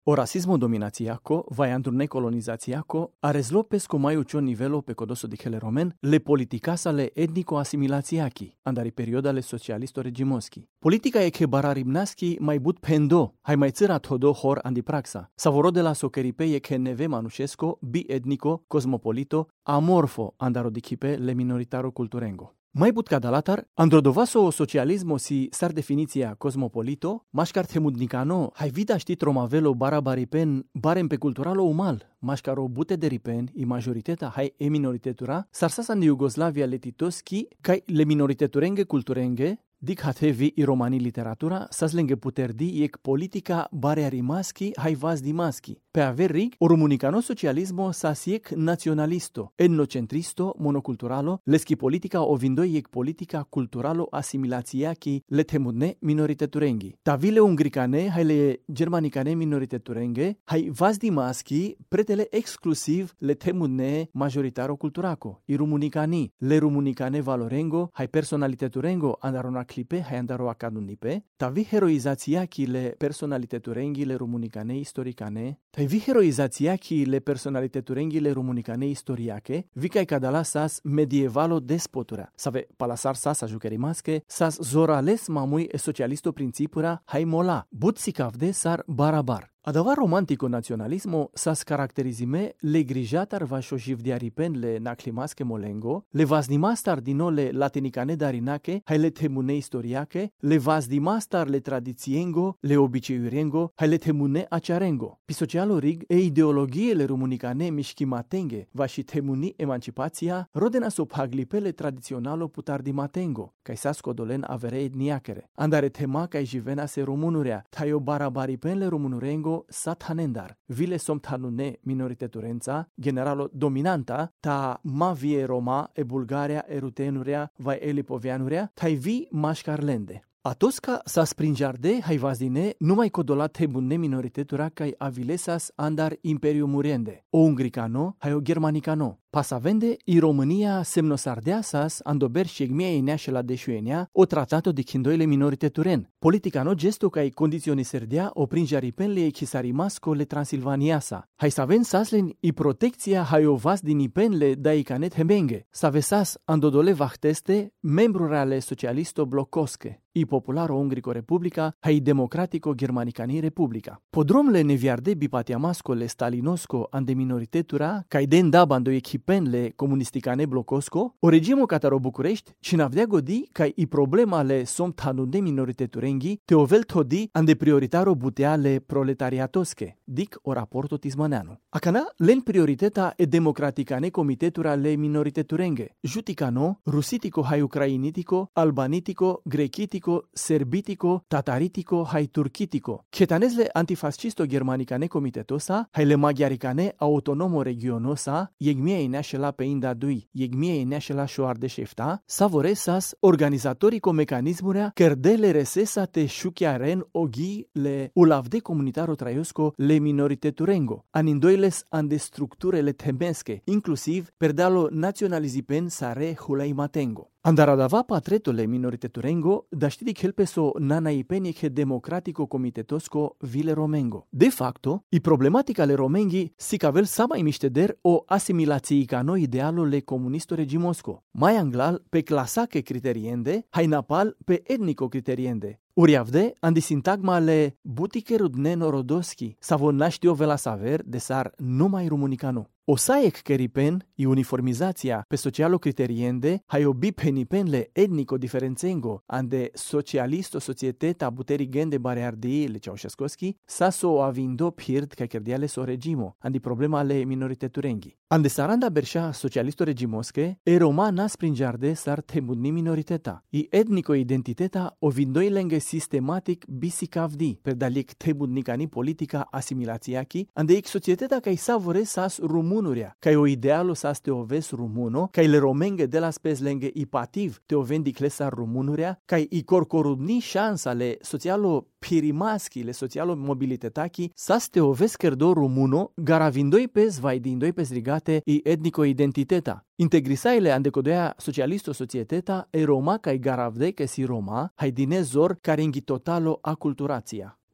O rasismo dominațiaco, vai andrune colonizațiaco, arezlo pesco mai ucion nivelo pe codoso di chele romen, le politicasale etnico-asimilațiachi, andari periodale socialisto-regimoschi. Politica e che bararimnaschi mai but pendo, hai mai țărat hodo hor andi praxa. Savoro de la soceripe e che neve manușesco, bi etnico, cosmopolito, amorfo andaro di chipe le minoritaro culturengo. Mai but cadalatar, androdovaso socialismo si sar definiția cosmopolito, mașcar temudnicano, hai vida știt romavelo barabaripen, barem pe culturalo umal, mașcaro bute de ripen, i majoriteta hai e minoritetura, sarsasa în Iugoslavia letitoschi, cai le minoriteturenge culturenge, dic hatevi i romani literatura, sas lenge puterdi ec politica bare arimaschi hai vas di maschi. Pe aver rig, o romunicano socialismo sas ec naționalisto, etnocentristo, monoculturalo, leschi politica o vindoi ec politica culturalo asimilațiachi le temudne minoriteturengi. Tavile ungricane hai le germanicane minoriteturenge, hai vas di maschi pretele exclusiv le temudne majoritaro culturaco. I romunicani, le romunicane valorengo, hai personaliteturengo andarona clipe hai andaro acadunipe, tavi heroizațiachi le personaliteturengi le romunicane istoricane, tavi heroizațiachi le personaliteturengi le romunicane istoriache, vicai cadala sas medievalo despotura, save palasar sas ajucerimasche, sas zorales mamui e socialisto principura hai mola, butsicavde sar barabar. Adava romantico naționalismo sas caracterizime le grijatar vașojiv diaripen le naclimasche molengo, le vasdimastar dinole latinicane darinache, hai le temune istoriache, le vasdimastar le tradițiengo, le obiceiurengo, hai le temune aciarengo. Pisocialo rig e ideologiile rumunicane mișchimatenge, va și temuni emancipația, rodena sopaglipele tradiționalo putardimatengo, cai sas codolen avere etniacere. Andare tema cai jivena se rumunurea, taio barabaripen le rumunurengo, satanendar, vile somtanune minoriteturența, generalo dominanta, ta ma vie Roma e Bulgaria e rutenurea vai elipovianurea, tai vi mașcarlende. Atosca sa sprinjarde hai vazdine numai codolat hebunne minoritetura cai avilesas andar imperiu muriende, o ungricano hai o germanicano. Pasavende i România semnosardeasas andober șegmia ineașe la deșuenea o tratato di chindoile minoriteturen. Politicano gesto cai condiționi serdea o prinjaripen le echisarimasco le Transilvaniasa. Hai saven saslen i protecția hai o vas din ipen le daicanet hemenge. Savesas andodole vahteste membru reale socialisto blocosche. I popularo ungrico republica hai democratico germanicani republica. Podromle neviarde bipatiamasco le stalinosco ande minoritetura cai den dabando echipen le comunisticane blocosco, o regimo cataro București cinavdea godi cai i problema le somtanunde minoriteturengi te ovel todi ande prioritaro butea le proletariatosche, dic o raporto tismaneanu. Acana len prioriteta e democraticane comitetura le minoriteturenge, juticano, rusitico hai ucrainitico, albanitico, grechitico, serbitico, tataritico hai turchitico. Chetanezle antifascisto germanicane comitetosa, hai le maghiaricane autonomo regionosa, iegmie ineașela pe inda dui, iegmie ineașela șoar de șefta, savoresas organizatorico mecanismurea cerdele resesa te șuchiaren oghi le ulavde comunitaro traiosco le minoriteturengo, anindoiles ande structurele temesche, inclusiv perdalo naționalizipen sare hulai matengo. Andaradava patretole minoriteturengo, da știdi chelpeso nanaipenie che democratico comitetosco vile romengo. De facto, i problematica le romengi sicavel samai mișteder o asimilațiicano idealo le comunisto regimosco. Mai anglal pe clasache criteriende, hai napal pe etnico criteriende. Uriavde, andi sintagma le butiche rudne norodoschi, savo naștio vela saver de sar numai rumunicano. O saec keripen i uniformizația pe socialo criteriende, hai o bipenipen le etnico diferențengo, ande socialisto societeta buteri gende bareardii le Ceaușescoschi, saso o avindo pird ca kerdiale so regimo, andi problema le minoriteturengi. Ande saranda berșa socialisto regimosche, e roma nas prinjarde sar temudni minoriteta. I etnico identiteta o vindoi lenge sistematic bisicavdi, per dalic temudnicani politica asimilațiachi, ande ic societeta ca i savore sas rumunuria, ca o idealo sas te oves rumuno, ca le romenge de la spes lenge ipativ te ovendi clesar rumunuria, ca i corcorudni șansa le socialo pirimaschi, le socialo mobilitetaki, sas te oves kerdo rumuno, garavindoi pes vaidindoi pes rigate i etnico identiteta. Integrisaile andecodoia socialisto societeta e roma ca i garavde che si roma, hai dine zor care inghi totalo aculturația.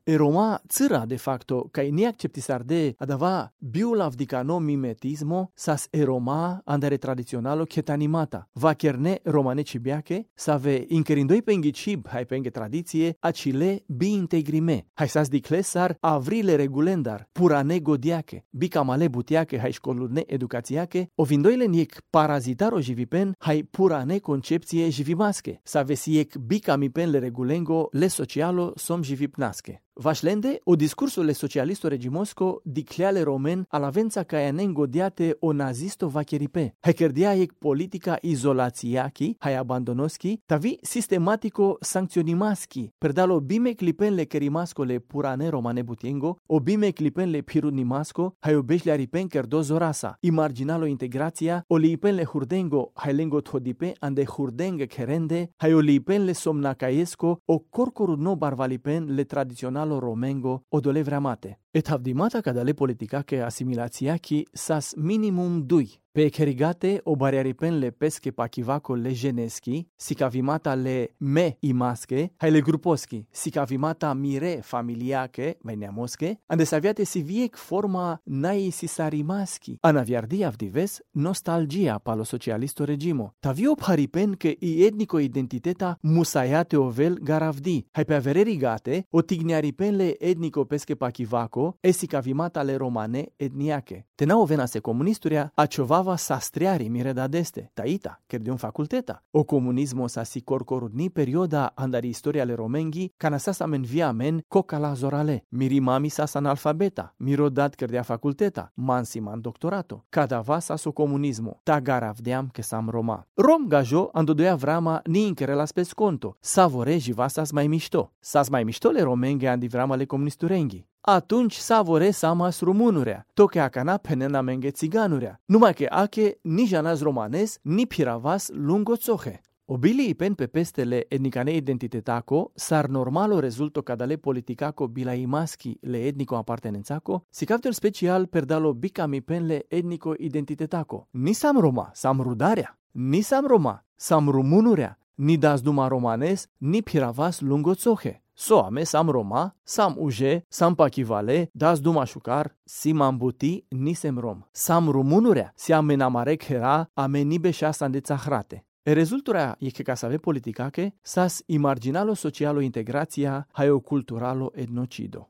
Roma țăra de facto ca ni acceptisar de adava biulav dicano mimetismo sas Roma andare tradizionalo ket animata. Va cherne romane cibiache save inkerindoi pengi cib hai penge tradiție acile bi integrime. Hai sas diclesar avrile regulendar purane godiache. Bi camale butiache hai școlune educațiache ovindoile niec parazitaro jivipen hai purane concepție jivimasche. Save siec bi camipen le regulengo le socialo som jivipnasche. Vașlende, o discursul socialisto regimosco dicleale romen alavența ca ea ngodiate o nazisto vacheripe. Hai cărdia ec politica izolațiachi, hai abandonoschi, tavi sistematico sancționimaschi, perdalo bime clipenle kerimascole purane romane butiengo, o bime clipenle pirunimasco, hai obeșle aripen kerdo zorasa, imarginalo integrația, o liipenle hurdengo, hai lengo thodipe ande hurdenge kerende, hai o liipenle somnacaesco, o corcoru no barvalipen le tradițional romengo odole vreamate. Et havdimata cadale politica che asimilațiachi sas minimum dui. Pe kerigate o bariaripen le pesche pachivaco le geneschi, sicavimata le me imasche, hai le gruposchi, sicavimata mire familiache, veneamosche, ande saviate si viec forma nai sisarimaschi. Anaviardi avdives nostalgia palo socialisto regimo. Tavio paripen che i etnico identiteta musaiate ovel garavdi. Hai pe avere rigate o tigniaripen le etnico pesche pachivaco e sicavimata le romane etniache. Tenau venase comunisturia a ciovava sastriari mireda deste, taita, ker un faculteta. O comunismo sa si corcorudni perioda andari istoria le romenghi, cana sa men via men coca la zorale. Miri mami sa analfabeta, mirodat ker faculteta, mansiman doctorato. Cadava sa so comunismo, ta garavdeam che sam roma. Rom gajo andodoia vrama ni incere la spes conto, savore jiva sas mai mișto. Sas mai mișto le romenghi andi vrama le comunisturengi. Atunci savore samas rumunurea, toke acana penena menge țiganurea. Numai că ache ni janaz romanes, ni piravas lungo tsohe. Obili ipen pe pestele etnicane identitetaco, sar normalo rezulto cadale politicaco bilai maschi le etnico apartenențaco, si captel special perdalo bicami penle etnico identitetaco. Ni sam roma, sam rudarea, ni sam roma, sam rumunurea, ni das duma romanes, ni piravas lungo tsohe. Soame, sam roma, sam uje, sam pachivale, das duma șucar, si mambuti, nisem rom. Sam rumunurea, si amenamarec hera, amenibe șasan de țahrate. Rezultura e că ca să ave politicache, sas imarginalo socialo integrația, haio culturalo etnocido.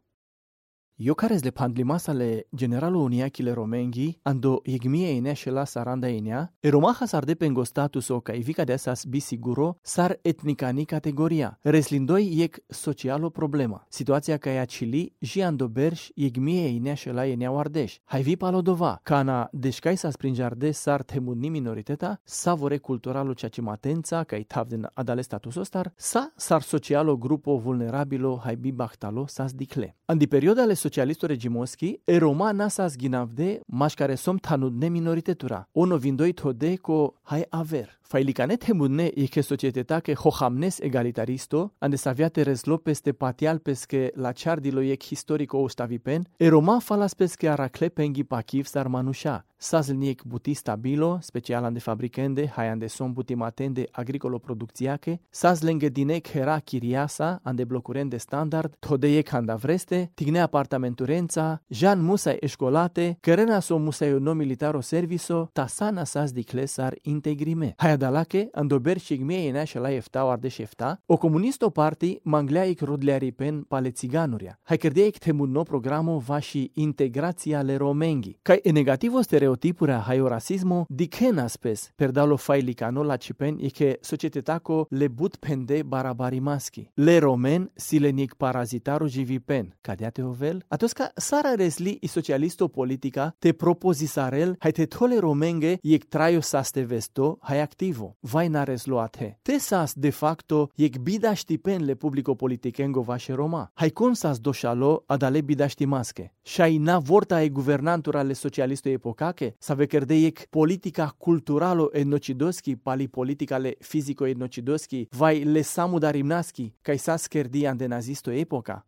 Eu cares le pandlimasa le generalo uniachile romenghi, ando igmie inea shela saranda inea, e romaha sar depengo status o caivica de asas bisiguro, sar etnicani categoria. Reslindoi ec socialo problema. Situația ca ea chili, ji ando berș, igmie inea shela inea ardeș. Hai vi palodova, cana deșcai sa sprinjarde sar temudni minoriteta, savore culturalo ceacimatența, ca itav din adale status ostar, sa sar socialo grupo vulnerabilo, hai bi bahtalo sas dicle. Andi periodale socialisto regimoschi, e roma nasas ginavde, mașcare som tanudne minoritetura. Ono vindoi tode co hai aver. Failicanet hemudne e che societeta che hohamnes egalitaristo, ande saviate rezlo peste patial pesche la ciardilo ec historico ostavipen, e roma falas pesche aracle pengi pachiv sar manusha. Sazlniec buti stabilo, special ande fabricende, hai ande som buti matende agricolo producțiache, sazlenge dinec hera chiriasa, ande blocurende standard, todeiec handa vreste, tigne apartamenturența, jan musai escolate, cărena so musai no militaro serviso, tasana saz diclesar integrime. Hai adalache, andober shigmie inea shela efta o arde shefta, o comunisto parti mangleaic rodlearipen pale țiganuria. Hai cărdeic temudno programo va și integrația le romenghi. Cai e negativo stereotipurea hai o rasismo, dicena spes, perdalo failicano la cipen e che societetaco le but pende barabarimaschi. Le romen silenic parazitaro jivipen, cadeate ovel? Atosca sara resli i socialisto politica te proposisarel hai te tole romenge iec traio saste vesto hai activo. Vai na resloate. Te sas de facto iec bida știpen le publico politicengo vașe Roma. Hai cum sas doșalo adale bida știmasche. Shai na vorta e guvernantura le socialisto epocache, sa vecerdeiec politica culturalo etnocidoschi pali politica le fizico etnocidoschi, vai le samudarimnaschi, cai sas kerdian de nazisto epoca.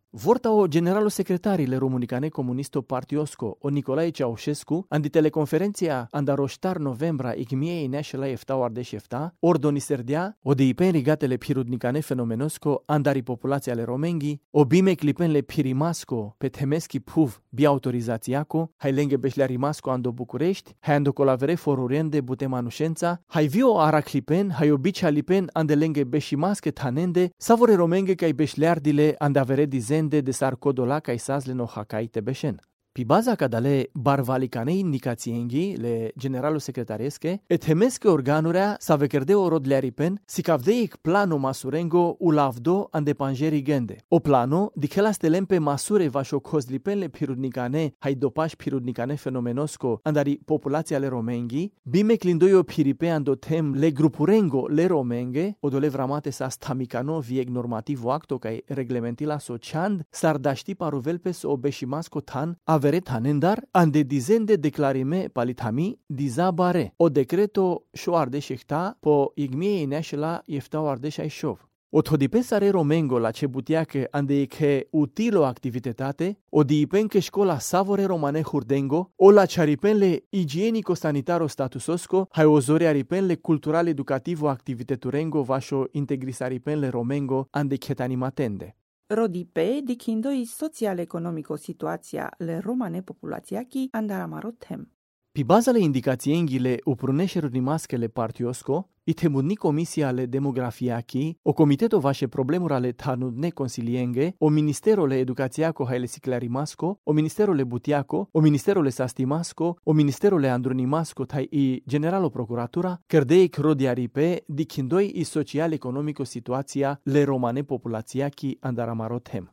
Vorta o generalul secretarile Romunicane Comunisto Partiosco o Nicolae Ceaușescu andi teleconferenția andaroștar novembra igmiei neașela eftau ardeș efta, ordoni serdea, o de ipen rigatele pirudnicane fenomenosco andari populația ale romenghi, o bime clipenle pirimasco pe temeschi puv bi autorizațiaco, hai lenge beșlearimasco ando București, hai ando colavere forurende butemanușența, hai vio araclipen, hai obici alipen ande lenge beșimasche tanende, savore romenghe cai beșleardile andavere dizende de sarcodola cai sazle no hacai tebešen. Pi baza cadale barvalicanei indicațienghi le generalul secretaresche, et hemesche organurea sa vecerdeo rodlearipen si cavdeic plano masurengo ulavdo ande panjeri gende. O plano dicela stelempe masure vașo coslipenle pirudnicane hai dopaș pirudnicane fenomenosco andari populația le romenghi, bime clindoio piripe ando tem le grupurengo le romenge, odole vramate sa stamicano vieg normativo acto cai reglementila sociand, sardaști paruvelpes o beșimasco tan avere tanendar ande dizende declarime palitami dizabare o decreto șo ardeșehta po igmie neașela eftau ardeșaișov. O todipesare romengo la ce butiache ande che utilo activitate, o diipen che școala savore romane hurdengo, o la ciaripenle igienico-sanitaro statusosco, hai o zore aripenle cultural-educativo activiteturengo vașo integrisaripenle romengo ande chetanimatende. Rodipe dicindoi social-economico situația le romane populațiachi andaramarothem. Pi bazale indicațienghile upruneșeruri rimaschele partiosco, itemudni comisia ale demografiachi, o comiteto vașe problemurale tanudne consilienge, o ministerole educațiaco haile siclarimasco, o ministerole butiaco, o ministerole sastimasco, o ministerole andrunimasco tai i generalo procuratura, cărdeic rodiaripe dicindoi i social-economico situația le romane populațiachi andaramarothem.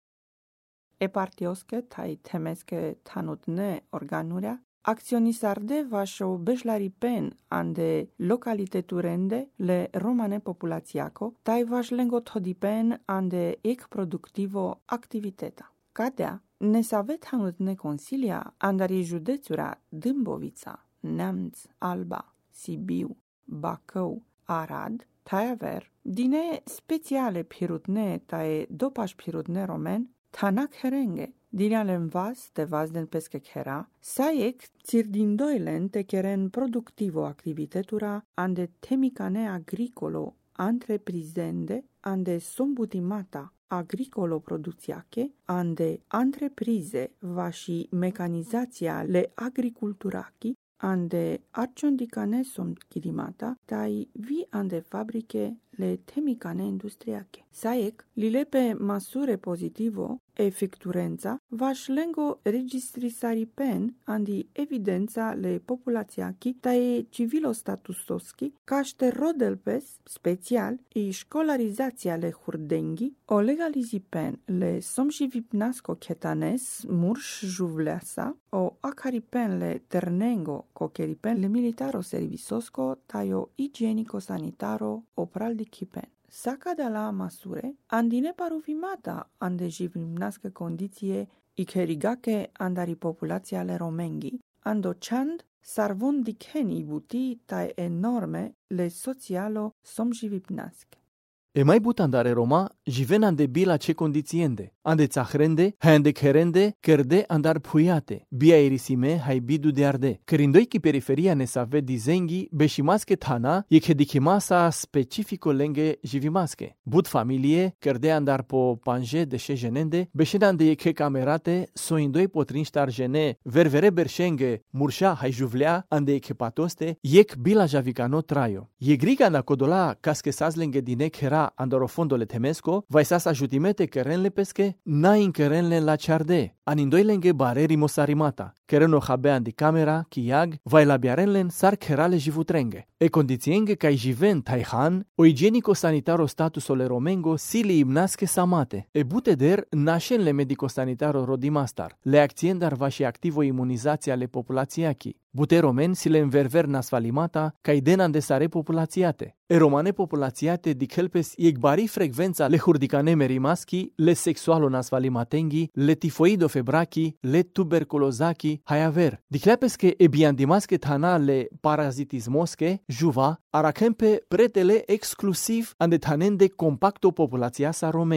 E partiosche tai temesche tanudne organurea, acționisarde vașo beșlaripen ande localiteturende le romane populațiaco, tai vaș lengo todipen ande ec productivo activiteta. Cadea, ne savet hanutne consilia andari județura Dâmbovița, Neamț, Alba, Sibiu, Bacău, Arad, tai aver, dine speciale pirutne tai dopaș pirutne romen, tanak herenge, Dinialem vas te vazden pesquechera, saec cirdindoilen te keren productivo activitetura ande temicane agricolo antreprizende ande sombutimata agricolo produziache ande antreprize vași mecanizația le agriculturachi ande arciondicane somchirimata tai vi ande fabriche le temicane industriache. Saec lilepe masure positivo efecturența vaș lengo registrisaripen andi evidența le populațiachi tae civilo statusoski caște rodelpes special i școlarizația le hurdenghi o legalizipen le somjivipnasco chetanes murș juvleasa o acaripen le ternengo cocheripen le militaro servisosco tae o igienico sanitaro o praldichipen. Saca de la masure, andine paruvimata ande jivimnască condiție icherigake andari populația ale romenghi, andociand sarvon dicheni buti tae enorme le socialo somjivipnască. E mai but andare Roma, jiven ande bila ce condițiende, ande țahrende, hai ande kerende, cerde andar puiate, bia erisime, hai bidu de arde. Cărindoi ki periferia ne save dizenghi, beșimasche tana, e che dichimasa specifico lenge jivimasche. But familie, cerde andar po panje de she jenende, beșene ande e che camerate, so indoi potrin ștar jene, ververe berșenge, murșa hai juvlea, ande e che patoste, iec bila javicano traio. E griga na codola casche sazlenge dinec hera andorofondole temesco, vai sa ajutimete cărenle pesche, na in cărenle la ciarde. Anindoilenge bareri mosarimata, căreno habean di camera, chiag, vai la biarenlen sar kerale jivutrenge. E condițienge ca jiven taihan, o igienico sanitaro statusole romengo sili imnasche samate. E buteder nașenle medico sanitaro rodimastar, le acțiendar vași activo imunizația le populațiachi. Bute romen si le înverver nasvalimata ca idenan de sare populațiate. E romane populațiate dichelpes iecbari frecvența le hurdicane merimaschi, le sexualo nasvalimatenghi, le tifoido febrachi, le tuberculozachi, hai aver. Diclepes că e biandimasche tana le parazitismosche, juva, aracempe pretele exclusiv ande tanende compacto populația sa romenghi.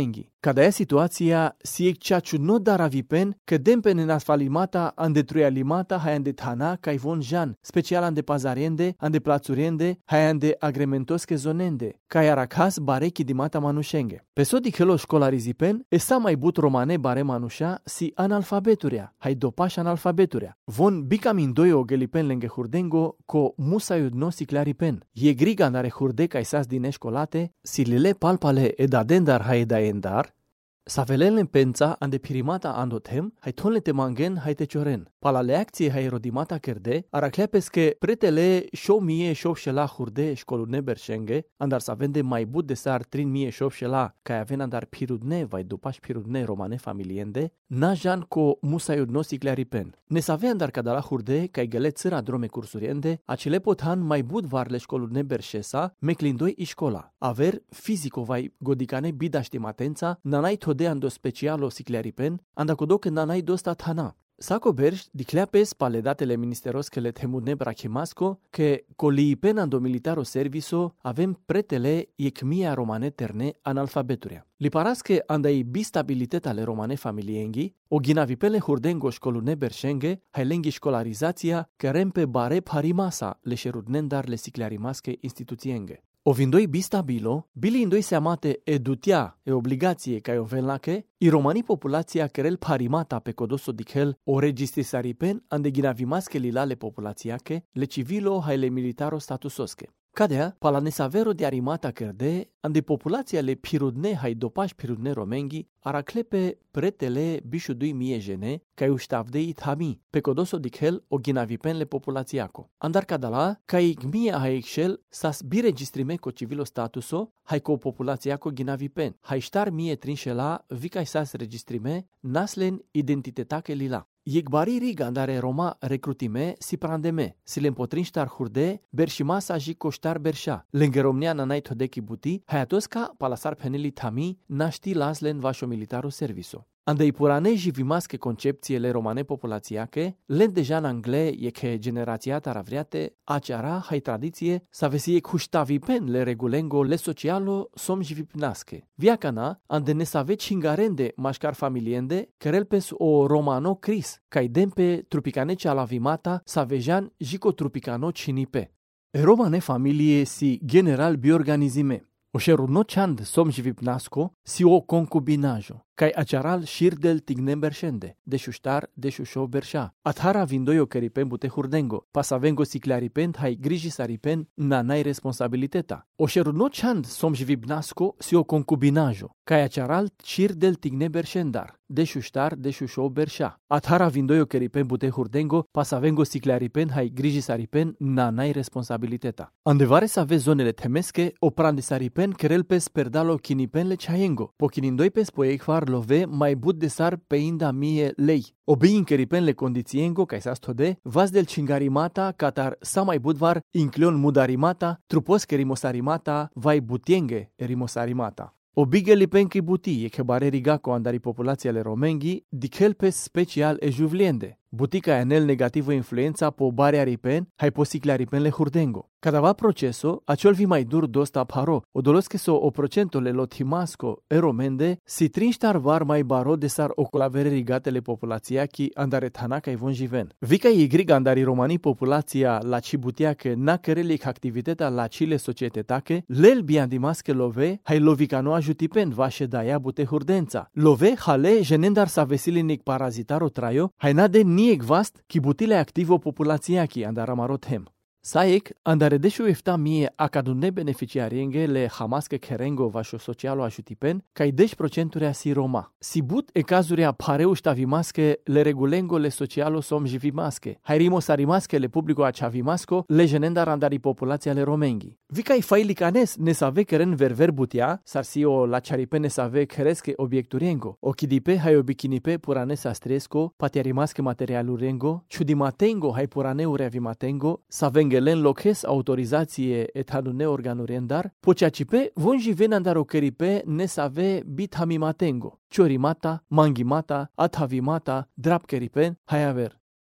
Cada situația si ceaciu no daravipen că dempen în asfalimata ande truialimata hai ande thana kai von jan, special ande pazariende, ande plațuriende, hai ande agrementosche zonende, kai aracas barechi dimata manușenge. Pe sodi chelo școlarizipen, esta mai but romane bare manușa si analfabeturia, hai dopaș analfabeturia. Von bicamindoi o gelipen lenge hurdengo co musaiud no si claripen. E griga nare hurde kai sas din școlate, si lile palpale edadendar hai edaendar, Savelelen pensa ande pirimata andotem, hai tonle te mangen hai te cioren. Pala leacție hai rodimata kerde, araclepes că pretele șo mie șop șela hurde școlune berșenge, andar să vende mai bud de sar trin mie șop șela, ca aven andar pirudne vai dupaș pirudne romane familiende, na jan co musaiud nosi claripen. Ne save andar cadala hurde, ca gele țăra drome cursuriende, acele pothan mai bud varle școlune berșesa, meclindoi i școla. Aver fizico vai godicane bidaști matența, nanai de ando specialo sicleripen, anda codoc nanai dosta thana. Saco berș dicleapes paledatele ministeroscele temune brachimasco che coliipen ando militaro serviso avem pretele ecmia romane terne analfabeturia. Liparasche andai bistabilitetale romane familiengi, o ginavipele hurdengo școlune berșenge, hailengi școlarizația că rempe bare parimasa le șerudnendar le siclerimasche instituțienge. O vindoi bistabilo, bili indoi seamate edutia e obligație ca o venlache, i romani populația kerel parimata pe codoso dichel o registrisaripen ande ginavimasche lilale populațiache, le civilo hai le militaro statusosche. Cadea, pala nesavero de arimata kerde, ande populația le pirudne hai dopaș pirudne romengi, araclepe pretele bișudui miejene, ca uștavdei thami, pe codoso dichel o ginavipen le populațiaco. Andar cadala, ca igmia hai excel, sas biregistrime co civilo statuso, hai co populațiaco ginavipen, hai ștar mie trinșela, vicai sas registrime, naslen identitetache lila. Igbari riga andare Roma recrutime si prandeme, si le împotrinștar hurde, berșimasa ji coștar berșa. Lângă România nanai todeki buti, hayatosca palasar peneli tami, naști laslen vașo militaro serviso. Andei purane ji vimasche concepțiile romane populațiache, len deja în angle e că generația taravriate, aceara hai tradiție, sa vesie cuștavipen le regulengo le socialo som ji vipnasche. Viacana, ande ne save cingarende mașcar familiende, kerelpes o romano cris, cai dempe trupicane la vimata, sa vejan jico trupicano cinipe. Romane familie si general biorganizime. O șeru no chand som ji vipnasco, si o concubinajo. Cai acearal șir del tignem berșende, deșuștar, deșușo berșa. Athara vindoio căripen bute hurdengo, pasavengo siclaripent hai griji saripen, nanai responsabiliteta. O șeru no chand som ji vipnasco, si o concubinajo. Cai acearal șir del tignem berșendar, deșuștar, deșușo berșa. Athara vindoio căripen bute hurdengo, pasavengo siclaripent hai griji saripen, nanai responsabiliteta. Andevare să vezi zonele temesche, o prande saripen, kerelpes perdalo chinipen le chayengo, pokinindoi pes poeichfar love mai bud de sar pe inda mie lei. Obi inceripen le condițiengo ca sa stode, vas del cingarimata catar sa mai budvar inclion mudarimata, trupos che rimosarimata, vai butienge rimosarimata. Obigeli penki buti e che bare rigaco andari populațiile romenghi, dichelpes special e juvliende. Butica enel negativo influența po bare aripen, hai posicile aripen le hurdengo. Cadava proceso, acel vi mai dur dosta paro, o dolos che so o procento le lotimasco e romende, si trinștar var mai baro de sar o colavere rigatele populația ki andare tanaka i von jiven. Vica i griga andari romani populația la cibutia che na kerelic activiteta la cile societetache, lel biandimasche love, hai lovica no ajutipen vașe daia bute hurdența. Love hale jenendar sa vesilinic parazitaro traio, hai na de nieg vast ki butile activo populația ki andara marothem. Saik andare deșu efta mie acadune beneficiarienge le hamaske kerengo vașo socialo ajutipen, cai 10% si Roma. Si but e cazuria pareu ștavimasche le regulengo le socialo som jivimasche. Hairimo sarimasche le publico achavimasco le jenenda randari populația le romenghi. Vicai failicanes ne save keren verver butia, sarsio la charipe ne save kereske obiecturiengo. Ochidipe hai obikinipe purane sastresco, patiarimasche materialurengo, chudimatengo hai purane ureavimatengo, saveng len loches autorizație etalune organuriendar, pociacipe von jiven andar okeripe ne save bithamimatengo, ciorimata, mangimata, athavimata, drapkeripen, hai aver.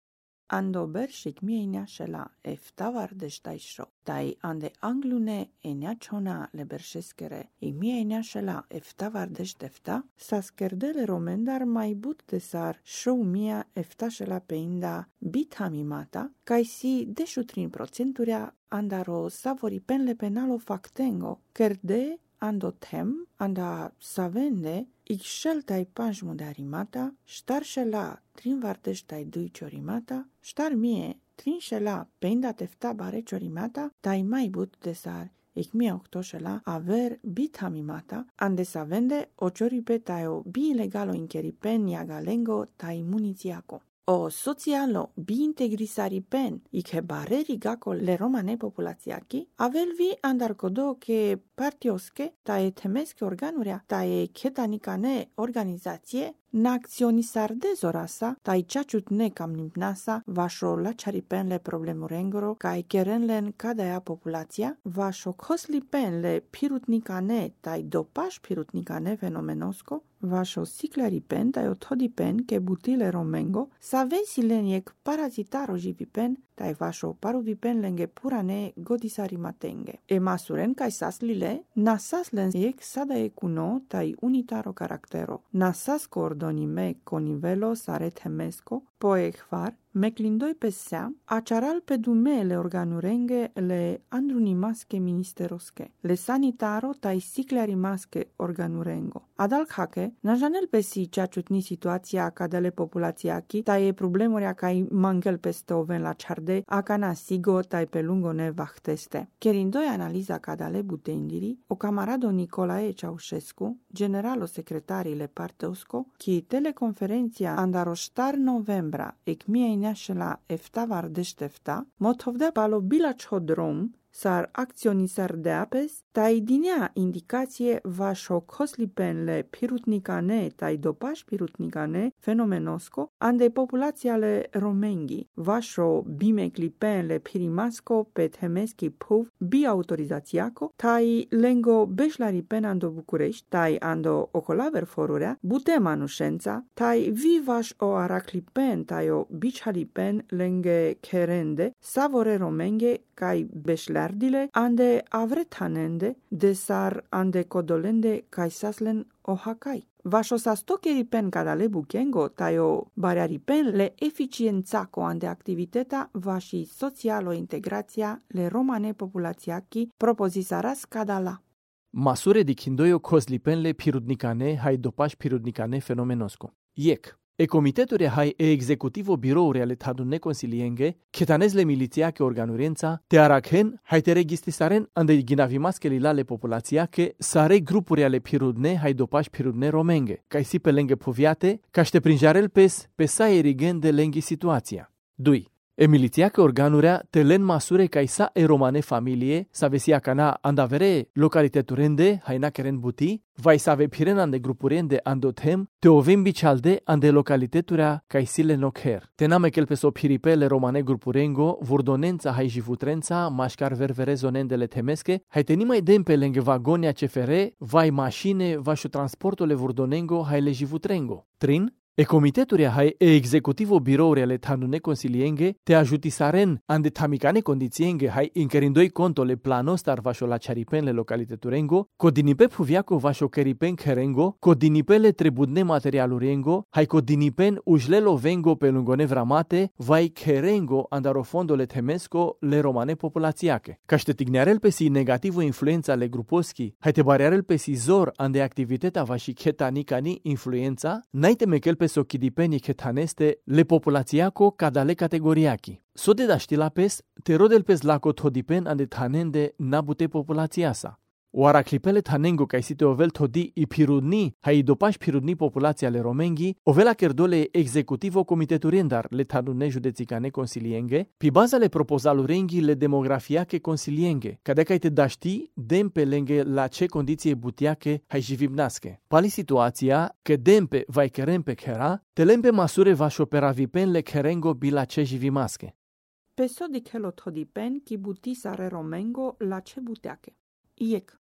Ando bershik mienia shela eftavar deshtaisho. Tai ande anglune enia chona le bersheskere. I mienia shela eftavar deshtefta. Saskerdele romendar mai but desar show mia efta shela peinda bitamimata. Kai si deshutrin procenturia andaro savori penle penalo factengo. Kerde ando tem, anda savende, ich sceltai panjmu de arimata, star shela trin vardeștai dui ciorimata, star mie trin shela peinda tefta bare ciorimata, tai mai but desar, ich mie octo shela aver bitamimata, ande savende o cioripe tai o bi ilegalo incheripen galengo tai muniziaco. O socialo bi integrisari pen i che bareri gako le romane populațiaki, avelvi andarcodo che partioske ta e temeske organurea ta e chetanicane organizație na acționisar de zorasa ta i ceaciutne cam nimpnasa vașo la caripenle problemurengoro ca i kerenlen cadea populația vașo coslipenle pirutnicane ta i dopaș pirutnicane fenomenosko vașo siclaripen ta i otodipen ke butile romengo savesileniek parazitaro jivipen ta i vașo paruvipen lenge purane godisari matenge e masuren kai saslile nasaslen ek sada ekuno ta i unitaro caractero nasas coordonime conivelo sare temesco poechvar meclindoi pe seam acaral pe dumele organurenge le andrunimasche ministeroske le sanitaro tai siclarimasche organurengo adal hake najanel pe si ceaciutni situația cadele populațiaki tai problemuria kai mangel peste oven la charde acana sigo tai pe lungo ne vahteste kerindoi analiza cadale butendiri o camarado Nicolae Ceaușescu generalo secretarile parteosco ki teleconferenția andaroștar novembra ec mie shela efta vardeștefta, motovda palo bilachodrom, sar acționisar de apes, tai dinea indicație vașo coslipenle pirutnicane tai dopaș pirutnicane fenomenosko, ande populațiale romengi, vașo bimeclipenle pirimasco pe temeski puv biautorizațiaco, tai lengo beșlaripen ando București, tai ando ocolaver forurea, butem anușența, tai vivaș o araclipen tai o bicalipen lenge kerende, savore romenge kai beșlardile ande avretanende desar ande codolende kai saslen ohakai. Vașo sa stokeripen cadale bukengo taio bariaripen le eficiențaco ande activiteta vași socialo integrația le romane populațiaki propozisaras cadala. Masure di kindoio coslipenle pirudnicane hai dopaș pirudnicane fenomenosko. Iec. E comiteture hai e executivo birouri ale tadunne consilienge, chetanezle milițiake organurența, te arachen, hai te registrisaren ande ginavimasche lilale populațiake, sare grupuri ale pirudne hai dopaș pirudne romenge, ca si pe lenge poviate, ca ște prinjarel pes, pe sa erigen de lenghi situația. 2. E milițiacă organurea te len masure ca sa e romane familie, sa vesia cana andavere localiteturende, haina keren buti, vai sa ve piren ande grupurende andotem, te ovem bicalde ande localiteturea ca sile nokher. Te name kel peso piripele romane grupurengo, vurdonența hai jivutrența, mașcar ververe zonendele temesche, hai te nimai dem pe lenge vagonia CFR, vai mașine, vașu transportule vurdonengo, hai le jivutrengo. Trin? E comiteturia hai e executivo birouri ale tandune consilienge te ajutisaren ande tamicane condițienge hai inkerindoi contole planostar vașo la charipenle localiteturengo, codinipe puviaco vașo keripen kerengo, codinipele trebudne materialurengo, hai codinipen ujlelo vengo pe lungone vramate, vai kerengo andaro fondole temesco le romane populațiake. Caște tignearel pe si negativo influența le gruposchi, hai te barearel pe si zor ande activiteta vași chetanicani influența, naite mekel pe sochidipeni chetaneste le populațiaco cadale categoriachi. Sode da știla pes, te rodel pes laco todipen ande tanende nabute populațiasa. Oara clipele tanengo ca site ovel todi i pirudni, hai dopaș pirudni populația le romengi, ovela kerdole executivo comiteturendar le tanune județicane consilienge, pi baza le propozalurengi le demografiache consilienge, cadea te da ști dempe lenge la ce condiție butiache hai jivibnasche. Pali situația că dempe vai kerempe kera, telempe masure vaș opera vipenle kerengo bila ce jivimasche. Peso di chelo todipen ki buti sare romengo la ce buteache. Iec.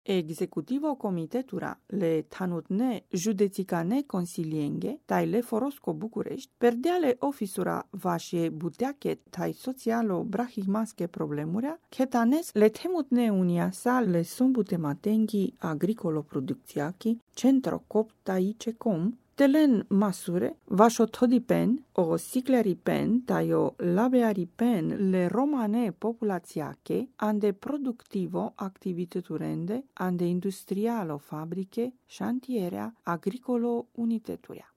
Executivo comitetura le tanutne județicane consilienge tai le Forosco București, perdeale ofisura vașie buteache tai socialo brahimasche problemurea, chetanes le temutne unia sa le sombute matengi agricolo producțiachi, centro cop tai cecom, telen masure, vașo todipen, o sicleripen, tai o labearipen le romane populațiache, ande productivo activiteturende, ande industrialo fabriche, șantierea, agricolo uniteturea.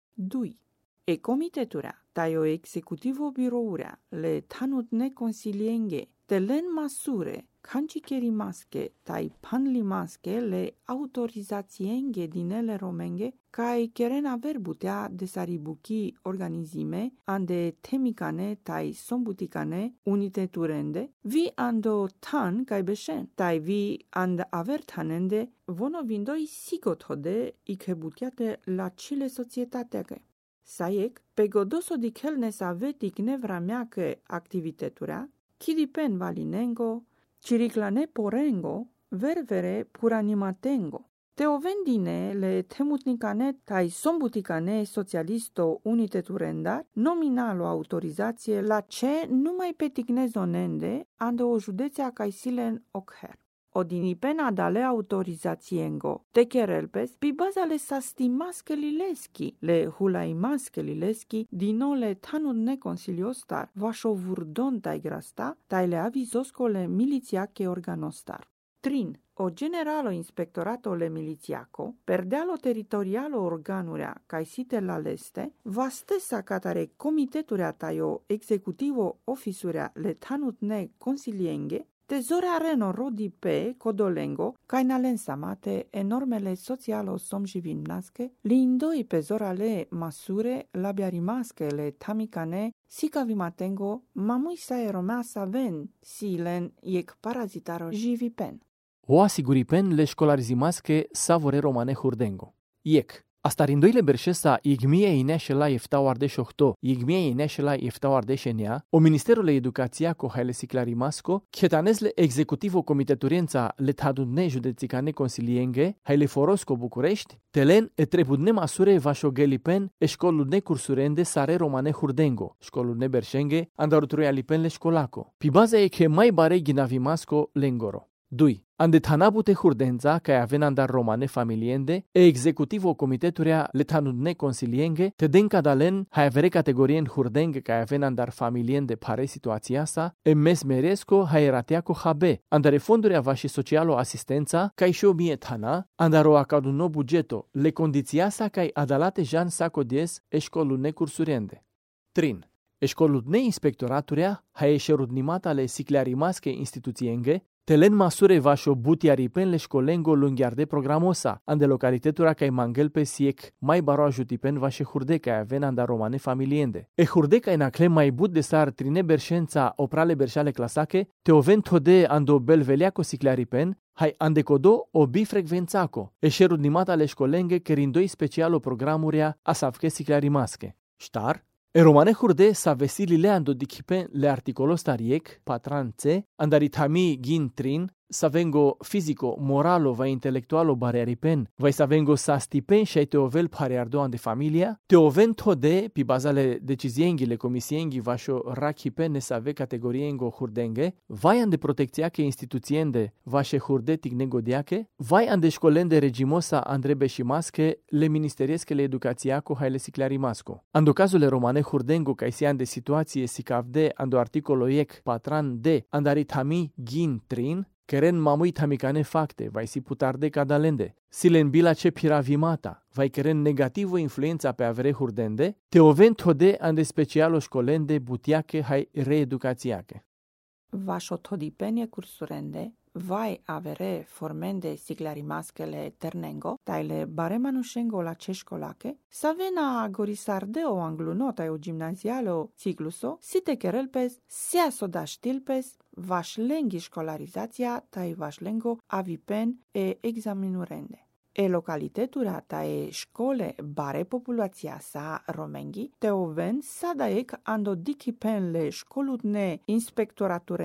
2. E comiteturea, tai o executivo birourea, le tanutne consilienge, telen masure, cancicherimasche tai panlimasche le autorizațienge dinele romenge cae cheren aver butea desaribuchi organizime ande temicane tai sombuticane uniteturende vi ando tan cae besen tai vi and aver tanende vono vindoi sigothode iche butiate la cile societateache. Saiec, pe godoso di chelnes avetic nevrameache activiteturea, chidipen valinengo, ciriclane porengo, ververe puranimatengo. Teovendine le temutnicane tai sombuticane socialisto uniteturendar, nominalo autorizație la ce numai peticnezonende ande o județea caisilen ocher. Odinipena dale autorizațiengo, te cherelpes, pi baza le sastimasche lileschi, le hulaimasche lileschi, dinole tanul neconsiliostar, vașo vurdon tai grasta, tai le avizosco le milițiache organostar. Trin, o generalo inspectorato le milițiaco, perdealo teritorialo organurea caisite la leste, va stessa catare comiteturea taio executivo ofisurea le tanut ne consilienge, tezorea reno rodi pe codolengo, cainalen samate enormele socialo somjivimnasche, li indoi pe zorale masure labiarimasche le tamicane, sica vimatengo, mamui sa eromea saven, silen iec parazitaro jivipen. O asiguripen le școlarizimasche savore romane hurdengo. Iec. Asta rindoile berșesa igmie ineșela eftau ardeș ohto, igmie ineșela eftau ardeș enea, o ministerul educația co haile siclarimasco, chetanezle executivo comiteturiența le tadudne județicane consilienge, haile Forosco București, telen e trebudne masure vașogelipen e școludne cursurende sare romane hurdengo, școludne berșenge, andaruturia lipen le școlaco. Pi baza e che mai bare ginavimasco lengoro. 2. Ande tanabute hurdenza ca aven andar romane familiende e executivo comiteturea le tanudne consilienge te den cadalen ha avere categorien hurdenge ca aven andar familiende pare situația sa e mesmeresco ha erateaco habe andare fondurea vași socialo asistența ca și o mie tana andaro acaduno bugeto le condiția sa ca adalate jan saco dies e școlune cursuriende. Trin. Eșcoludne inspectoraturea ha eșerudnimata le siclearimasche instituțienge telen masure vașo butiaripen le școlengo lunghiarde programosa, ande localitetura ca mangel pe siec mai baro ajutipen vașe hurdeca aven anda romane familiende. E hurdeca în acle mai but de sar trine berșența oprale berșale clasache, te oven tode ando belveliaco siclearipen, hai andecodo o bifrecvențaco, e șerudnimata le școlenge kerindoi specialo programurea asavche siclearimasche. Ștar? E romane hurde sa vesilile ando dichipen le articolos tariec, patran C, andaritami gin trin, sa vengo fisico, moralo va intelectualo barearipen, vai sa vengo sa stipen și te ovel pareardo ande familia, te oven tode, pi bazale deciziengi le comisiengi vașo rachipen ne sa ve categoriengo hurdenge, vai ande protecția che instituțiende vașe hurde tignegodiache, vai ande școlende regimosa andrebe și masche le ministeriesche le educațiaco haile siclarimasco. Ando cazule romane hurdengo ca isian de situație sicavde ando articolo iec patran de andaritami gin trin, Keren mamui tamicane facte, vai si putarde cadalende. Silen bila ce piravimata, vai keren negativo influența pe avere hurdende, te oven tode ande specialo școlende butiache hai reeducațiache. Vașo todipenie cursurende, vai avere formende siglarimaschele ternengo, taile baremanușengo la ce școlache, savena gorisardeo anglunota e o gimnazialo cicluso, si te kerelpes, sia soda știlpes, vaș lengi școlarizația, tai vaș lengo avipen e examinurende. E localitetura tae școle bare populația sa romenghi, te oven sadaec ando dichipen le școludne inspectoraturengo,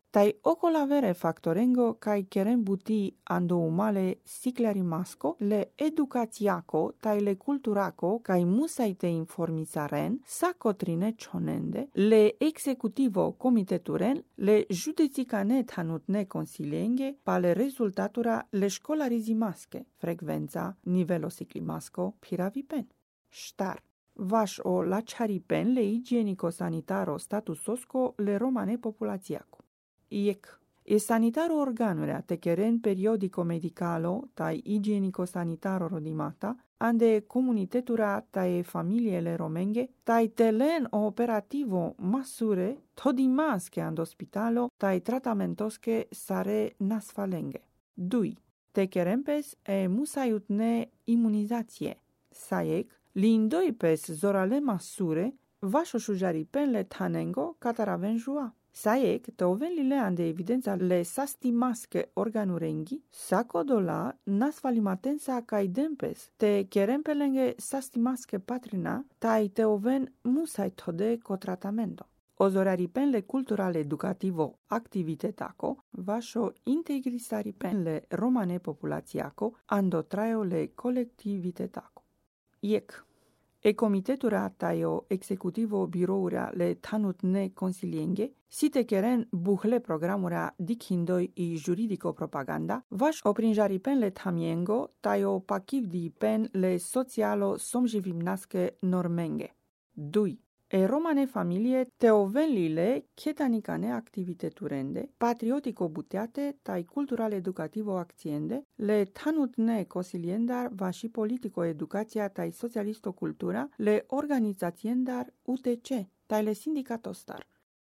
Tai ocolavere factorengo kai keren buti ando umale sicla rimasco le educațiaco tai le culturaco kai musaite informizaren sa cotrine cionende le executivo comiteturen le județicane tanutne consilienge pale rezultatura le școlarizimasche frecvența nivelo siclimasco piravipen. Ștar. Vaș o la charipen le igienico-sanitaro statusosco le romane populațiaco. Iec. E sanitaro organurea te cheren periodico medicalo tai igienico-sanitaro rodimata, ande comunitetura tai familiele romenghe, tai telen o operativo masure todimasche and ospitalo tai tratamentosche sare nasfalenge. 2. Te cherempes e musaiutne imunizație. Saiec, lindoi pes zorale masure, vașo șujari penle tanengo cataraven jua. Saiec, te ovenlile ande evidența le sastimasche organurengi, sacodola nasfalimatensa cai dempes, te cherempelenge sastimasche patrina, tai te oven musai tode cotratamento. Ozoraripenle culturale educativo activitetaco, vașo integrisaripenle romane populațiaco, andotraio le colectivitetaco. Iec. E comitetura taio executivo birourea le tanutne consilienge, site keren buhle programurea dikhindoi i juridico propaganda, vaș oprinjaripen le tamiengo, taio pakivdi pen le socialo somjivimnaske normenge. 2. E romane familie teovenlile chetanicane activiteturende, patriotico buteate, tai cultural educativo acțiende, le tanutne consiliendar va și politico educația tai socialisto cultura, le organizațiendar UTC, tai le sindicatostar.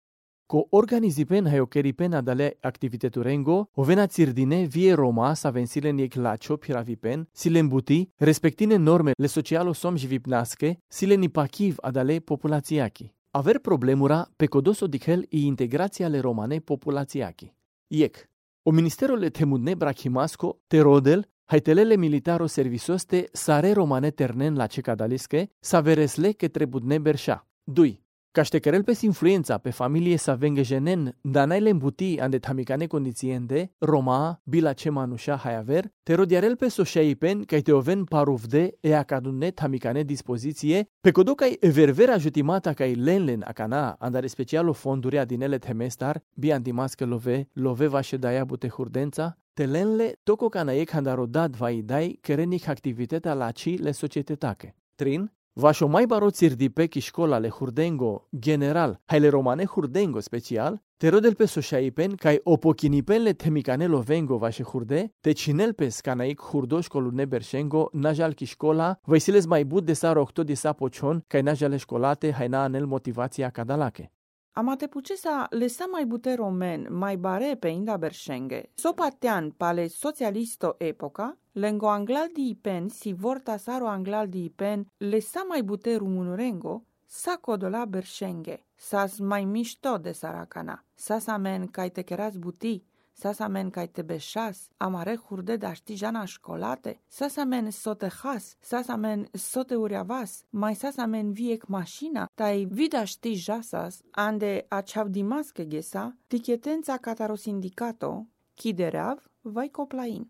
Co organizipen haiokeripen adale activiteturengo, ovena țirdine vie Roma sa vensile nieclacio piravipen, sile îmbuti, respectine norme le socialo somjivipnasche, sile nipachiv adale populațiachi. Aver problemura pe codoso dichel i integrația le romane populațiachi. Iec. O ministerole temudne brachimasco, terodel, haitelele militaro servisoste sare romane ternen la cecadalische, sa veresle che trebudne berșa. 2. Caștecherel pes influența pe familie sa vengejenen, danai le îmbuti ande tamicane condițiende, Roma, bila ce manușa haiaver, te rodiarel pe soșaipen ca te oven paruvde e acadune tamicane dispoziție, pe codocai eververa jutimata ca lenlen acana, andare specialo fondurea dinele temestar, bi antimască love vașe daia bute hurdența, telenle toco canaiec handarodat vaidai kerenic activitatea laci le societetache. 3. Vașo mai baro țirdipe chi școala le hurdengo general, hai le romane hurdengo special, te rodel pe soșaipen cai opochinipen le temicane lovengo vașe hurde, te cinel pe scanaic hurdo școlune berșengo, najal chi școla, vaisiles mai bud de sa rocto de sa pocion, cai najale școlate, hai na anel motivația cadalache. Amate pucesa lesa mai bute romen mai bare pe inda berșenge. Sopatean pale socialisto epoca, lengo anglaldi pen si vorta saro anglaldi pen lesa mai bute rumunurengo, sa codola berșenge, sas mai mișto de saracana, sas amen cai te keras buti, sas amen cai te beșas, amare hurde da ști jana școlate, sas amen sote has, sas amen sote uriavas, mai sas amen viec mașina, tai vida ști jasas, ande aceavdimasche gesa, tichetența cataro sindicato, chidereav, vai coplain.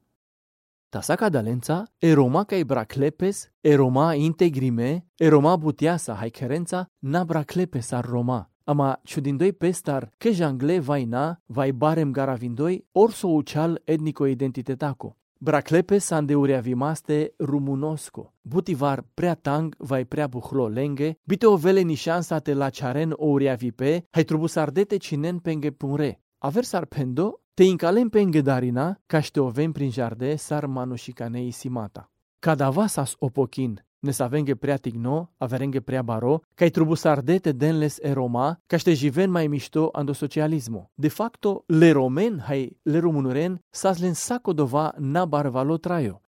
Tasa cadalența, e Roma cai braclepes, e Roma integrime, e Roma butiasa hai kerența, na braclepes ar Roma. Ama ciudindoi pestar că jangle vaina, vai barem garavindoi, orso ucial etnico identitetaco. Braclepes andeurea vimaste rumunosco. Butivar prea tang vai prea buhlo lenge, bite o vele ni șansa te la charen o urea vipe, hai trubusardete cinen penge punre. Aver sar pendo, te incalem penge darina, ca te ovem prin jarde sar manușicanei simata. Cadava sas opochin, ne savenge prea tigno, averenge prea baro, ca-i trubusardete denles e Roma, ca te jiven mai mișto ando socialismo. De facto, le romen hai le rumunuren sas len sacodova na barvalo traio.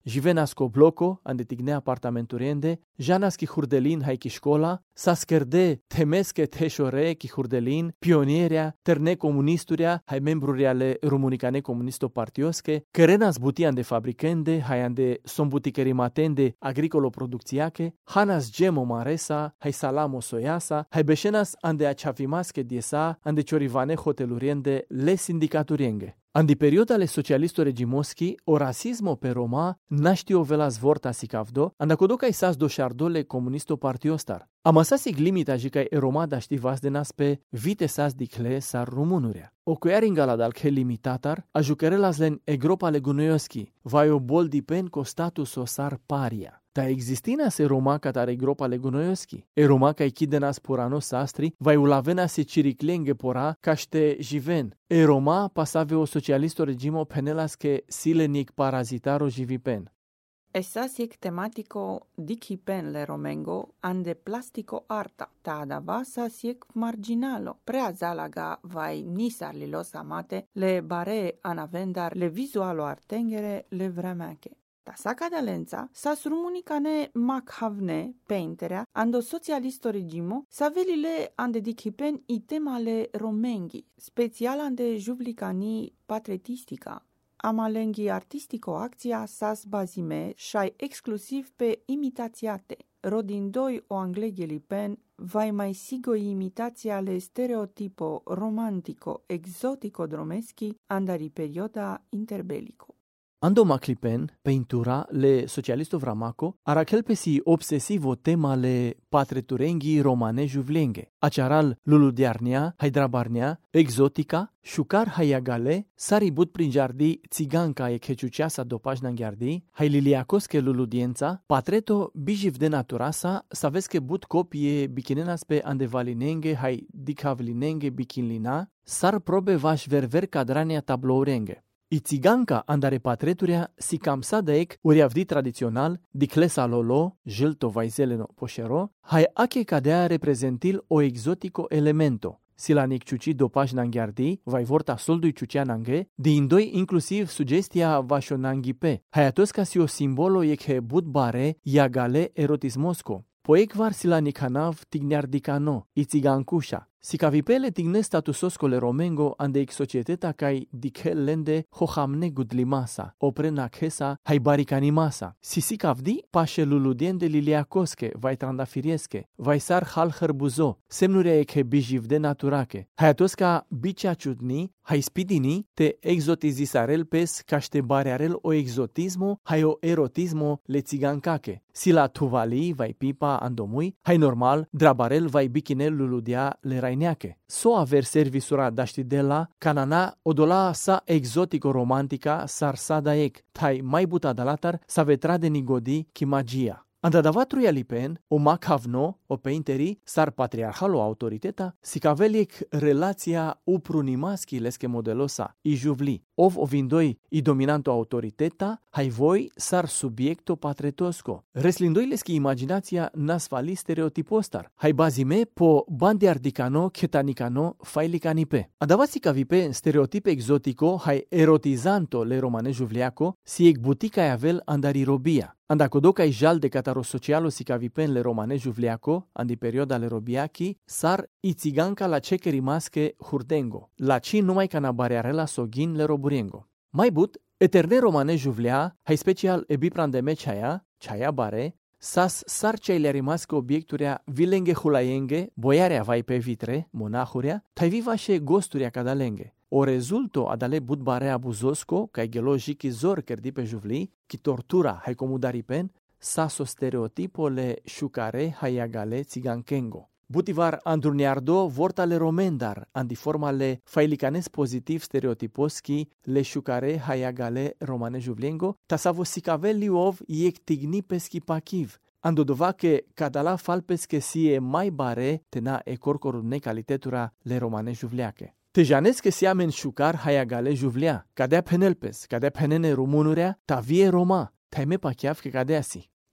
Jivenasco bloco, ande tigne apartamenturiende, Janas ki hurdelin hai ki škola, saskerde temeske teșore ki hurdelin, pionierea, terne comunisturia, hai membruria le Rumunicane Comunisto Partioske, kerenas butian de fabricende, hai ande sombuticherimatende agricolo producțiache, hanas gemo maresa, hai salamo soiasa, hai beșenas ande achavimasche diesa, ande ciorivane hoteluriende le sindicaturienge. Andi perioda le socialisto regimoschi, o rasismo pe Roma, naști o vela zvorta sikavdo, andacodoca isas do șardole comunisto partiostar. Amasasig limita jicai e Roma da ști vas de nas pe vite sas dicle sar rumunurea. O coiaringala dal che limitatar, a jucărelas len egropa le gunoioschi, vai o bol dipen co status o sar paria. Ta existina se Roma catare gropa le gunoioschi. E Roma ca ichidenas porano sastri, vai ulavena se ciriclenge pora caște jiven. E Roma pasave o socialisto regimo penelas che silenic parazitaro jivipen. Esas iec tematico dicipen le romengo ande plastico arta, ta adava sas iec marginalo. Prea zalaga vai nisar lilos amate le bare anavendar le visualo artengere le vremeche. Ta sa cadalența, sas rumunicane machavne, painterea, ando socialisto regimo, savelile ande dicipen itemale romengi, special ande juvlicani patriotistica. Amalenghi artistico acția sas bazime și exclusiv pe imitațiate. Rodin doi o anglegheli pen vai mai sigoi imitația le stereotipo romantico exotico dromeschi andari perioda interbelico. Ando maclipen, peintura le socialisto vramaco, arachel pesi obsesivo tema le patreturengi romane juvlenge, aciaral luludiarnia, hydrabarnia, exotica, șucar haiagale, saribut prin jardi țiganca e checiuceasa dopajna ghiardi, hai liliacosche luludiența, patreto bijiv de naturasa, savesche but copie bikinenas pe andevalinenge, hai dicavlinenge bikinlina, sar probe vaș verver cadrania tablourenge. I țiganca andare patreturea si camsa de ec uriavdi tradițional, di clesa lolo, jilto vaizeleno poșero, hai ache cadea reprezentil o exotico elemento. Silanic ciuci dopaj nanghiardi, vai vorta soldui ciucea nanghe, di indoi inclusiv sugestia vașo nanghipe, hai atos ca si o simbolo ec he bud bare, iagale erotismosco. Poec var silanic hanav tigneardicano, i țigancușa. Si cavipele tigne statusoscole romengo ande ex societeta cai dichel lende hohamne gudlimasa, oprena chesa hai baricanimasa. Si cavdi pașe luludiende liliacosche, vai trandafiriesche, vai sar hal hărbuzo, semnurea eche bijivde naturache. Hai atosca bicea ciudni, hai spidini, te exotizisarel pes caște barearel o exotismo, hai o erotismo le țigancache. Si la tuvali vai pipa andomui, hai normal, drabarel vai bichinel luludia le raineache. So aver servisura daștidela, canana odola sa exotico-romantica sar sadaec, tai mai buta dalatar sa vetra de nigodi ki magia. Andadavatruia lipen, o machavno, o painteri, sar patriarhalo autoriteta, si caveliec relația uprunimaschi lesche modelosa, i juvli, ov ovindoi i dominanto autoriteta, hai voi sar subiecto patretosco. Reslindoi leschi imaginația nasfali stereotipostar, hai bazime po bandiardicano, chetanicano, failicanipe. Adavasi cavipe stereotipe exotico, hai erotizanto le romane juvliaco, si ec butica avel andarirobia. Andacodoca i jal de cataro socialo si cavipen le romane juvliaco, andi perioda le robiachi, sar i țiganca la ceche rimasche hurdengo, la ci numai canabarearela sogin le roburiengo. Mai but, eterne romane juvlia, hai special ebiprandeme ceaia bare, sas sar ceile rimasche obiecturea vilenge hulaienge, boiarea vai pe vitre, monahurea, tai vivașe gosturia cadalenge. O rezulto adale bud barea buzosco, ca gelo jiki zor kerdi pe juvli, ki tortura hai comudaripen, saso stereotipo le șucare haiagale țigankengo. Butivar andurniardo vortale romendar, andi formale failicanes pozitiv stereotiposki le șucare haiagale romane juvliengo, tasavo sicave liov iec tigni peschi pachiv. Andodova che cadala falpesche sie mai bare tena e corcorul necalitetura le romane juvliache. Tejanesc că seamen șucar haiagale juvlia, cadea penelpes, cadea penene rumunurea, ta vie Roma, taime pachiav că cadeasi.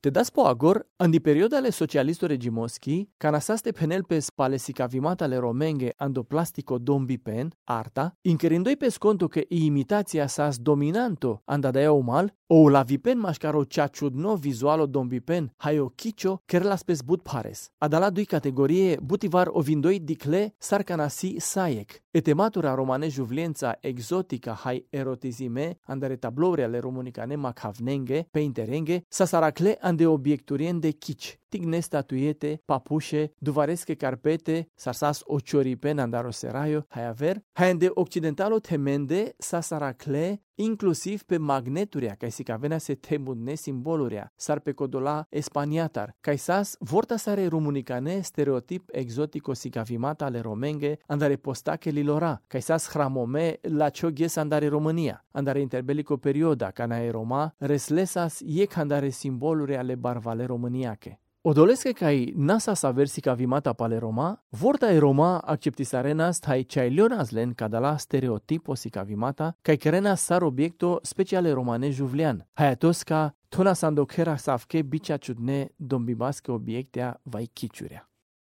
Te das po agor, andi periodale socialisto regimoschi, canasaste penel pes palesicavimatale romenge ando plastico dombi pen, arta, incherindoi pe sconto che imitația sas dominanto andadea mal, o la vipen mașcaro ceaciudno vizualo dombi pen, hai o chicio, kerlas pes but pares. Adala dui categorie butivar ovindoi dicle sarcanasi saiec. Etematura romane juvliența exotica hai erotizime, andare tablouri ale romunicane macavnenge, pe interenge, sasaracle ande obiecturien de chici. Tigne statuiete, papușe, duvaresche carpete, sarsas ocioripen andaro seraio, hai aver, hai ande occidentalo temende, sasaracle, inclusiv pe magneturia, ca si cavenea se temudne simboluria, sar pe codola espaniatar, ca sas vorta sare romunicane stereotip exotico sicavimata ale romenge, andare postache lilora, ca sas hramome la cioghes andare România, andare interbelico perioda, ca nae Roma, reslesas iec andare simboluria ale barvale româniache. Odolesque cai nasa saversica vimata pale Roma, vorta e Roma acceptisarenas tai ceailionas len cadala stereotipo sica vimata, cai kerenas sar obiecto speciale romane juvlian. Hayatosca tona sandokera safke bicea ciudne dombibasche obiectea vai chiciurea.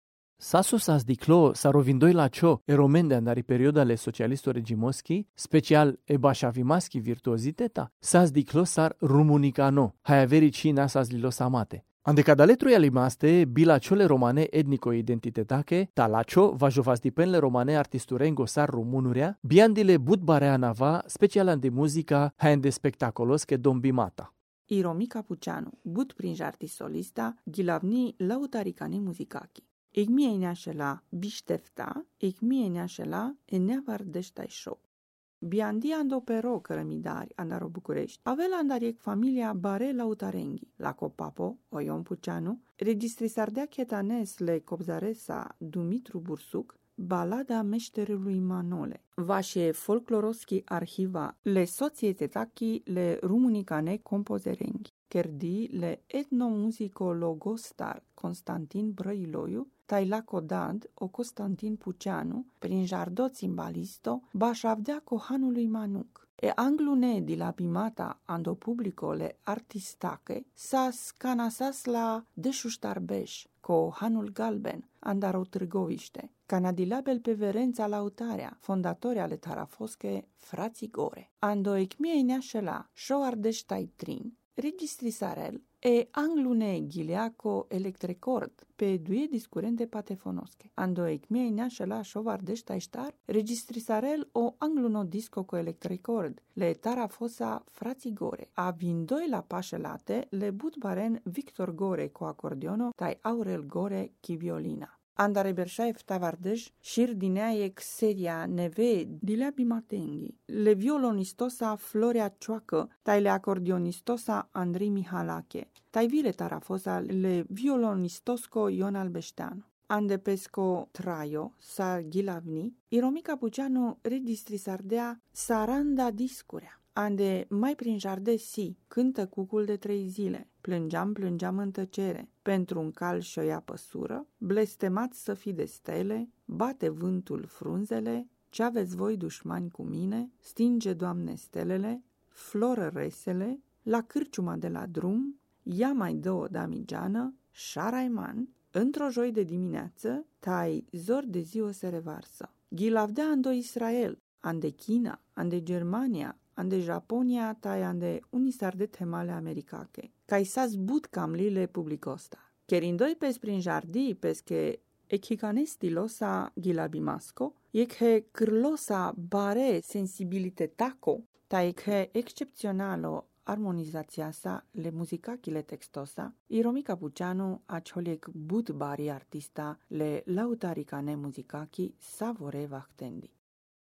Sasu sas diclo sarovindoi la cio e romende andari periodale socialisto regimoschi, special e bașavimaschi virtuoziteta, sas diclo sar rumunicano, hai averici nasas lilos amate. Ande cadaletruia limaste, bilaciole romane etnico-identitetache, talacio, vajovasdipenle romane artisturengo sar rumunurea, biandile budbarea nava, special de muzica, haende spectacolos che dombimata. Iromi Capuceanu, but prinj artisolista, gilavni lautaricani muzikaki. Egmie neașela biștefta, egmie neașela eneavar deștai show. Biandi ando pero cărămidari andaro București, avea andariec familia Bare Lautarenghi, la Copapo, Oion Puceanu, registrisardea chetanes le copzaresa Dumitru Bursuc, balada meșterului Manole, vașe folcloroschi arhiva le societetaki le rumunicane compozerenghi, kerdi le etnomuzicologostar Constantin Brăiloiu, Taila Codad, o Constantin Puceanu, prin Jardo Țimbalisto, bașavdea cohanului Manuc. E anglune di la pimata ando publico le artistache, sas canasas la deșuștarbeș, cohanul galben, andaro Târgoviște, canadilabel pe verența lautarea, fondatori ale tarafosche frații Gore. Ando ecmie neașela, șoardeștai trin, registrisarel, e anglune gileaco electrecord pe due discurente patefonosche. Ando ecmie neașela șovardeștaistar, registrisarel o angluno disco co electrecord, le tarafosa frații Gore. A vindoi la pașelate le budbaren Victor Gore co acordiono, tai Aurel Gore chi violina. Andare Berșaev Tavardej, șir dineaiec seria neve dilea bimatenghi, le violonistosa Florea Cioacă, tai le acordionistosa Andrei Mihalache, tai vile tarafosa le violonistosco Ion Albeșteanu. Ande pesco Traio, sa Ghilavni, Iromi Capuceanu registrisardea Saranda discurea. Ande mai prin jarde si, cântă cucul de 3 zile, plângeam în tăcere, pentru un cal și o ia păsură, blestemat să fi de stele, bate vântul frunzele, ce-aveți voi dușmani cu mine, stinge, Doamne, stelele, floră resele, la cârciuma de la drum, ia mai dă o damigeană, șaraiman, într-o joi de dimineață, tai zor de ziua se revarsă. Ghilavdea ando Israel, ande China, ande Germania, ande Japonia, tai ande unisar de temale americache. Cai sas but cam lile publicosta. Cherindoi pes prin jardi, pesche echicanestilosa gilabimasco, ecce cârlosa bare sensibilitetaco, tai ecce excepționalo armonizația sa le muzicachile textosa, Iromi Capuceanu acioliec but bari artista le lautaricane muzicachi savore vactendi.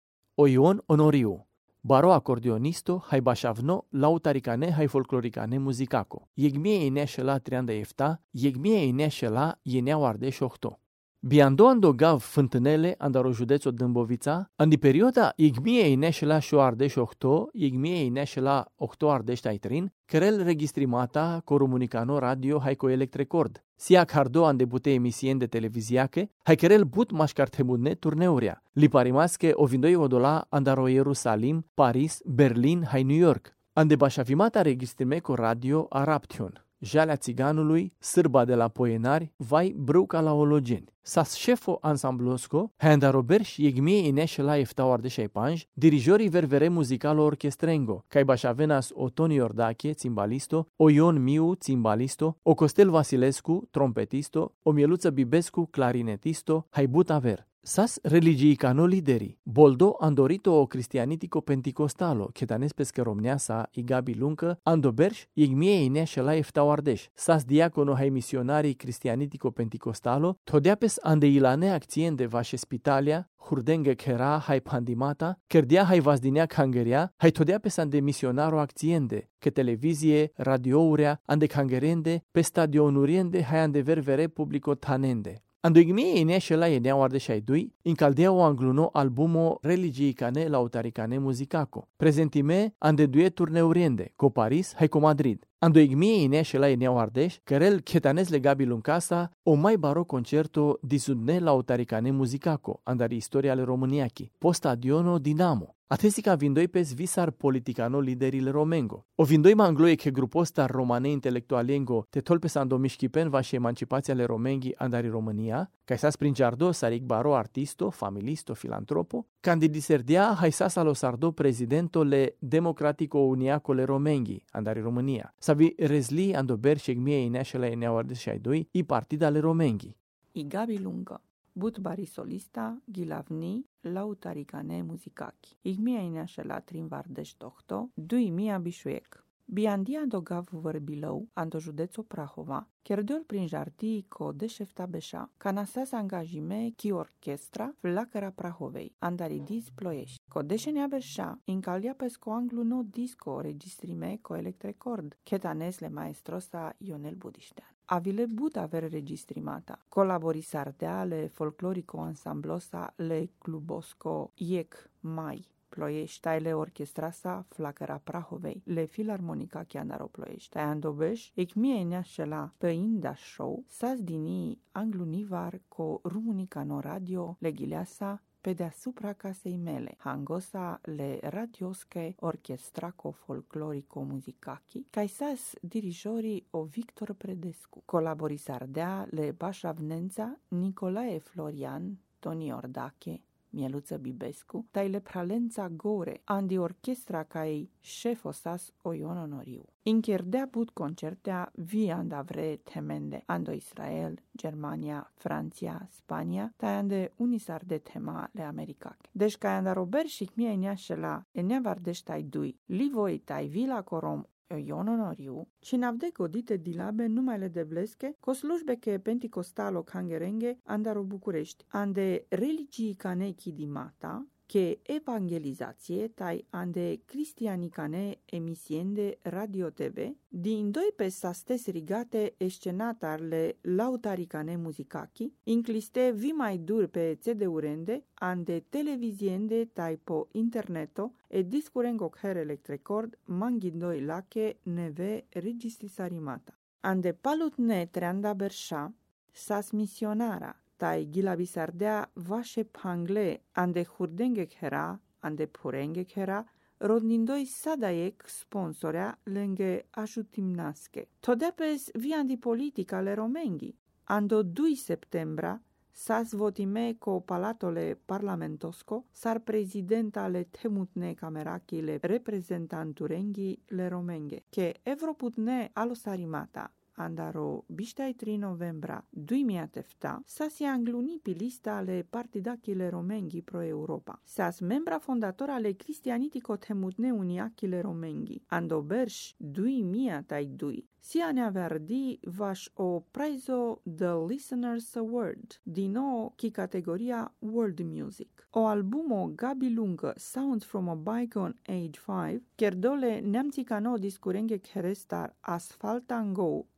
Oion Onoriu, baro acordionisto, hai bașavno, lautaricane, hai folcloricane muzicaco. Iegmie ineșela trianda efta, iegmie ineșela ieneau ardeș ohto. Biando gav fântânele andaro județo Dâmbovița, andi perioda iegmie ineșela șo ardeș ohto, iegmie ineșela ohto ardeș taitrin, kerel registrimata comunicano radio hai co electrecord. Siac hardo ande bute emisien de televiziache, hai kerel but mașcartemudne turneuria. Liparimasche ovindoi odola andaro Ierusalim, Paris, Berlin hai New York. Ande bașavimata registrime co radio Araption. Jalea țiganului, Sârba de la Poienari, vai Brăuca la Ologeni. Sas șefo ansamblosco, handa roberș iegmie ineșe la eftau ardeșai panj, dirijorii ververe muzicalo orchestrengo, cai bașavenas o Toni Iordache, țimbalisto, o Ion Miu, țimbalisto, o Costel Vasilescu, trompetisto, o Mieluță Bibescu, clarinetisto, haibuta ver. Sas religii cano lideri, boldo andorito o cristianitico penticostalo, chetanes pesche romneasa, igabi luncă, andoberș, igmie ineșe la eftau ardeș. Sas diacono hai misionarii cristianitico penticostalo, todeapes ande ilane acțiende vașe spitalia, hurdenge chera hai pandimata, kerdia hai vazdinea hangeria, hai todeapes ande misionaro acțiende, che televizie, radiourea, ande hangerende, pe stadionuriende hai ande ververe publico tanende. Ando igmie ineșe la eneau ardeșai dui, incaldeau angluno albumo religii cane lautaricane muzicaco. Prezentime ande due turneuriende, co Paris hai co Madrid. Ando igmie ineșe la eneau ardeș, cărel chetanes legabil în casa, o mai baro concerto disudne lautaricane muzicaco, andari istoria ale Româniachi, po stadiono Dinamo. Atesica vindoi pes visar politicano liderile romengo. O vindoi mangloie che grupostar romane intelectualengo te tolpes ando mișchipen vașe emancipația ale romenghi andari România, cai sas princiardo saric baro artisto, familisto, filantropo, candidiserdia hai sas alo sardo presidento le democratico uniaco le romenghi andari România. Savi rezli ando berșe gmie ineașe la eneau ardeșai doi i partida le romenghi. Igabi lungă. But barisolista, gilavni, lautaricane muzikaki. Igmia ineașe la trinvardeș tohto, dui mia bișuiec. Biandia dogav vărbilău, ando județo Prahova, cherdeol prin jartii co deșefta beșa, canasas angajime chi orchestra flacăra Prahovei, andaridis ploiești. Co deșenea beșa, incalia pesco anglu no disco registrime co electrecord, chetanesle maestrosa Ionel Budiștean. Avile but aver registrimata. Colaborisardea le folclorico ansamblosa le clubosco iec mai. Ploiești, taile orchestrasa flacăra Prahovei, le filarmonica chiandaro Ploiești. Tai andobeș, ecmie neașela pe inda show, sas dini anglunivar co rumunica no radio, le ghileasa, pe deasupra casei mele, hangosa le radiosche orchestraco folclorico muzikaki, cai sas dirijorii o Victor Predescu, colaborisardea le Bașavnența, Nicolae Florian, Toni Iordache, Mieluță Bibescu, taile pralența gore, andi orchestra cai șefosas o Ion Onoriu. Inchierdea put concertea viandavre temende, ando Israel, Germania, Franția, Spania, taiande unisar de tema le americache. Deci ca andarober și mie neașela, eneavardeș tai dui, livoi tai vila corom, Ion Onoriu, cinavde godite dilabe numele de blesche, co slujbe che penticostalo cangerenghe andaro București, ande religii canechi di mata, che evangelizație tai ande cristianicane emisiende radio TV, din doi pe sastes rigate escenatarle lautaricane muzikaki, incliste vi mai dur pe CD-urende, ande televiziende tai po interneto, e discurengo her electrecord, mangindoi lache neve registrisarimata. Ande palutne treanda berșa, sas misionara, tai gilabisardea vașe pangle, ande hurdenge hera, ande purenge hera, rodnindoi sadaiec sponsorea lângă ajutimnasche. Todeapes viandi politica le romenghi. Ando 2 septembra, sas votime co palatole parlamentosco, sar prezidenta le temutne camerachi le reprezentanturenghi le romenghe, che evroputne alosarimata. Andaro biștai 3 novembra 2007 sas angluni pe lista ale partidachile romenghi pro-Europa. Sas membra fondatora ale cristianitico temutne uniachile romenghi. Andoberș 2002 sia ne averdi vaș o praizo The Listeners Award, din nou chi categoria World Music. O albumo gabi lungă Sounds from a Bygone Age 5, chierdole neamțicano discurenghe cherestar asfaltango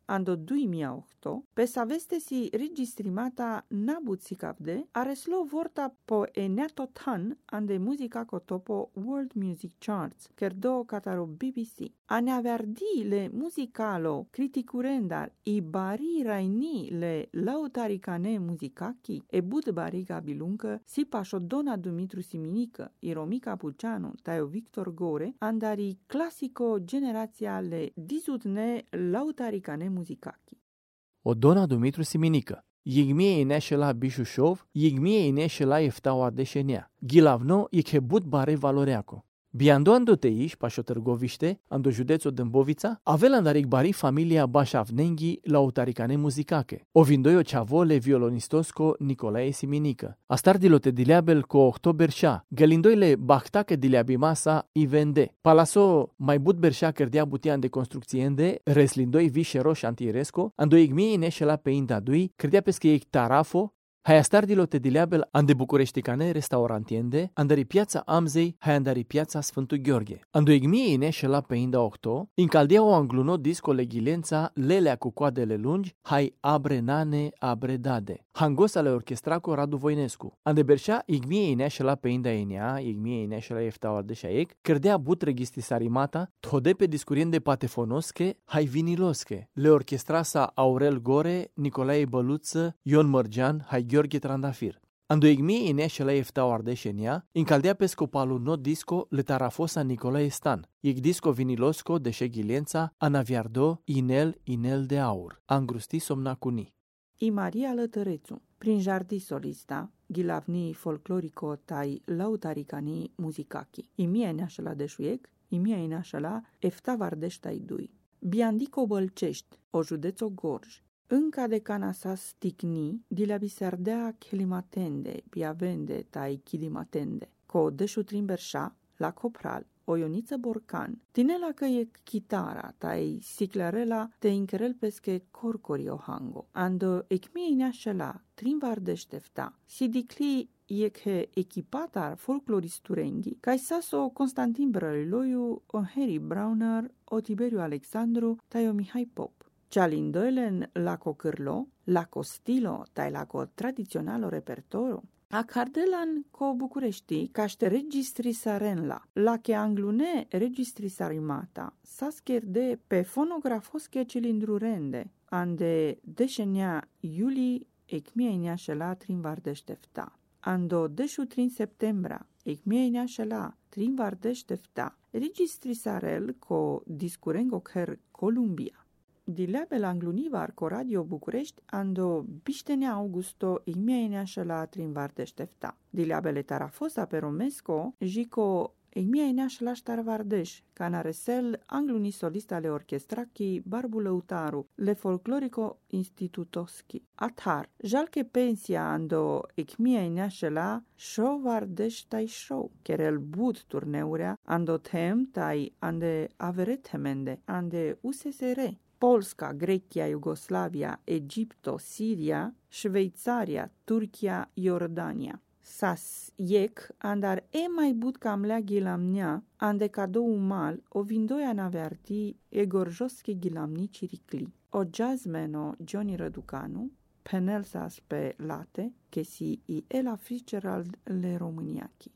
ando 2008, pe saveste si registrimata nabutsikavde, areslo vorta po eneatotan ande musica cotopo World Music Charts, kerdo cataro BBC. Aneaverdi le musicalo criticurendar i bari raini le lautaricane musicaki e bud bariga biluncă si pașo Dona Dumitru Siminică, i Romica Puceanu, taio Victor Gore, andari clasico generația le dizutne lautaricane musicaki. O Dona Dumitru Siminică. Igmie ineșela Bișușov, igmie ineșela Eftaua Deșenea. Gilavno ichebut bare valoreaco. Biando ando teiș, pașo Târgoviște, ando județo Dâmbovița, avea andaric bari familia Bașavnenghi lautaricane muzicache. Ovindoio ceavole violonistosco Nicolae Siminică. Astardilote dileabel co octoberșa, gălindoile bahtache dileabimasa ivende. Palaso mai but berșa cărdea butian de construcțiende, reslindoi vișeroș antiresco, ando igmie ineșela pe indadui, cărdea pesche tarafo, hai astardilote dileabel ande bucureșticane restaurantiende, andari piața Amzei, hai andari piața Sfântul Gheorghe. Ando igmie ineșela pe inda octo, incaldea o angluno disco leghilența lelea cu coadele lungi, hai abre nane, abre dade. Hangosale orchestraco Radu Voinescu. Ande berșa igmie ineșela pe inda enea, igmie ineșela Eftaua Deșaec, cărdea but registisarimata, tode pe discuriende patefonosche, hai vinilosche. Le orchestrasa Aurel Gore, Nicolae Băluță, Ion Mărgean, hai Gheorghe Trandafir. Ando igmie ineșela Eftaua Ardeșenia, incaldea pe scopalul no disco le tarafosa Nicolae Stan. Ig disco vinilosco deșe Ghiliența, Anaviardo, Inel de aur. Angrusti somnacuni. I Maria Lătărețu, prin jardi solista, gilavni folclorico tai lautaricani musicaki. I mie neașela deșuiec, i mie neașela Eftavardeștai dui. Biandico Bălcești, o județo Gorj. Înca de canasa sticni, dileabiserdea chelimatende, biavende tai chilimatende. Co deșutrin berșa, la Copral, o Ioniță Borcan, tinela că e chitara, tai siclarela te inkerel pesche corcori ohango. Ando ecmie neașela, trinvardeștefta, sidicli e că echipatar folcloristurenghi, ca saso Constantin Brăliloiu, o Harry Browner, o Tiberiu Alexandru, tai o Mihai Pop. Cialindoilen laco cârlo, laco stilo, tai laco tradiționalo repertoro. A cardelan co București, caște registri sarenla, la che anglune registri sarimata, sa scherde pe fonografosche cilindrurende, ande deșenea Iuli ecmie neașela trin vardeștefta. Ando deșu trin septembra, ecmie neașela trin vardeștefta, registri sarel co discurengo cher Columbia. Dileabel anglunivar co Radio București ando biștenea Augusto igmienea șela trin vardeștefta. Dileabele tarafosa pe romesco jico igmienea șela ștar vardeș, canaresel angluni solista le orchestrachi Barbu Lăutaru, le folclorico institutoschi. Athar, jalke pensia ando igmienea șela show vardeș tai show, kerel bud turneurea ando tem tai ande averetemende, ande USSR. Polska, Grecia, Iugoslavia, Egipto, Siria, Șveițaria, Turcia, Iordania. Sas iec andar e mai but cam lea ghilamnea, ande cadou mal, o vindoia naverti e gorjosche ghilamni ciricli. O jazzmeno Johnny Răducanu, penelsas pe late, che si i Ella Fitzgerald le Româniachi.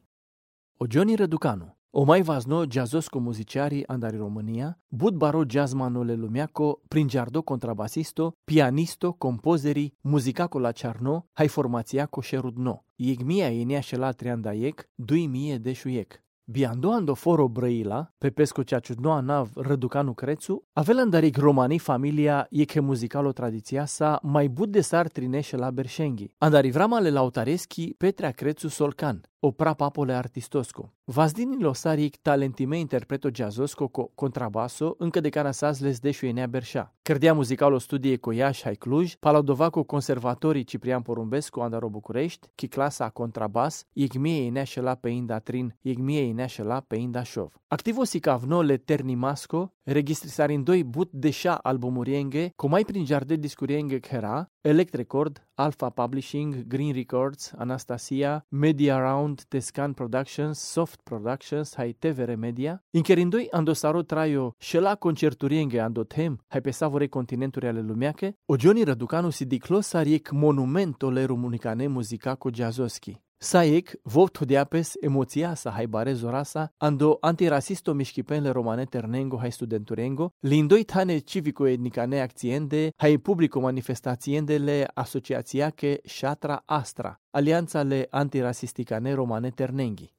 O Johnny Răducanu. O mai vazno jazzosco muziciari andari România, bud baro jazzmanole lumiaco, prin giardo contrabasisto, pianisto, compozeri, muzicaco la Ciarno, hai formațiaco șerudno. Igmia inea șela triandaiec, 2000 de șuiec. Biando ando foro Brăila, pe pesco ceaciudno anav Răducanu Crețu, avea andaric romani familia ieche muzicalo tradiția sa mai bud de sar trineșe la Berșenghi. Andari vramale lautareschi Petrea Crețu Solcan, o prapapole artistosco. Vazdinilo saric talentime interpreto jazzosco co contrabasso încă de canasaz les deșu enea Berșa. Cărdea muzicalo studie co Iași hai Cluj, paladovaco conservatorii Ciprian Porumbescu andaro București, chi clasa contrabas, igmie enea șela pe inda trin, igmie enea șela pe inda șov. Activo si cavno le ternimasco, registrisari în doi but deșa albumurienge, co mai prin jarde discurienge chera, Electrecord, Alpha Publishing, Green Records, Anastasia, Media Round, Tescan Productions, Soft Productions, hai TVR Media, incherindoi andosaro traio shela concerturienge andothem, hai pesavore continenturi ale lumeache, o Johnny Răducanu si diclosariec monumento le rumunicane muzica co jazzoski. Saiec, vot hodiapes emoția sa hai bare zorasa, ando antirasisto mișchipenle romane ternengo hai studenturengo, lindoi tane civico-etnicane acțiende, hai publico manifestațiendele asociațiache Shatra Astra, alianțale antirasisticane romane ternenghi.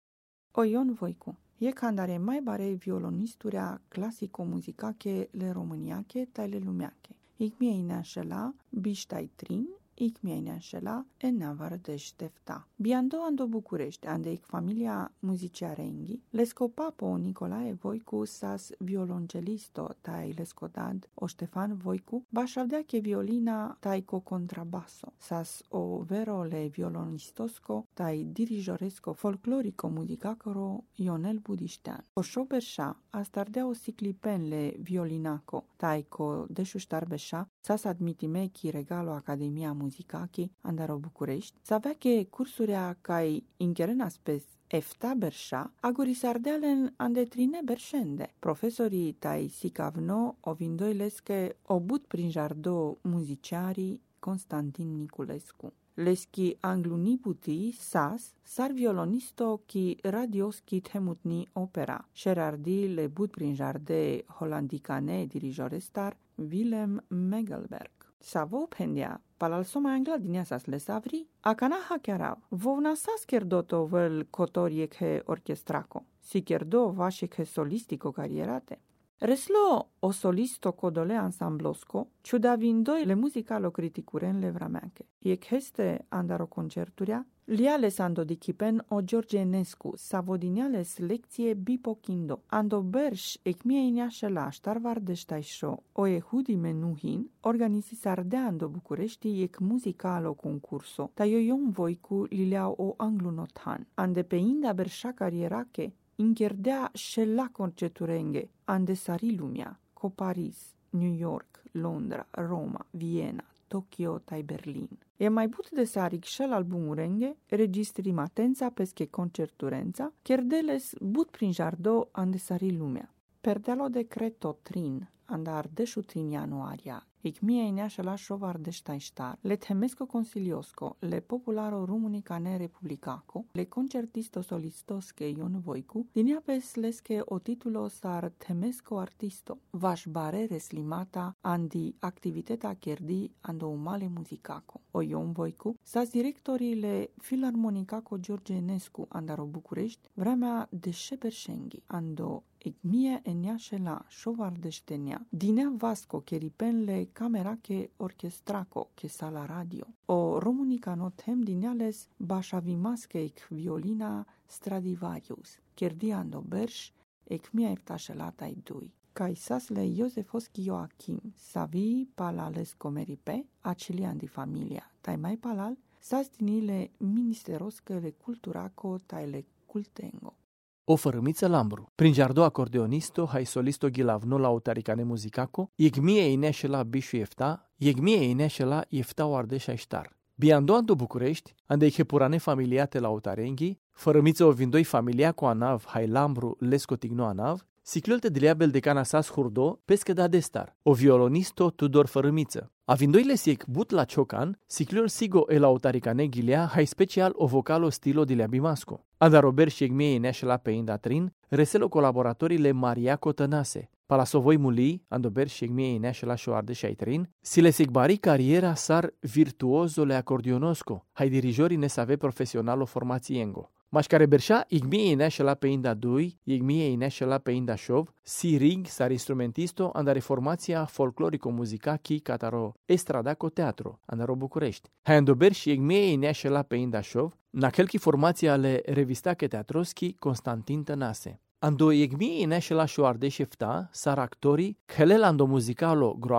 O Ion Voicu. E candare mai bare violonisturea clasico-muzicache le româniache tai le lumeache. Icmiei neașela, biștai trin, Icmiei neașela, enavardeș tefta. Biando ando București, andeic familia muziciarenghi, lescopapo Nicolae Voicu sas violoncelisto tai lescodad o Ștefan Voicu, bașaldeache violina tai co contrabasso, sas o vero le violonistosco tai dirijoresco folclorico muzicacoro Ionel Budiștean. O șoberșa, astardea o siclipen le violinaco, tai co deșuștarbeșa, sas admitimeci regalo Academia Muzicachi, andaro București, saveache cursurea cai incherenas pe efta berșa, agurisardealen andetrine berșende. Profesorii tai sicavno ovindoilesche obut prin jardo muziciarii Constantin Niculescu. Leschi angluniputi sas, sar violonisto ki radioski temutni opera. Sherardi le but prin jarde holandicane dirijorestar Willem Megelberg. Savo pendia, palal soma angla diniasas le savri, acana hackerav, vovna sas kerdoto vel cotorie che orchestraco, si kerdo vaše che solistico carierate. Reslo o solisto codole ansamblosco, ciudavindoi le muzicalo criticuren le vrameache. Iec heste andaro concerturia, liales ando dicipen o George Enescu, savodiniales lecție bipochindo, ando berș ecmie ineașela ștarvardeștaisho, o ehudi menuhin, organisisardeando București ec muzicalo concurso, ta ioiom Voicu lileau o anglunotan, ande pe inda berșa carierache, incherdea șela concerturenghe, ande sari lumea, co Paris, New York, Londra, Roma, Viena, Tokyo tai Berlin. E mai but de saric șel albumurenghe, registri matența pesche concerturența, cherdeles but prin jardo ande sari lumea. Perdealo decreto trin, andar deșutrin ianuaria, icmie ineașela șovardeștaistar, le temesco consiliosco, le popularo rumunicane republicaco, le concertisto solistosche Ion Voicu, diniapes lesche o titulo sar temesco artisto, vaș barere slimata andi activiteta cherdi ando umale muzicaco. O Ion Voicu, sas directorile Filarmonicaco George Enescu andaro București, vremea de șeberșenghi, ando icmie eniașela șovardeștenea, dinea vasco cheripenle camerache orchestraco che sala radio. O romunica notem dineales bașavimasceic violina Stradivarius, cherdiando berș, ecmia eftașelatai dui. Caisasle Iosefoschi Joachim, savi palales comeripe, acilian di familia, tai mai palal, sastinile ministeroscele culturaco tai le cultengo. O fărâmiță lambru. Prin jardo acordeonisto, hai solisto gilavno la autaricane muzicaco, iegmie ineșela bișu efta, iegmie ineșela efta oarde șaistar. Biando ando București, ande chepurane familiate la autarenghi, fărâmiță o vindoi familia cu anav, hai lambru lesco tigno anav, ciclolte de liabel de canasas hurdo, pescă da destar, o violonisto Tudor fărâmiță. Avindoile siec but la ciocan, ciclul sigo el autaricane ghilea, hai special o vocalo stilo de liabimasco. Anda Robert și egmie neașela pe indatrin, reselo colaboratorile Mariaco Tănase. Palasovoi muli, andober și egmie neașela șoarde și aitrin, si le sigbari cariera sar virtuozole acordionosco, hai dirijorii ne save profesionalo formațiengo. Mașcare berșa, igmie neașela pe inda dui, igmie neașela pe inda șov, si ring sar instrumentisto andare formația folclorico-muzicachi cataro estradaco teatro, andaro București. Hai andober și igmie neașela pe inda șov, nakelki formația ale revistache teatroschi Constantin Tănase. Ando egmie ineșela șoarde șefta, sar actorii, chelel ando muzicalo groapa,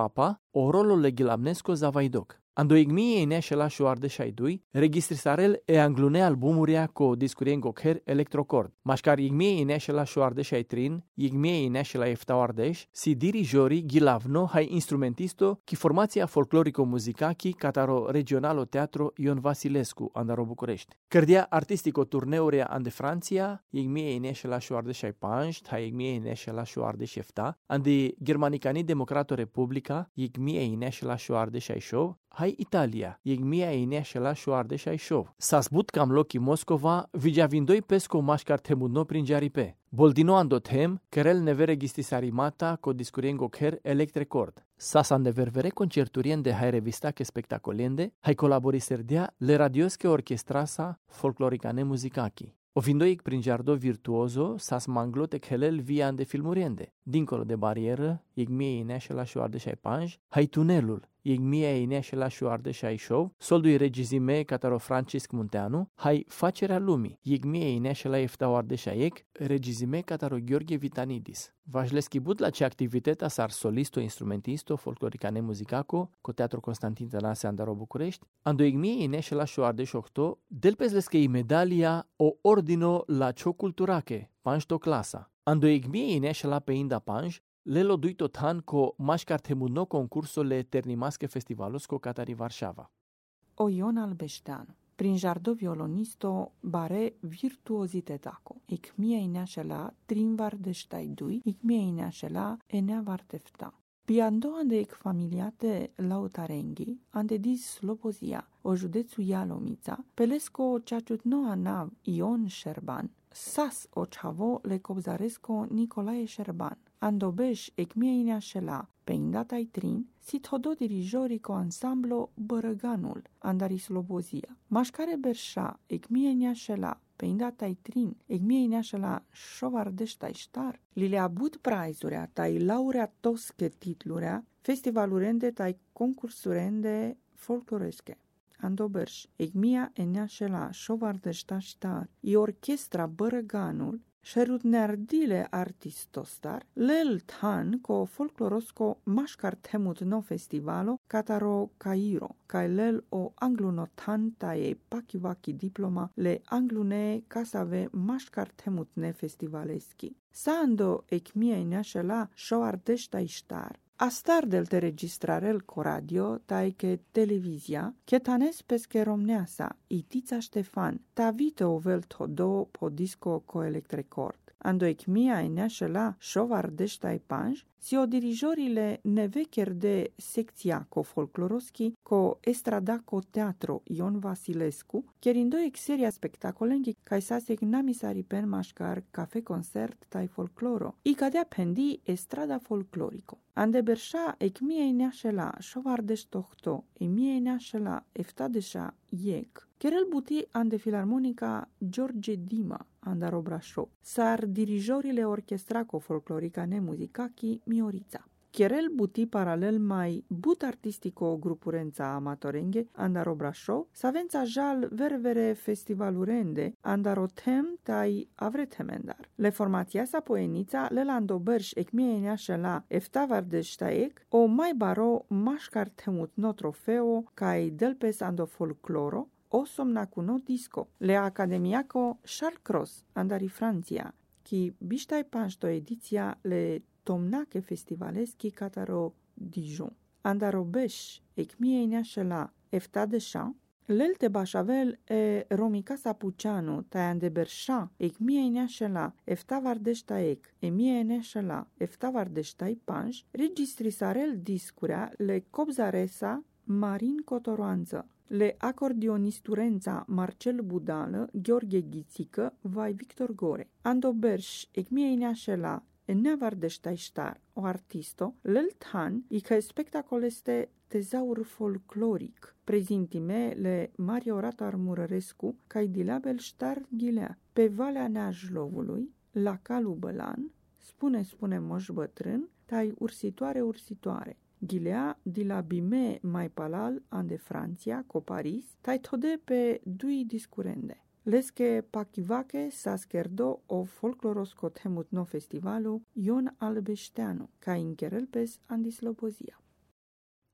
o rolo le gilamnesco zavaidoc. Ando igmie inešela šuarde šajdui, registrisarel e anglune albumuria co discuriengo cher electrocord. Mașcar igmie inešela šuarde šaitrin, igmie inešela eftawardeș, si dirijori gilavno hai instrumentisto ki formația folclorico-muzicaki cataro regionalo teatro Ion Vasilescu andaro București. Cărdia artistico turneuria ande Franția, igmie inešela šuarde šaipanj, hai igmie inešela šuarde šefta, ande Germanicani Democrato Republica, igmie inešela šuarde šaišov, hai Italia, igmia inešela šuarde šaišov. Sa zbut cam loki Moscova, vigiavindoi pesco mașcar temudno prin jaripe. Boldino andothem, kerel neve registisarimata co discuriengo cher electrecord. Sa neververe concerturiende hai revistache spectacoliende, hai colaboriserdea le radiosche orchestrasa folcloricane muzicaki. Ovindoic prin giardo virtuoso, sas manglote helel via de filmuriende. Dincolo de barieră, igmie inešela šuarde šaipanj, hai tunelul, igmie inešela šuarde šaišov, soldui regizime cataro Francisc Munteanu, hai facerea lumii, igmie inešela eftawarde šaiec, regizime cataro Gheorghe Vitanidis. Vajleski but la ce activiteta sar solisto instrumentisto folcloricane muzicaco, co Teatro Constantin Tănase andaro București, ando igmie inešela šuarde šohto, del pesleskei medalia o ordino la cio culturache, panjto clasa. Ando igmie inešela pe inda panj, lelo duito tan co mașcar temudno concurso le ternimasche festivalos co Catari Varșava. O Ion Albeșteanu. Prin jardo violonisto bare virtuozitetaco. Ic mie ineașela trinvar de ștaidui, ic mie ineașela enea vartefta. Piando ande ec familiate lautarenghi, ande dis Slobozia, o județu Ialomița, pelesco ceaciutno anav Ion Șerban, sas o ceavo le cobzaresco Nicolae Șerban. Andobeș ec mie ineașela, pe indatai trin, sit hodo dirijori co ansamblo Bărăganul, andari Slobozia. Mașcare berșa, ec mie ineașela, pe indatai trin, ec mie ineașela șovardeștai ștar, li le abut praizurea, tai laurea tosche titlurea, festivalurende tai concursurende folcloresche. Andoberș, ec mia eneașela șovardeșta ștar, i orchestra Bărăganul, Șerut neardile artistostar, lel tan co folclorosco mașcar temut no festivalo cataro Cairo, cae lel o anglunotan tae pakivaki diploma le anglune casave mașcar temut ne festivaleski. Sando ec mia inașela șoardeșta iștar, astar del te registrarel co radio, tae che televizia, che tanes pesche romneasa, itița Ștefan, ta vite ovel todo po disco co electrecord. Ando ec mia eneașela șovardeștai panj, si o dirijorile nevecher de secția co folcloroschi, co estrada co teatro Ion Vasilescu, cherindo ec seria spectacolenghi cae sasec namisaripen mașcar cafe concert tai folcloro, i cadea pendi estrada folclorico. Ande berșa ec mia eneașela șovardeștohto, e mia eneașela eftadeșa iec, Cherel buti ande filarmonica George Dima andaro Brașov, sar dirijorile orchestraco folcloricane muzicaki Miorița. Cherel buti paralel mai but artistico grupurența amatorenghe andaro Brașov, savența jal ververe festivalurende andaro tem tai avretemendar. Le formația sa poenița le landoberș ec mie la eftavardeștaec, o mai baro mașcar temut no trofeo cae delpes ando folcloro, o somnacuno disco, le academiaco Charles Cros, andari Franția, chi biștai panșto ediția le tomnache festivaleschi cataro Dijon. Andaro beș, ec mie ineașela efta de șan, lelte bașavel e romicasa puceanu, taiande berșa, ec mie ineașela efta vardeștaec, e mie ineașela efta vardeștai panș, registrisarel discurea le cobzaresa Marin Cotoroanță, le acordionisturența Marcel Budală, Gheorghe Ghițică, vai Victor Gore. Ando berș, ec mie ineașela nevardeștai ștar, o artisto, leltan, i că spectacoleste tezaur folcloric, prezintime le Mario Oratar Murărescu, ca dilabel ștar ghilea, pe Valea Neajlovului, la calul Bălan, spune moș bătrân, tai ursitoare. Ghilea di la bime mai palal ande Franția, co Paris, tai tode pe dui discurende. Lesche pachivache sa scherdo o folclorosco temut no festivalu Ion Albeșteanu, ca incherelpes andi Slobozia.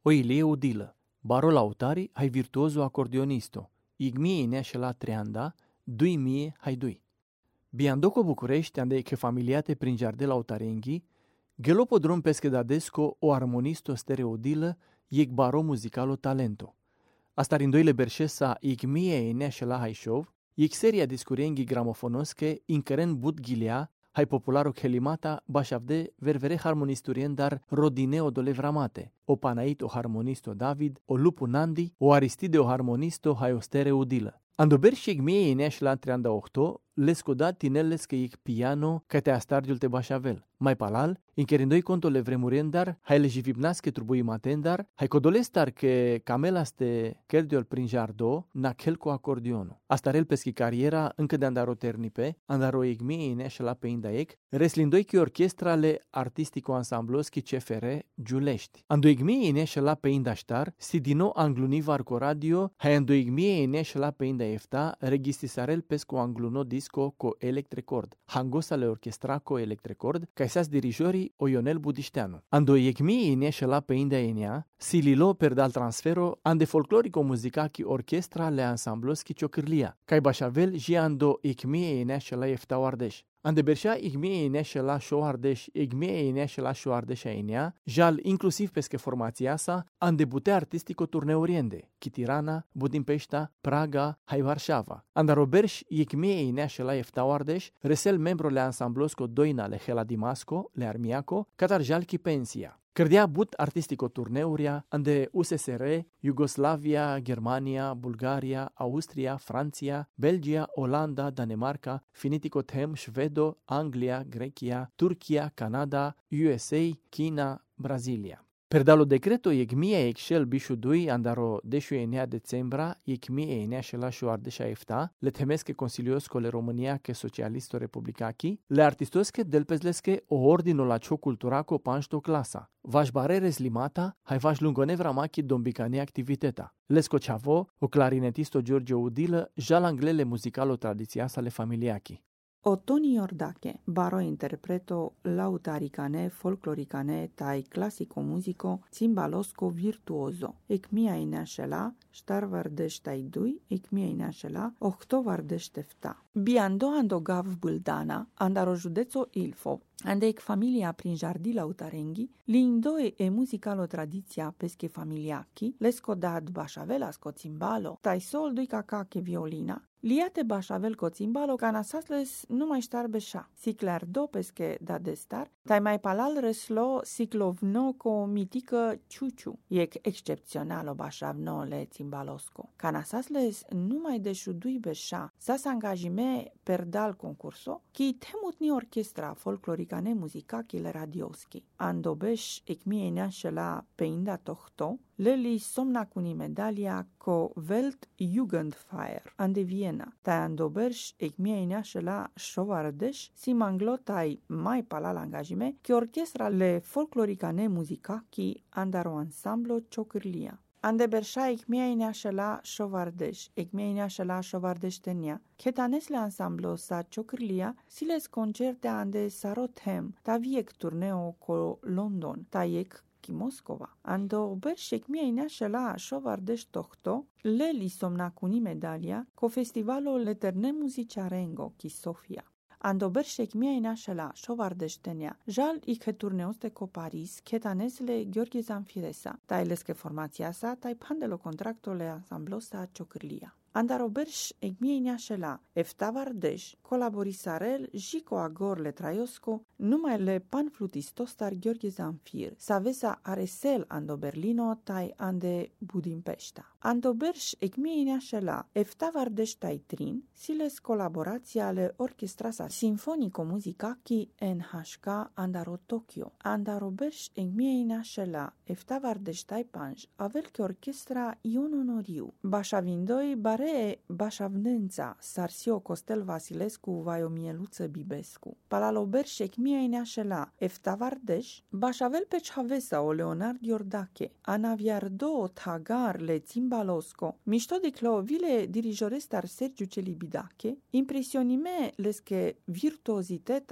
o ilie udilă, baro lautari hai virtuoso acordionisto, igmie inea și la treanda, dui mie hai dui. Biandoco București, ande che familiate prin giardel lautarenghi, gelopo drum pesche dadesco o armonisto stereodilă, iec baro muzicalo talento. Asta rindoile berșesa igmie inea și la haișov, iec seria discurenghi gramofonosche, incăren bud ghilea, hai popularo chelimata, bașavde ververe harmonisturien dar rodineo dolevramate, o panait o harmonisto David, o lupu Nandi, o Aristide o harmonisto hai o stereodilă. Andober și igmie inea și la treanda octo, lescoda tinelles că ic piano ca te astargiul te bașavel. Mai palal, incherindoi contole vremuriendar, hai le jivibnasche trubui matendar, hai codolestar că camelaste kerdiol prin jardo, na chel cu acordionul. Astarel peschi cariera încă de andaro ternipe, andaro igmie inea și la peindaec, reslindoi că orchestrale artistico ansambloschi CFR Giulești. Ando igmie inea și la peindaștar, sidino anglunivar co radio, hai ando igmie inea și la peinda efta, registisarel pesco angluno disco co electrecord. Hangosale orchestra co electrecord, ca esas dirijori o Ionel Budișteanu. Ando igmie inea și la peinda enea, sililo per dal transfero ande folclorico muzicachi orchestra le ansambloschi ciocârlia. Cai bașavel ji ando igmie inea și la efta Ardeș. Ande berșa igmie inea și la show Ardeș, igmie inea și la show Ardeș enea, jal inclusiv pesche formația sa, ande bute artistico turneu oriende, Chitirana, Budimpeșta, Praga, hai Varșava. Andaro berș igmie inea și la efta Ardeș, resel membro le ansamblosco doina le Hela Dimasco, le Armiaco, catar jalchi pensia. Cărdea but artistico turneuria, ande USSR, Iugoslavia, Germania, Bulgaria, Austria, Franția, Belgia, Olanda, Danemarca, finitico tem, Șvedo, Anglia, Grecia, Turcia, Canada, USA, China, Brazilia. Perdalo decreto igmie excel bișudui andaro deșu enea decembra, igmie enea și la șu ardeșa efta, le temesche consiliosco le România che socialisto republicachi, le artistosche del pezlesche o ordino la cio culturaco panșto clasa. Vaș bareres limata, hai vaș lungonevra machi dombicane activiteta. Lesco ceavo, o clarinetisto Giorgio Udilă, jal anglele muzicalo tradițiasa le familiachi. Ottoni Iordache, baro interpreto lautaricane, folcloricane, tai classico musico, cimbalosco virtuoso. Ec mia inașela, ștar vardeștai dui, ec mia inașela, ohto vardeștefta. Biando ando gav Bâldana, andaro județo Ilfov, ande ec familia prin jardi lautarenghi, lindoe e musicalo tradiția pesche familiachi, lesco dad bașavelasco cimbalo, tai sol dui cacache violina, liate bașavel co cimbalo ca nasasles nu mai ștar beșa. Sicler do pesche da destar, tai mai palal reslo siclovno co mitică ciuciu. Ec excepționalo bașavno le cimbalosco. Ca nasasles nu mai deșudui beșa, sas angajime per dal concurso, chi temutni orchestra folcloricane muzicachi le radioschi. Andobeș ec mie neașela peinda tohto, leli somna cuni medalia co Welt Jugendfeier ande Viena. Tai andoberș ec mie inașela șovardeș si manglotai mai palal angajime che orchestra le folcloricane muzicachi andaro ansamblo ciocârlia. Ande berșa ec mie inașela șovardeș, ec mie inașela șovardeștenia. Chetanesle ansamblo sa ciocârlia siles concerte ande sarothem, ta viec turneo co London, ta ec Moscova. Ando berșec mie inașela șovardeș tohto, leli somnacuni medalia, co festivalo leterne muziciarengo chi Sofia. Ando berșec mie inașela șovardeștenea, jal iche turneoste co Paris, chetanesle Gheorghe Zanfiresa, tai lesche formația sa, tai pandelo contractole ansamblosa ciocârlia. Andaro berș ec mie inașela, efta vardeș, colaborisarel jico agor le traiosco, numai le panflutistostar Gheorghe Zanfir, savesa aresel ando Berlino, tai ande Budimpeșta. Ando berș ec mie inașela, efta vardeș tai trin, siles colaborația ale orchestrasa sinfonico muzicachi NHK andaro Tokyo. Andaro berș ec mie inașela, efta vardeș tai panj, avel che orchestra Ion Onoriu. Bașavindoi bare bașavnența Sarsio Costel Vasilescu vai o Mieluță Bibescu. Palalo berș ec mie inașela, efta vardeș, bașavel pe Chavesa o Leonard Iordache, anaviardo tagar le Cimbalosco, mișto de clovile dirijorestar Sergiu Celibidache, impresionime lesche virtuozitetar,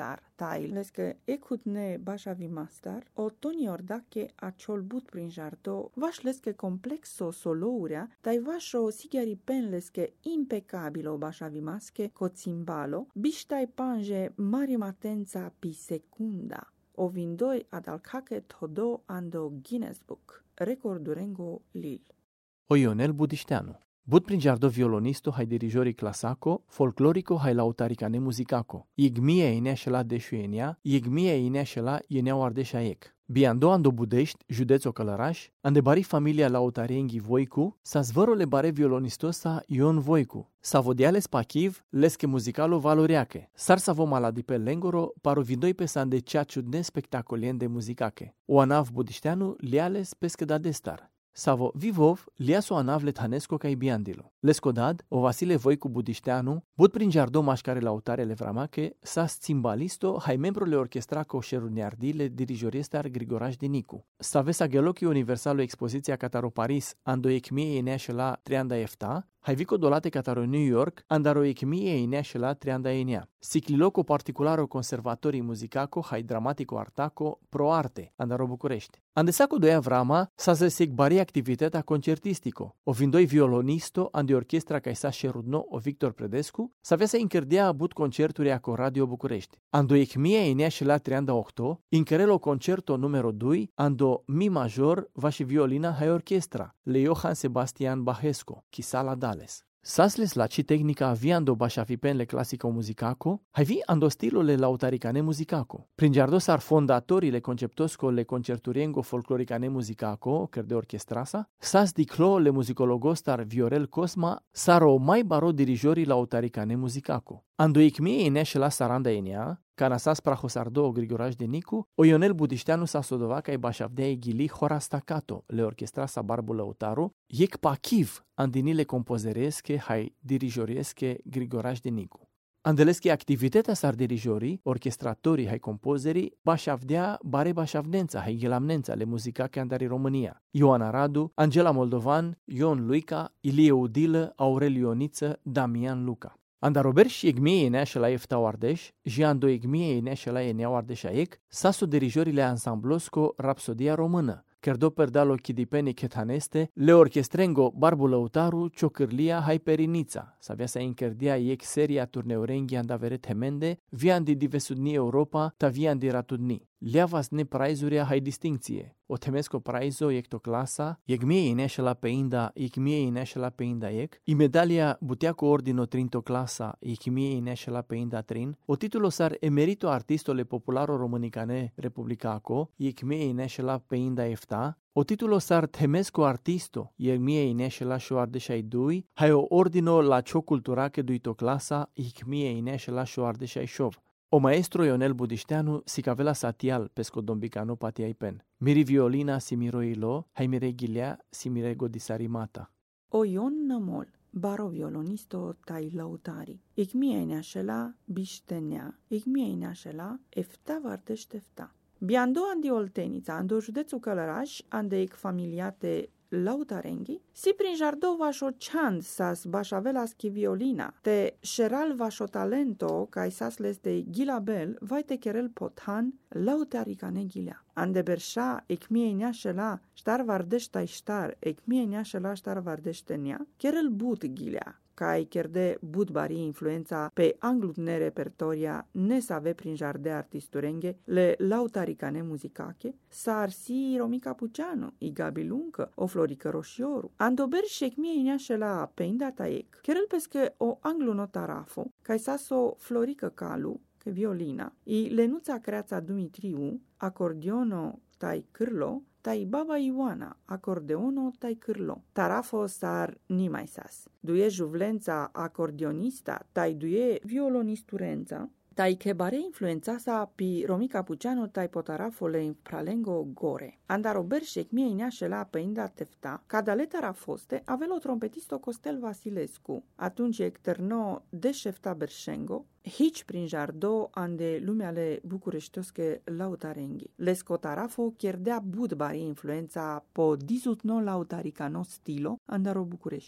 tai leske ekutne bașavi mastar, o toni ordake a ciolbut prin jardo, vaș leske complexo solourea, tai vașo sigari pen leske impecabilo bașavi masche, co cimbalo, biștai panje mari matența pi secunda. O vindoi ad alcake todo ando Guinness Book, recordurengo Lil. O Ionel Budișteanu. Bud prin jardo violonisto hai dirijorii clasaco, folclorico hai lautaricane muzicaco. Igmie inea șela deșuenia, igmie inea șela ineau ardeșa ec. Biando ando Budești, județo Călăraș, ande bari familia lautarienghi Voicu, sa zvărole bare violonistosa Ion Voicu. Sa vodiales pachiv, lesche muzicalo valoreache. Sar sa vom aladi pe lengoro, paru vidoi pe sande cea ciudne spectacolien de muzicache. O anav Budișteanu liales pescă da destar. Savo vivov liaso anav lethanesco ca ibiandilo. Lescodad, o Vasile Voicu Budișteanu, bud prin jardo mașcare lautare le vramache, sas cimbalisto, hai membro le orchestraco șeruniardile dirijoriestar Grigoraș Dinicu. Savesa gelochi universalo expoziția Cataro Paris, ando ecmie ineașe la trianda efta, hai vico dolate Cataro New York, andaro ecmie ineașe la trianda enea. Sicliloco particularo conservatorii muzicaco, hai dramatico artaco, pro arte, andaro București. Andesaco doia vrama, sa se sigbari activitatea concertistico. O vindoi violonisto, andi orchestra ca sa șerudno o Victor Predescu, sa avea să incerdea abut concerturi cu Radio București. Ando ecmie ineașe la trianda octo, incherelo concerto numero 2, ando mi major, va și violina hai orchestra, le Johann Sebastian Bachesco, chisala Dales. Sasles la ci tehnica aviando bașafipenle clasico muzicaco, hai vi ando stilole lautaricane muzicaco. Prin jardo sar fondatorile conceptosco le concerturiengo folcloricane muzicaco, ker de orchestrasa, sas diclo le muzicologostar Viorel Cosma, saro mai baro dirijorii lautaricane muzicaco. Ando icmie ineașe la saranda enea, Canasas Prahosardo Grigoraș Denicu, o Ionel Budișteanu sa sodovaca e bașavdea e ghili hora staccato, le orchestrasa Barbu Lăutaru, iec pachiv andinile compozeresche hai dirijoriesche Grigoraș Denicu. Andeleschi activitatea sar dirijorii, orchestratorii hai compozerii, bașavdea bare bașavnența hai ghilamnența le muzicache andari România. Ioana Radu, Angela Moldovan, Ion Luica, Ilie Udilă, Aureliu Ioniță, Damian Luca. Andarober și egmie eneașe la eftau ardeș, și ando egmie eneașe la eneau ardeș aec, sasu dirijorile ansamblosco Rapsodia Română, kerdo perdalo chidipeni chethaneste, le orchestrengo Barbu Lăutaru, Ciocârlia hai Perinița, savea să inkerdia iec seria turneurenghi andavere temende, vian di divesudni Europa, ta vian di ratudni. Liavas ne praizuria hai distincție. O temesco praizo ecto clasa, egmie ineașe la peinda, egmie ineașe la peinda ec, i medalia buteaco ordino trinto clasa, egmie ineașe la peinda trin, o titulo sar emerito artistole popularo romanicane republicaco, egmie ineașe la peinda efta, o titulo sar temesco artisto, egmie ineașe la șo ardeșai dui, hai o ordino la cio culturache duito clasa, egmie ineașe la șo ardeșai șov. O maestro Ionel Budișteanu si cavela satial pesco dombicano patiai pen. Miri violina si miro ilo, hai mire ghilea si mire godisarimata. O Ion Nămol, baro violonisto tai lautari. Icmie ineașela biștenea, icmie ineașela efta vartește efta. Biando andi Oltenița, ando județul Călăraș, andeic familiate lautarenghi, si prin jardo vașo chand sas bașavelaschi violina, te șeral vașo talento, ca sas leste ghilabel, vai te cherel pothan, lautaricane ghilea. Ande berșa, ecmie ineașela, ștar vardeștai ștar, ecmie ineașela ștar vardeștenea, cherel but ghilea. Cai chierde budbari influența pe anglutne repertoria ne save prin jarde artisturenghe le lautaricane muzicache, sa arsi Romica Puceanu, i Gabi Luncă, o Florică Roșioru. Andober șecmie ineașe la peinda taec, cherel pesche o anglunotarafo, cai saso Florică Calu, che violina, i Lenuța Creața Dumitriu, acordiono tai cârlo, tai baba Ioana, acordeono tai cârlo. Tarafo sar nimai sas. Duie juvlența acordionista, tai duie violonisturența, tai che bare influența sa pi Romica Puceanu tai potarafole in pralengo gore. Andaro berșec mie ineașe la peinda tefta, cadale tarafoste avelo trompetisto Costel Vasilescu, atunci ecterno deșefta berșengo, hici prin jardo ande lumeale bucureștiosche lautarenghi. Lesco tarafo chierdea budbari influența po disutno lautaricano stilo andaro București.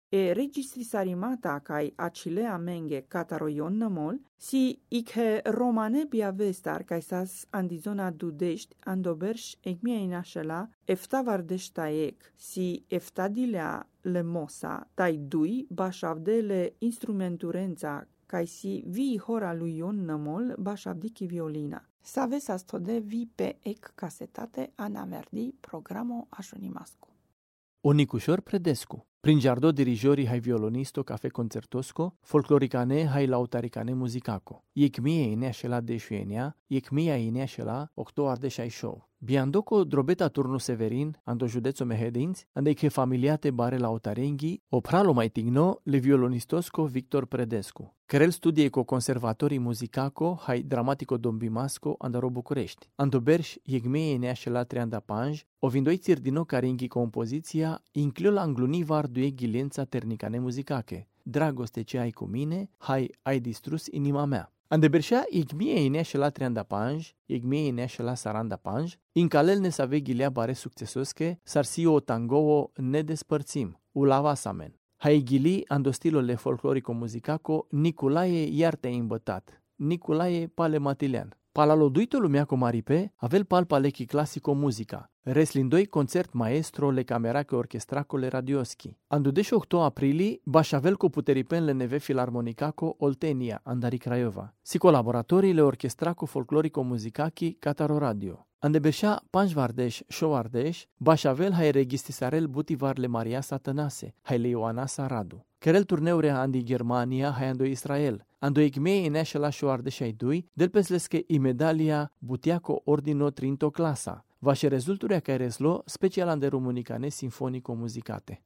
e registrisarimata kai acilea menge cataroion namol, si iche romane biavestar kai sas andizona dudești andoberș egmieina shela efta vardeshtaek, si efta dilea le mosa, tai dui bașavdele instrumenturența kai si vi hora lui Ion namol bașavdiki violina. Saves astode vi pe ec casetate anamerdi programo așonimascu. Onicușor Predescu. Prin giardo dirijorii hai violonisto cafe concertosco, folcloricane hai lautaricane muzicaco. Iecmie inea shela deșuenia, iecmia inea shela octoar de șaisou. Biandoco drobeta turnu Severin, ando județo Mehedinți, andei che familiate bare lautarenghi, opralo mai tigno le violonistosco Victor Predescu. Kerel studie co conservatorii muzicaco hai dramatico dombimasco andaro București. Ando berș iecmie inea shela trianda panj, ovindoi țirdino carenghi compoziția, inclio la anglunivar due ghilența ternicane muzicache. Dragoste ce ai cu mine, ai distrus inima mea. Andeberșea iecmie inea shela trianda panj, iecmie inea shela saranda panj, incalel ne save ghilea bare succesosche, sarsio tangoo ne despărțim, ulava samen. Hai ghili andostilole folclorico muzicaco, Nicolae iar te-ai îmbătat, Nicolae pale matilian. Palaloduito lumea cu maripe, avel palpa lechi clasico muzica. Reslindoi concert maestro le camerache orchestracole radioschi. Andudeș 8 aprilii, bașavel cu puteripen le neve filarmonicaco Oltenia, andari Craiova. Si colaboratorii le orchestraco folclorico muzicachi Cataro Radio. Andebeșea Panj Vardeș, Show Ardeș, bașavel hai registisarel butivar le Maria Satanase, hai le Ioanasa Radu. Kerel turneure andi Germania, hai ando Israel. Ando igmei inea shela Show Ardeș ai dui, del pesleske i medalia butiaco ordino trinto clasa. Vaše rezulturea care reslo special ande rumunicane sinfonico muzicate.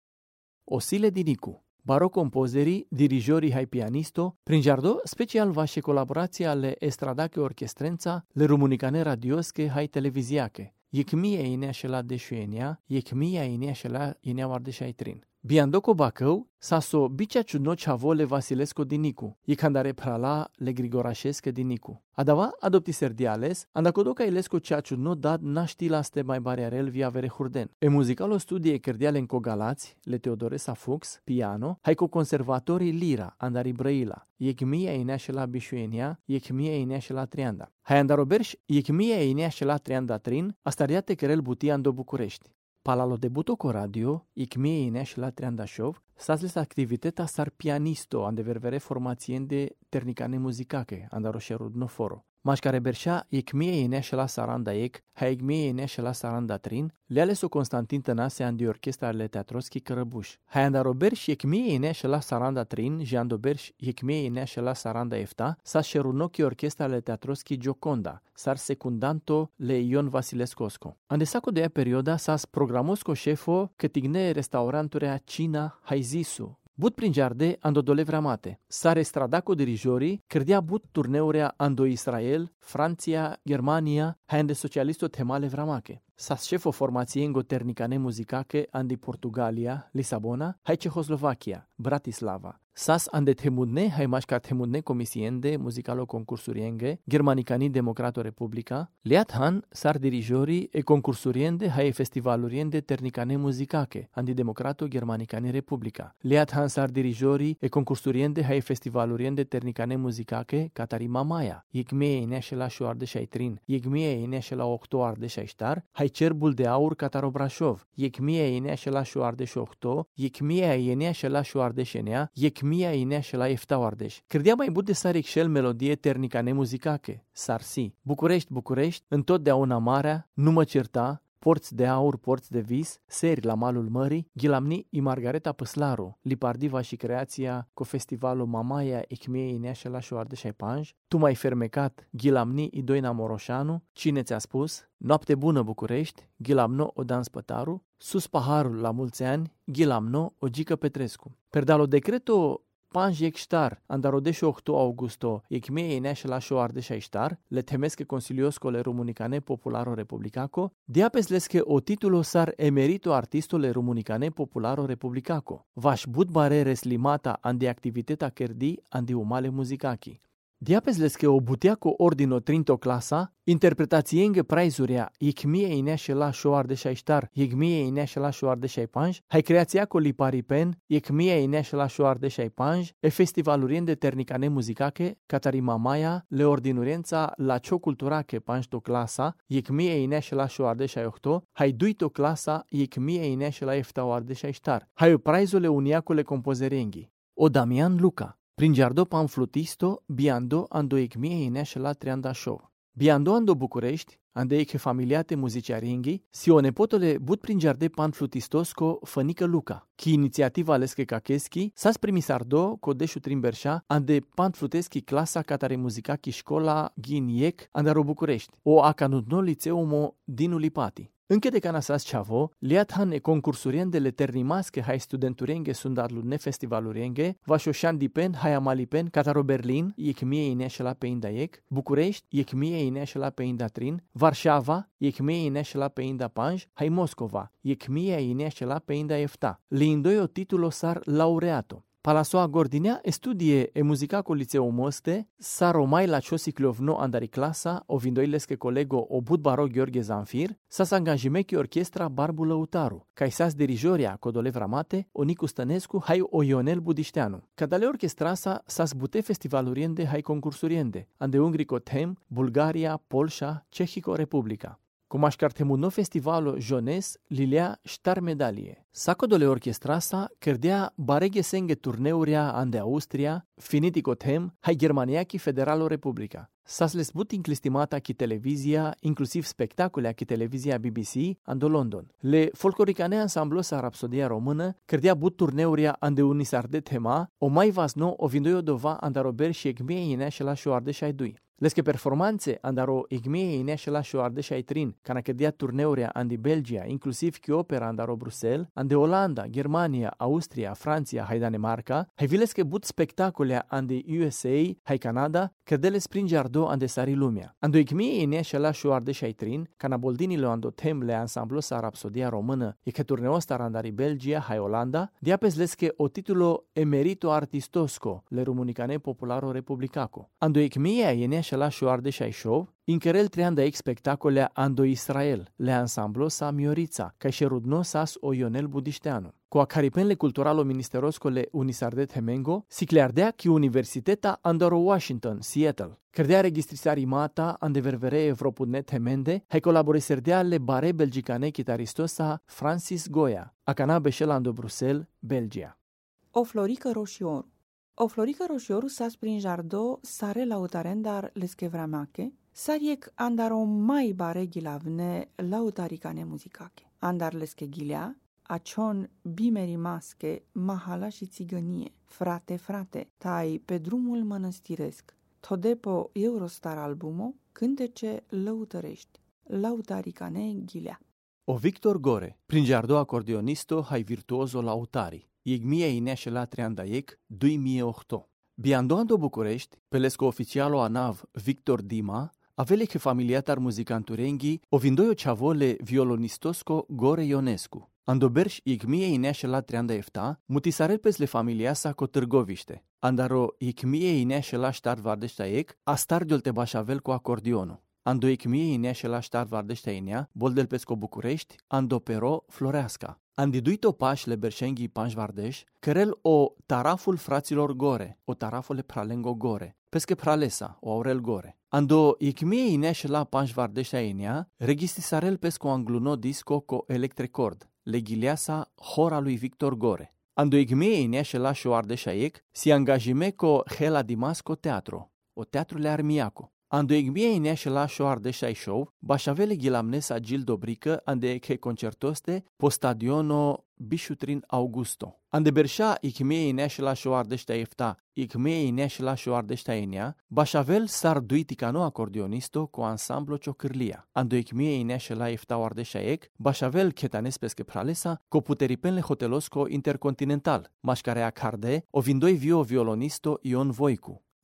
Osile Dinicu. Baro compozerii, dirijorii hai pianisto, prin giardo special vaše colaborația ale estradache orchestrența, le rumunicane radiosche hai televiziache. Iecmia inea shela deșuenia, iecmia inea shela inea Ardeș ai trin. Biandoco Bacău, saso bicea ciudno chavole Vasilesco Dinicu, icandare prala le Grigorașesche Dinicu. Adava adopti serdiales, andacodoca ilesco cea ciudno dad naștilaste mai bariarel via vere hurden. E muzicalo studie kerdiale în Cogalați, le Teodoresa Fuchs, piano, hai cu conservatorii Lira, andari Brăila, iecmia inea shela Bișuenia, iecmia inea shela Trianda. Hai andaroberș, iecmia inea shela Trianda trin, astariate kerel butia ando București. Palalo debuto co radio, iecmie inea shela Triandashov, sazles activiteta sar pianisto ande ververe formațien de ternicane muzicache, andaro șerudno foro. Mașcare berșea iecmie inea shela Saranda ec, ha iecmie inea shela Saranda trin, le aleso Constantin Tănase andi orchestra ale Teatroschi Cărăbuș. Hai andaro berș iecmie inea shela Saranda trin, jando berș iecmie inea shela Saranda efta, sa șerudnochi orchestra ale Teatroschi Gioconda, sar secundanto le Ion Vasilescosco. Ande saco de ea perioda sas programosco șefo că tigne restauranturea Cina hai zisu. But prin giarde ando dole vramate. Sare stradaco dirijorii, credea but turneurea ando Israel, Franția, Germania, hai ande socialisto temale vramache. Sas șefo formațiengo ternicane muzicache andi Portugalia, Lisabona, hai Cehoslovacia, Bratislava. Sas ande temudne, hai mașca temudne comisiende muzicalo concursurienge, Germanicani Democrato Republica, leat han sar dirijorii e concursuriende hai festivaluriende ternicane muzicache, andi Democrato Germanicani Republica. Leat han sar dirijorii e concursuriende hai festivaluriende ternicane muzicache, Catari Mamaia, iecmie inea shela Show Ardeș ai trin, iecmie inea shela Octo Ardeș ai ștar, hai Cerbul de Aur Cataro Brașov, iecmie inea shela Show Ardeș Octo, iecmie inea shela Show Ardeș enea, iecmia inea shela Efta Ardeș. Credea mai bun de sar excel melodie ternicane muzicache, sarsi. București, București, întotdeauna marea, nu mă certa, porți de aur, porți de vis, seri la malul mării, Ghilamni i Margareta Păslaru, Lipardiva și creația cu festivalul Mamaia Ecmiei inea shela Show Ardeș ai panj, tu mai fermecat, Ghilamni i Doina Moroșanu, cine ți-a spus? Noapte bună București, Ghilamno o Dan Spătaru, sus paharul la mulți ani, Ghilamno o Gică Petrescu. Perdalo decreto Panj ecștar, andarodeș 8 augusto, ecmie inea shela Show Ardeș ai ștar, le temesche consiliosco le rumunicane popularo republicaco, diapeslesche o titulo sar emerito artistole rumunicane popularo republicaco. Vaș but bare reslimata andi activiteta kerdi andi umale muzicachi. Diapezleske obuteako ordino trinto klasa, interpretațienge praizurea ikmie ineșela șoar de șaistar, ikmie ineșela șoar de șaipanj, hai creațiaco liparipen, ikmie ineșela șoar de șaipanj, e festivalurien de ternicane muzicake, catarima maia, le ordinuriența la cio culturache panjto clasa, ikmie ineșela șoar de șaiohto, hai duito clasa, ikmie ineșela eftaoar de șaistar, hai o praizule uniacole compozeriengi. O Damian Luca. Pringiardo pamflutisto, biando ando ikmie ineșela trianda show. Biando ando București, ande che familiate muziciaringhi, si o nepotole but pringiarde panflutistosco fănică Luca, chi inițiativa lesche cacheschi, sas primisardo codeșu trimberșa, ande panfluteschi clasa catare muzicachi școla ghiniec andaro București, o acanudno liceumo dinu lipati. Înche de canasas chavo, liathan e concursurien le ternimasche hai studenturenge sundarlu ne festivalurenge, vașoșan dipen hai amalipen cataro Berlin, ikmie ineșela pe indaiec, București, ikmie ineșela pe indatrin, Varșava, ikmie ineșela pe inda Panj, hai Moscova, ikmie ineșela pe inda Efta. Lindoio titulo sar laureato. Palasoa Gordinea estudie e muzicaco liceu moste, saro mai la ciosiclovno andari clasa, o vindoilesche colego o budbaro Gheorghe Zanfir, sas angajimechi orchestra Barbu Lăutaru, cai sas dirijoria Codolev Ramate, o Nicu Stănescu, hai o Ionel Budișteanu. Cadale orchestrasa sas bute festivaluriende hai concursuriende, ande Ungrico Tem, Bulgaria, Polsha, Cehico Republica. Cum așcartemuno festivalo Jones, Lilea ștar medalie. Sacodole orchestrasa cărdea bareghe senge turneuria ande Austria, finitico tem, hai Germaniachi Federalo Republica. Sas lesbut inclistimata chi televizia, inclusiv spectacole chi televizia BBC, ando London. Le folcloricane ansamblosa Rapsodia Română cărdea but turneuria ande Unisarde tema, o mai vasno o vindoio dova andarober și egmie ineșela șoarde șaidui. Lesche performanțe andaro igmie ineșela șoarde șaitrin, cana cădea turneuria andi Belgia, inclusiv chi opera andaro Bruxelles, ande Olanda, Germania, Austria, Franția, hai Danemarca, hai vilesche but spectacolea ande USA, hai Canada, cădele springiardo ande sari lumea. Ando igmie ineșela șoarde șaitrin, cana boldinilo ando temle ansamblosa Rapsodia Română, e că turneostar andari Belgia, hai Olanda, diapes lesche o titulo emerito artistosco, le rumunicane popularo republicaco. Ando igmie ineșela șoarde șaișov, incherel trianda ex spectacolea ando Israel, le ansamblosa Miorița, ca și rudno sas o Ionel Budișteanu. Cu acaripenle culturalo ministeroscole Unisardet Hemengo, si cleardea chi Universiteta andaro Washington, Seattle. Credea registrisari mata ande ververe Evropudnet Hemende, hai colaboreserdea le bare belgicane chitaristosa Francis Goya, acana beșel ando Bruxelles, Belgia. O florică roșioru. O florică roșioru sas prin jardo sare lautarendar leskevramake, sariek andaro mai bare gilavne lautaricane muzicake. Andar leske gilea, acion bimeri masche, mahala și țigănie. Frate, frate, tai pe drumul mănăstiresc. Todepo Eurostar albumo, cântece lăutărești. Lautaricane gilea. O Victor Gore, pringiardo acordeonisto hai virtuoso lautari. Igmie ineșela triandaiec 2008. Biandoando București, pelesco oficialo ANAV Victor Dima, avele che familiatar muzicanturenghi o vindoio chavole violonistosco Gore Ionescu. Andoberș igmie ineșela triandaefta, mutisarepes le familiasa co Târgoviște. Andaro igmie ineșela ștar vardeștaec, astardiol te bașavel cu acordionul. Ando igmie ineșela ștar vardeștainea, boldel pesco București, ando pero Floreasca. Andiduito paș le berșenghi Panj Vardeș, cărel o taraful fraților Gore, o tarafole pralengo Gore, pesche pralesa, o Aurel Gore. Ando igmie ineșela Panj Vardeștainea, registrisarel pesco angluno disco co electrecord, le ghileasa hora lui Victor Gore. Ando igmie ineșela șoardeșaiec, si angajime co Hela Dimasco teatro, o teatru le Armiaco. Ando igmie ineșela șoardeșai show, bașavele ghilamnesa Gil Dobrică, ande che concertoste po stadiono Bișutrin Augusto. Ande berșa igmie ineșela șoardeștaefta, igmie ineșela șoardeștaenea, bașavel sar duiticano acordeonisto co ansamblo ciocârlia. Ando igmie ineșela efta oardeșaec, bașavel chetanes pesche pralesa, co puteripenle hotelosco intercontinental, mașcarea carde, o vindoi violonisto Ion Voicu.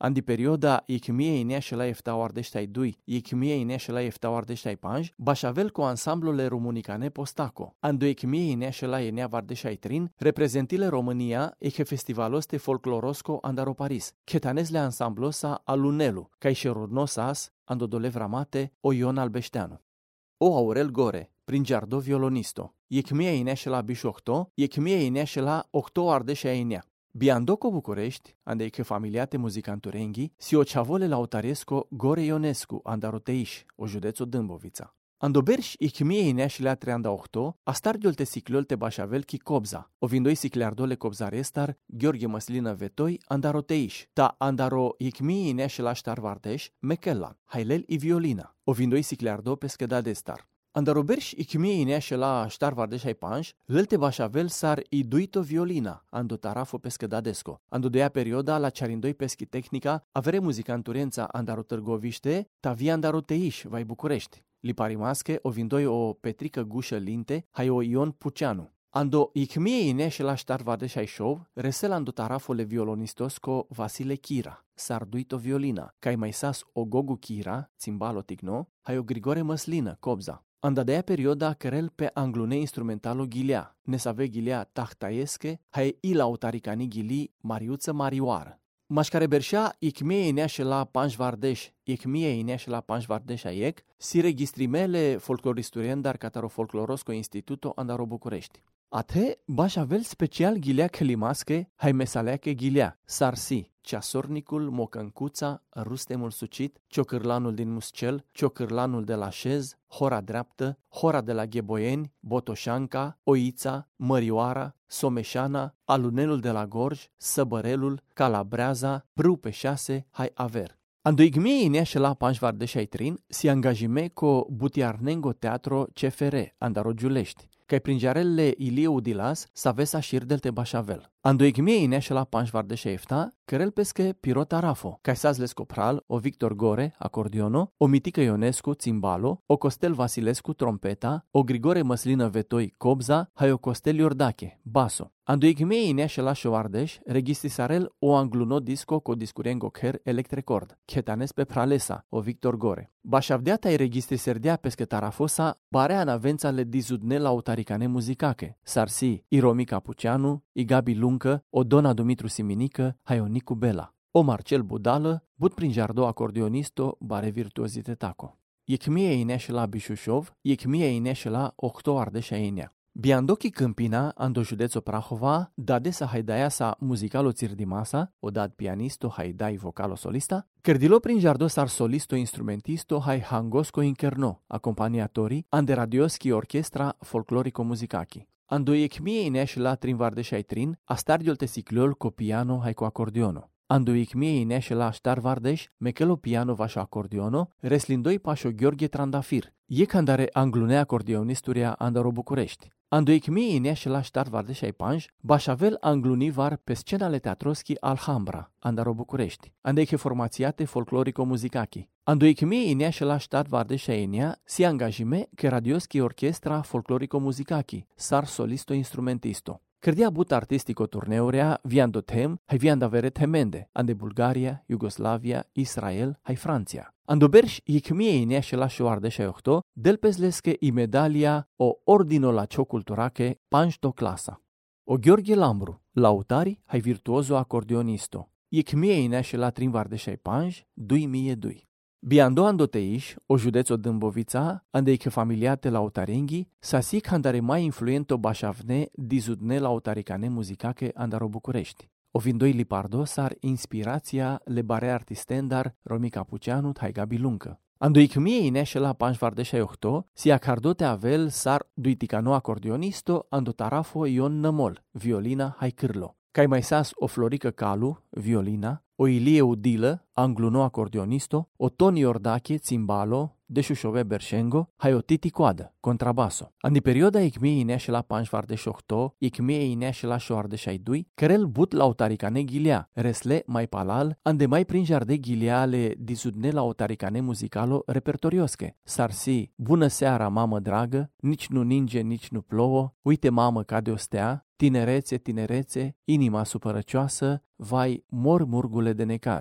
Andi perioda ikmiei neșela eftau ardeștai dui, ikmiei neșela eftau ardeștai panj, bașavel cu ansamblule rumunicane postaco. Ando ikmiei neșela enea vardeșai trin, reprezentile România eche festivaloste folclorosco andaro Paris, chetanezle ansamblosa alunelu, caixerurnosas ando dolevramate o Ion Albeșteanu. O Aurel Gore, prin giardo violonisto, ikmiei neșela bișocto, ikmiei neșela octo ardeșai enea. Biandoco București, ande che familiate muzicanturenghi, si o ceavole lautaresco Gore Ionescu, andaroteiș, o județo Dâmbovița. Andoberș ikmiei neșelea treanda octo, astargiolte cicliolte bașavel ki cobza, o vindoi cicleardole cobzarestar, Gheorghe Măslină vetoi, andaroteiș, ta andaro ikmiei neșela ștarvardeș, mekella, hailel i violina, o vindoi cicleardo peschedadestar. Andaroberș ikmiei neșela ștarvardeșai panj, lălte bașavel sar i duito violina, ando tarafo peschedadesco. Ando doia perioda la ciarindoi peschi tehnica, avere muzicanturența andaro Târgoviște, ta via andaroteiș, vai București. Liparimasche o vindoi o Petrică Gușă Linte, hai o Ion Puceanu. Ando ikmiei neșela ștarvardeșai show, resel ando tarafole violonistosco Vasile Chira, sar duito violina, cai mai sas o Gogu Chira, țimbalo tigno, hai o Grigore Măslină, cobza. Anda de aia perioda cărel pe anglune instrumentalo ghilea, nesave ghilea tahtaiesche, hai ilautaricani ghili Mariuță Marioară. Mașcare berșea ikmiei neșela panjvardeș, ikmiei neșela panjvardeș aiec, si registrimele folcloristurendar cataro folclorosco instituto andaro București. Ate bașavel special ghilea celimasche, hai mesaleache ghilea, sarsi, ceasornicul, mocăncuța, rustemul sucit, ciocârlanul din Muscel, ciocârlanul de la Șez, hora dreaptă, hora de la Gheboieni, botoșanca, oița, mărioara, someșana, alunelul de la Gorj, săbărelul, calabreaza, prâu pe 6, hai aver. Ando igmiei neșela panjvardeșai trin, si angajime co butiarnengo teatro CFR, andaro Giulești, cai prin jarelele Iliu Dilas savesa șirdel te bașavel. Ando igmiei neșela panjvardeșai efta, cărel pesche Pirot Arafo, cai sazles copral, o Victor Gore, acordiono, o Mitică Ionescu, țimbalo, o Costel Vasilescu, trompeta, o Grigore Măslină vetoi, cobza, hai o Costel Iordache, baso. Ando igmiei neșela șoardeș, registrisarel o angluno disco co discurengo cher electrecord, chetanes pe pralesa, o Victor Gore. Bașavdeata i registriserdea pesche tarafosa, barea navența le dizudne la autaricane muzicache, sarsi, i Romica Puceanu, i Gabi Luncă, o Dona Dumitru Siminică, hai o Nicu Bela. O Marcel Budală, but prin jardo acordeonisto, bare virtuozite taco. Ikmiei neșela Bișușov, ikmiei neșela octo ardeșa enea. Biandochi Câmpina, ando județo Prahova, dade sa haidaia sa muzicalo țirdimasa, o dad pianisto haidai vocalo solista, cerdilo prin jardo sar solisto instrumentisto hai hangosco inkerno, acompaniatori, ande radioski orchestra folclorico muzicaki. Ando ikmiei neșela trin vardeșai trin, astargiol te cicliol co piano hai co acordiono. Ando ikmiei neșela ștar vardeș, mechelo piano vașo acordiono, reslindoi pașo Gheorghe Trandafir, e candare anglune acordioonisturia andaro București. Ando ikmiei neșela ștar vardeșai panj, bașavel angluni var pe scenale teatroschi Alhambra, andaro București, andeiche formațiate folclorico muzicaki. Ando ikmiei neșela ștar vardeșai enea, si angajime che radioski orchestra folclorico muzicaki, sar solisto instrumentisto. Credea but artistico turneurea viando tem, hai vianda vere temende, ande Bulgaria, Iugoslavia, Israel, hai Franția. Ando berș ikmiei neșela șoardeșai octo, del pesleske i medalia o ordino la cio culturache panj do clasa. O Gheorghe Lambru, lautari, hai virtuoso acordeonisto. Ikmiei neșela trin vardeșai panj, 2002. Biando andoteiș, o județo Dâmbovița, andeiche familiate lautarenghi, sasic andare mai influento bașavne dizudne lautaricane muzicache andaro București. O vindoi lipardo sar inspirația le bare artistendar Romica Puceanu hai Gabi Luncă. Ando ikmiei neșela panjvardeșai octo, si acardote avel sar duiticano acordeonisto ando tarafo Ion Nămol, violina hai cârlo. Cai mai sas o Florică Calu, violina, o Ilie Udilă, angluno acordeonisto, o Toni Iordache, țimbalo, deșușove berșengo, hai o Titi Coadă, contrabaso. Andi perioda ikmiei neșela panjvardeș octo, ikmiei neșela șoardeșai dui, cărel but lautaricane ghilea, resle mai palal, ande mai prin jarde ghileale dizudne lautaricane muzicalo repertoriosche. Sarsi, bună seara, mamă dragă, nici nu ninge, nici nu plouă, uite mamă cade o stea, tinerețe, tinerețe, inima supărăcioasă, vai, mor murgule de necaz.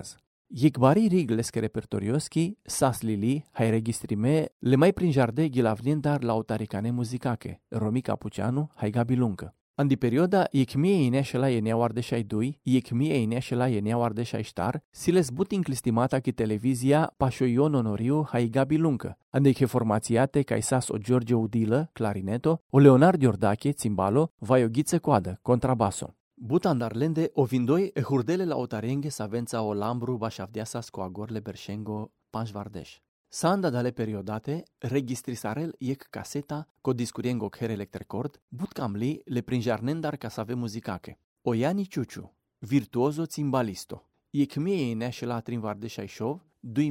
Jekbari rigleske repertorioski, sas lili, hai registrime, le mai prin jarde gilavnindar la autaricane muzikake, Romi Capuceanu, hai Gabi Luncă. Andi perioda jekmie ineșela jeneau ardeșai dui, jekmie ineșela jeneau ardeșai ștar, siles butin clistimata ki televizia pașo Ion Onoriu hai Gabi Luncă. Andi che formațiate ca sas o George Udilă, clarineto, o Leonard Iordache, țimbalo, vai o ghiță coadă, contrabaso. Butandarlende o vindoi e hurdele la otarenghe savența o lambru bașavdeasas cu agorle berșengo panșvardeș. Sanda dale periodate, registrisarel iec caseta, co discuriengo her electrecord, but camli le prinjarnendar ca save muzicake. Oiani Ciuciu, virtuoso țimbalisto, iec mie ineșe la trinvardeșai șov,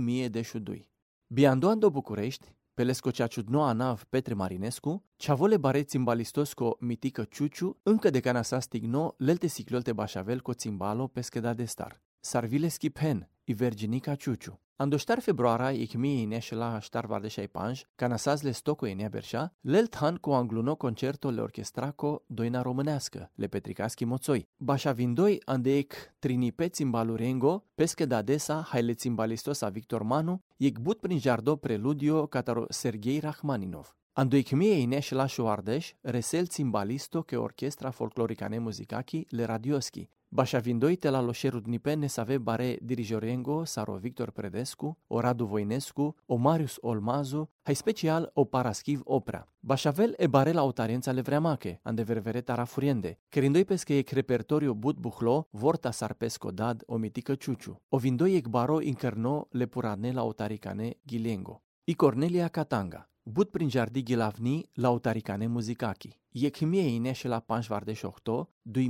2022. Biandoando București, pelescoceaciu noua nav Petre Marinescu, ceavole bare țimbalistos mitică Ciuciu, încă de canasa stigno, lelte ciclolte bașavel co țimbalo pescheda de star. Sarvile schiphen, i Virginica Ciuciu. Andoștar februara, ikmie ineșe la ștar vardeșai panj, canasaz le stoco enea berșa, lelt han cu angluno concerto le orchestraco doina românească, le petricaschi moțoi. Bașa vindoi andeic trinipe țimbalurengo, pescheda desa, hai le țimbalistosa Victor Manu, iec but prin jardo preludio cataro Serghei Rachmaninov. Andoikmie ineșe la șoardeș, resel țimbalisto che orchestra folcloricane muzicaki le radioschi. Bașa vindoi te la loșeru dnipene save bare dirijorengo saro Victor Predescu, o Radu Voinescu, o Marius Olmazu, hai special o Paraschiv Opera. Bașavel e bare la autariența le vreamache, ande ververe tarafuriende, kerindoi pesche ec repertoriu but buhlo, vorta sarpesco dad o mitică Ciuciu. O vindoi ec baro incărno le purane la autaricane Ghilengo. I Cornelia Catanga. But prin jardi gilavni la autaricane muzicaki. Jekmie ineșe la panșvardeș octo,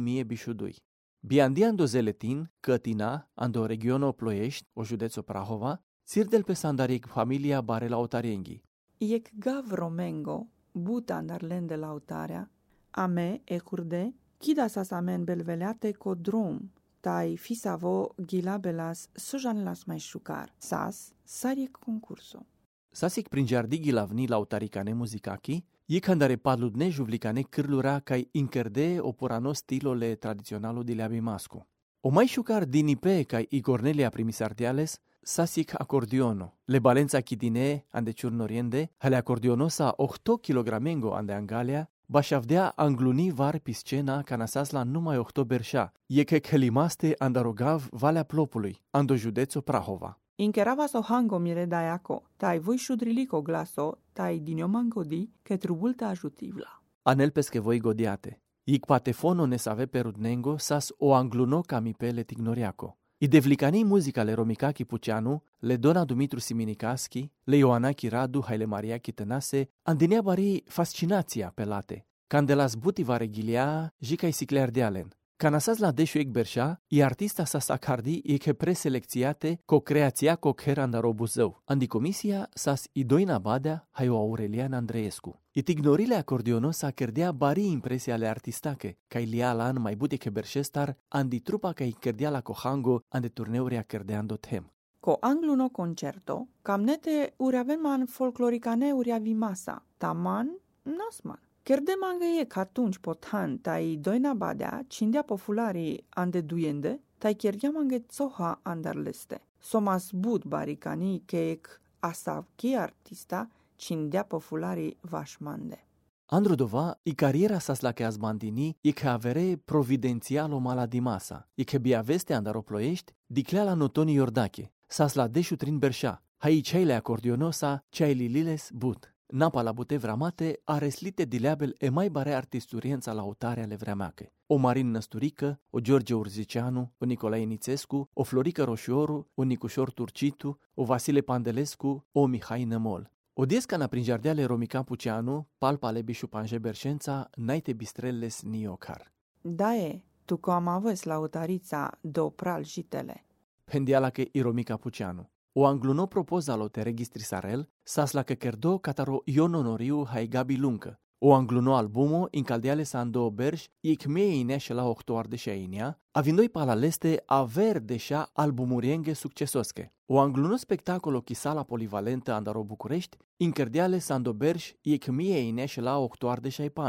2022. Biandiando Zeletin, Cătina, ando regiono Ploiești, o județo Prahova, țirdel pe sandariec familia bare la autarienghi. Iec gav romengo, butandarlende la autarea, ame e curde, chida sasamen belveleate co drum, tai fisavo gilabelas sujan las mai șucar, sas, sariec concurso. Sasic prin jardi gilavni la autaricane muzicaki, Iecandare padludne juvlicane cârlura cai incerde o purano stilole tradiționalo de leabimascu. O mai șucar dinipe cai i Cornelia primisardiales, sasic acordiono, le balența chidine ande ciurnoriende, hale acordionosa 8 kilogramengo ande angalea, bașavdea angluni var piscena canasas la numai 8 berșa, ieke khelimaste andarogav Valea Plopului, ando județo Prahova. Inkerava so hango miredaiaco, tai voi șudrilico glaso, tai diniomangodi, che trubulta ajutivla. Anel pesche voi godiate. Ic patefono ne save perudnengo sas o angluno camipele tignoriaco. I devlicanii muzica le Romicaki Puceanu, le Dona Dumitru Siminicaschi, le Ioanaki Radu, hai le Maria Chitănase, andinea bari fascinația pelate. Candelas buti vare ghilia, jicai sicleardealen. Canasaz la deșuec berșa, i artista sa sacardi e che preselecțiate co creația co keranda robuzău. Andi comisia sas Idoina Badea, hai o Aurelian Andreescu. I tignorile acordionosa cerdea bari impresia ale artistache, ca ilia la an mai bute che berșestar, andi trupa ca i cerdea la cohango, ande turneuria cerdeando tem. Co angluno concerto, camnete uriavenman folcloricane uriavimasa, taman nasman. Cherdemangă e că atunci potan tai Doina Badea cindea popularii ande duiende, tai cherdiamangă tsoha andarleste. Somas bud baricani că ec asavchi artista cindea popularii vașmande. Androdova, i cariera sas la che azmandini, i che avere providențialo maladimasa, i che biaveste andaro Ploiești, diclea la Notoni Iordache, sas la deșu trin berșa, hai ceile acordionosa, ceai lililes but. Napa la bute vramate a reslite dileabel e mai bare artisturiența la autarea le vreamache. O Marin Năsturică, o George Urzicianu, o Nicolae Nițescu, o Florică Roșioru, o Nicușor Turcitu, o Vasile Pandelescu, o Mihai Nămol. O diescana prin jardeale Romica Puceanu, palpale bișu panje berșența, naite bistrelles niocar. Da e, tu co am avăs la autarița do pral jitele. Pendiala che i Romica Puceanu. O angluno propozalo te registrisarel, sas la că kerdo cataro Ion Onoriu hai Gabi Luncă. O angluno albumo incaldeale sando berș ic mie ineșe la octoar de șainia, avindoi palaleste aver deșa albumurienge succesosche. O angluno spectacolo chi sala polivalentă andaro București, incaldeale sando berș ic mie ineșe la octoar de șai panj.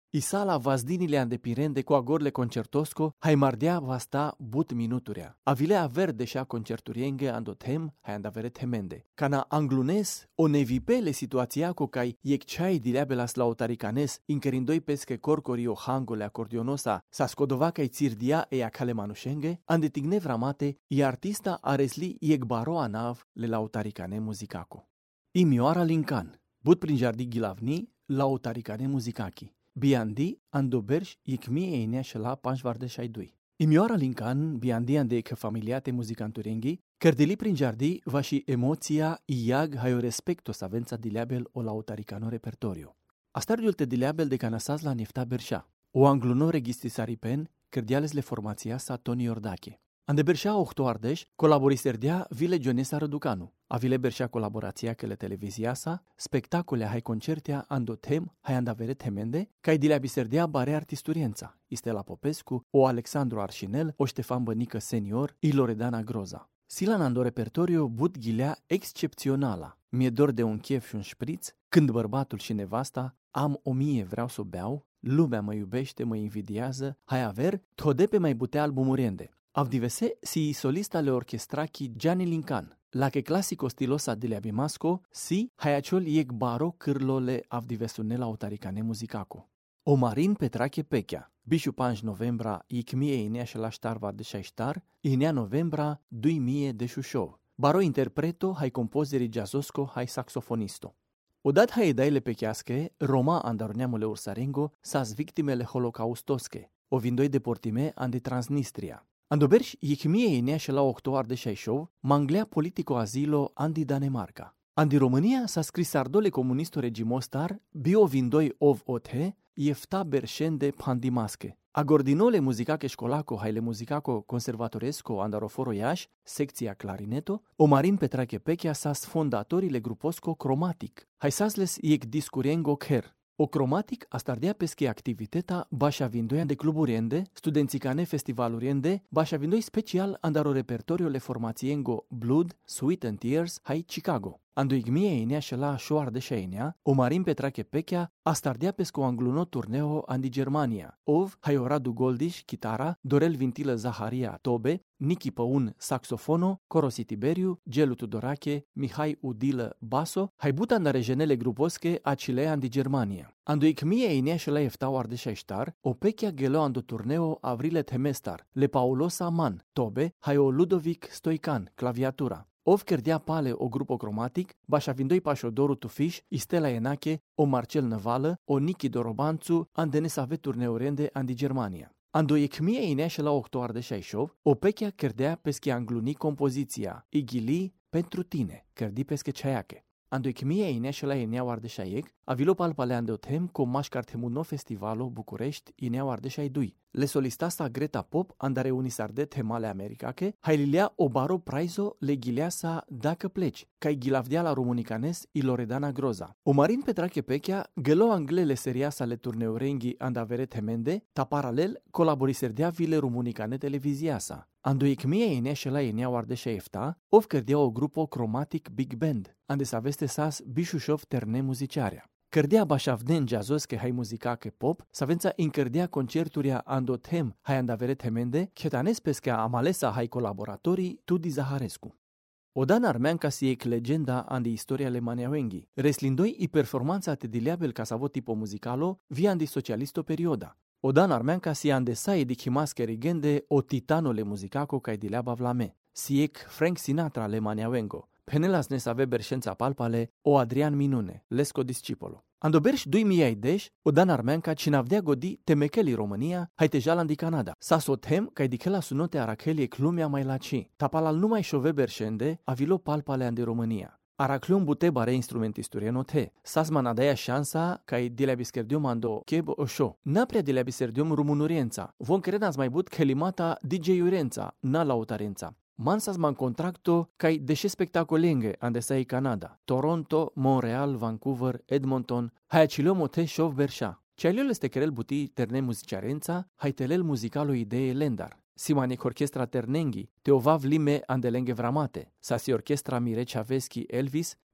Isala vazdinile andepirende cu agorle concertosco, hai mardea vasta but minuturea. Avilea verde și-a concerturienge andothem, hai andavere temende. Cana anglunes, o nevipele situația cu cai iecceai dileabelas la otaricanes, inkerindoi pesche corcori o hangole acordionosa, sa scodova cai țirdia ea cale manușenge, andetigne vramate, i artista aresli iecbaro anav le la otaricane muzicaco. Imioara lincan, but prin jardi gilavni, la otaricane muzicachi. Biandi andoberș icmie einea și la panșvardeșaidui. Imioara lincan, biandi ande că familiate muzicanturenghi, cărdeli prin jardi va și emoția iag hai o respecto savența dileabel o la otaricano repertoriu. Astardiul te dileabel de canasaz la nefta berșa. O angluno registrisaripen, cărdiales le formația sa Toni Iordache. Ande berșa ochto ardeș, colaboriserdea vile Gionesa Răducanu. Avile berșa colaborația că le televizia sa, spectacole hai concertea andothem, hai andavere temende, cai dileabiserdea bare artisturiența. Istela Popescu, o Alexandru Arșinel, o Ștefan Bănică senior, i Loredana Groza. Silan ando repertoriu but ghilea excepționala. Mi-e dor de un chef și un șpriț, când bărbatul și nevasta, am 1000 vreau să beau, lumea mă iubește, mă invidiază, hai aver, tode pe mai butea albumuriende. Avdivese si solista le orchestrachi Gianni Lincan, la che clasico stilosa de abimasco, si haiaciol iec baro cârlole avdivesunne la otaricane muzicaco. Omarin Petrache Pechea, bișu panj novembra icmie inea și la ștarva de șaistar, inea novembra 2000 de șușov. Baro interpreto hai compozeri jazzosco hai saxofonisto. Odat hai edaile pecheasche, Roma andarneamule ursarengo, sas victimele holocaustosche, o vindoi deportime ande Transnistria. Andoberș icmie inea și la octoar de șaisov, manglea politico asilo andi Danemarca. Andi România s-a scris ardole comunisto regimostar, bio vindoi ov othe, iefta berșende pandimasche. Agordinole muzicache școlaco haile muzicaco conservatoresco andaroforo Iași, secția clarineto, Omarin Petrache Pechea sas fondatorile gruposco cromatic. Hai sasles iec discurengo cher. O cromatic astardea pesche activiteta bașa vindoia de cluburiende, studențicane festivaluriende, bașa vindoi special andaro repertoriole formațiengo Blood, Sweat and Tears, hai Chicago. Ando igmie inea și la șoar de șeinea, Omarin Petrache Pechea astardea pesco angluno turneo andi Germania. Ov, hai Radu Goldiș, chitara, Dorel Vintilă Zaharia, tobe, Nichi Păun, saxofono, Corosi Tiberiu, Gelu Tudorache, Mihai Udilă, baso, hai buta andare genele gruposche acile andi Germania. Ando igmie inea și la eftau arde șaistar, o Pechea gelo ando turneo avrile temestar, le Paulosa Man, tobe, hai o Ludovic Stoican, claviatura. Ov cerdea pale o grupo cromatic, bașa vindoi pașodoru Tufiș, Istela Enache, o Marcel Năvală, o Nichi Dorobanțu, andene save turneurende andi Germania. Ando ecmie inea și la octoar de șaisov, o Pechea cerdea pesche angluni compoziția, Igili pentru tine, cărdi pesche ceaiache. Ando ecmie inea și la ineau ardeșaiec, avilo palpale andeothem co mașcartemuno festivalo București ineau ardeșaidui. Le solistasta Greta Pop andare unisarde temale americache, haililea obaro praizo le ghileasa dacă pleci, cai ghilavdea la românicanes i Loredana Groza. Omarin Petrache Pechea gelo anglele seriasa le turneurenghi andavere temende, ta paralel colaboriserdea vile românicane televiziasa. Ando ecmie inea și la ineau ardeșaefta, ov cărdea o grupo cromatic big band, ande saveste sas Bișușov terne muziciarea. Cărdea bașavden jazzosche hai muzicache pop, savența incărdea concerturia andothem hai andavere temende, chetanes pesca amalesa hai colaboratorii Tudi Zaharescu. Odan armeanca si ec legenda andi istoria le maniauenghi, reslindoi i performanța te dileabel ca savot tipo muzicalo via andi socialisto perioda. Odan armeanca si ande sae di chimasche rigende o titanole muzicaco ca dileaba vlame. Si ec Frank Sinatra le maniauengo. Penelas ne save berșența palpale o Adrian Minune, lesco discipolo. Andoberș 2010, Odan armeanca cinavdea godi temecheli România, hai tejalan di Canada. Sa sothem ca dichela sunote arachelie clumea mai laci. Tapalal numai șove berșende, avilo palpale ande România. Araclion bute bare instrumentisturi note. Sasman adaia șansa ca dileabischerdium ando cheb oșo. Naprea dileabischerdium rumunuriența. Von credans mai but kelimata DJ-urența, na lautarența. Mansas man contracto cai deșe spectacolenge andesai Canada. Toronto, Montreal, Vancouver, Edmonton, hai acilio mote șov berșa. Cealiol este kerel buti terne muziciarența, hai telel muzicalo idee lendar. Simanic orchestra ternenghi, teovav lime andelenge vramate. Sasi orchestra Mire Chaveschi Elvis,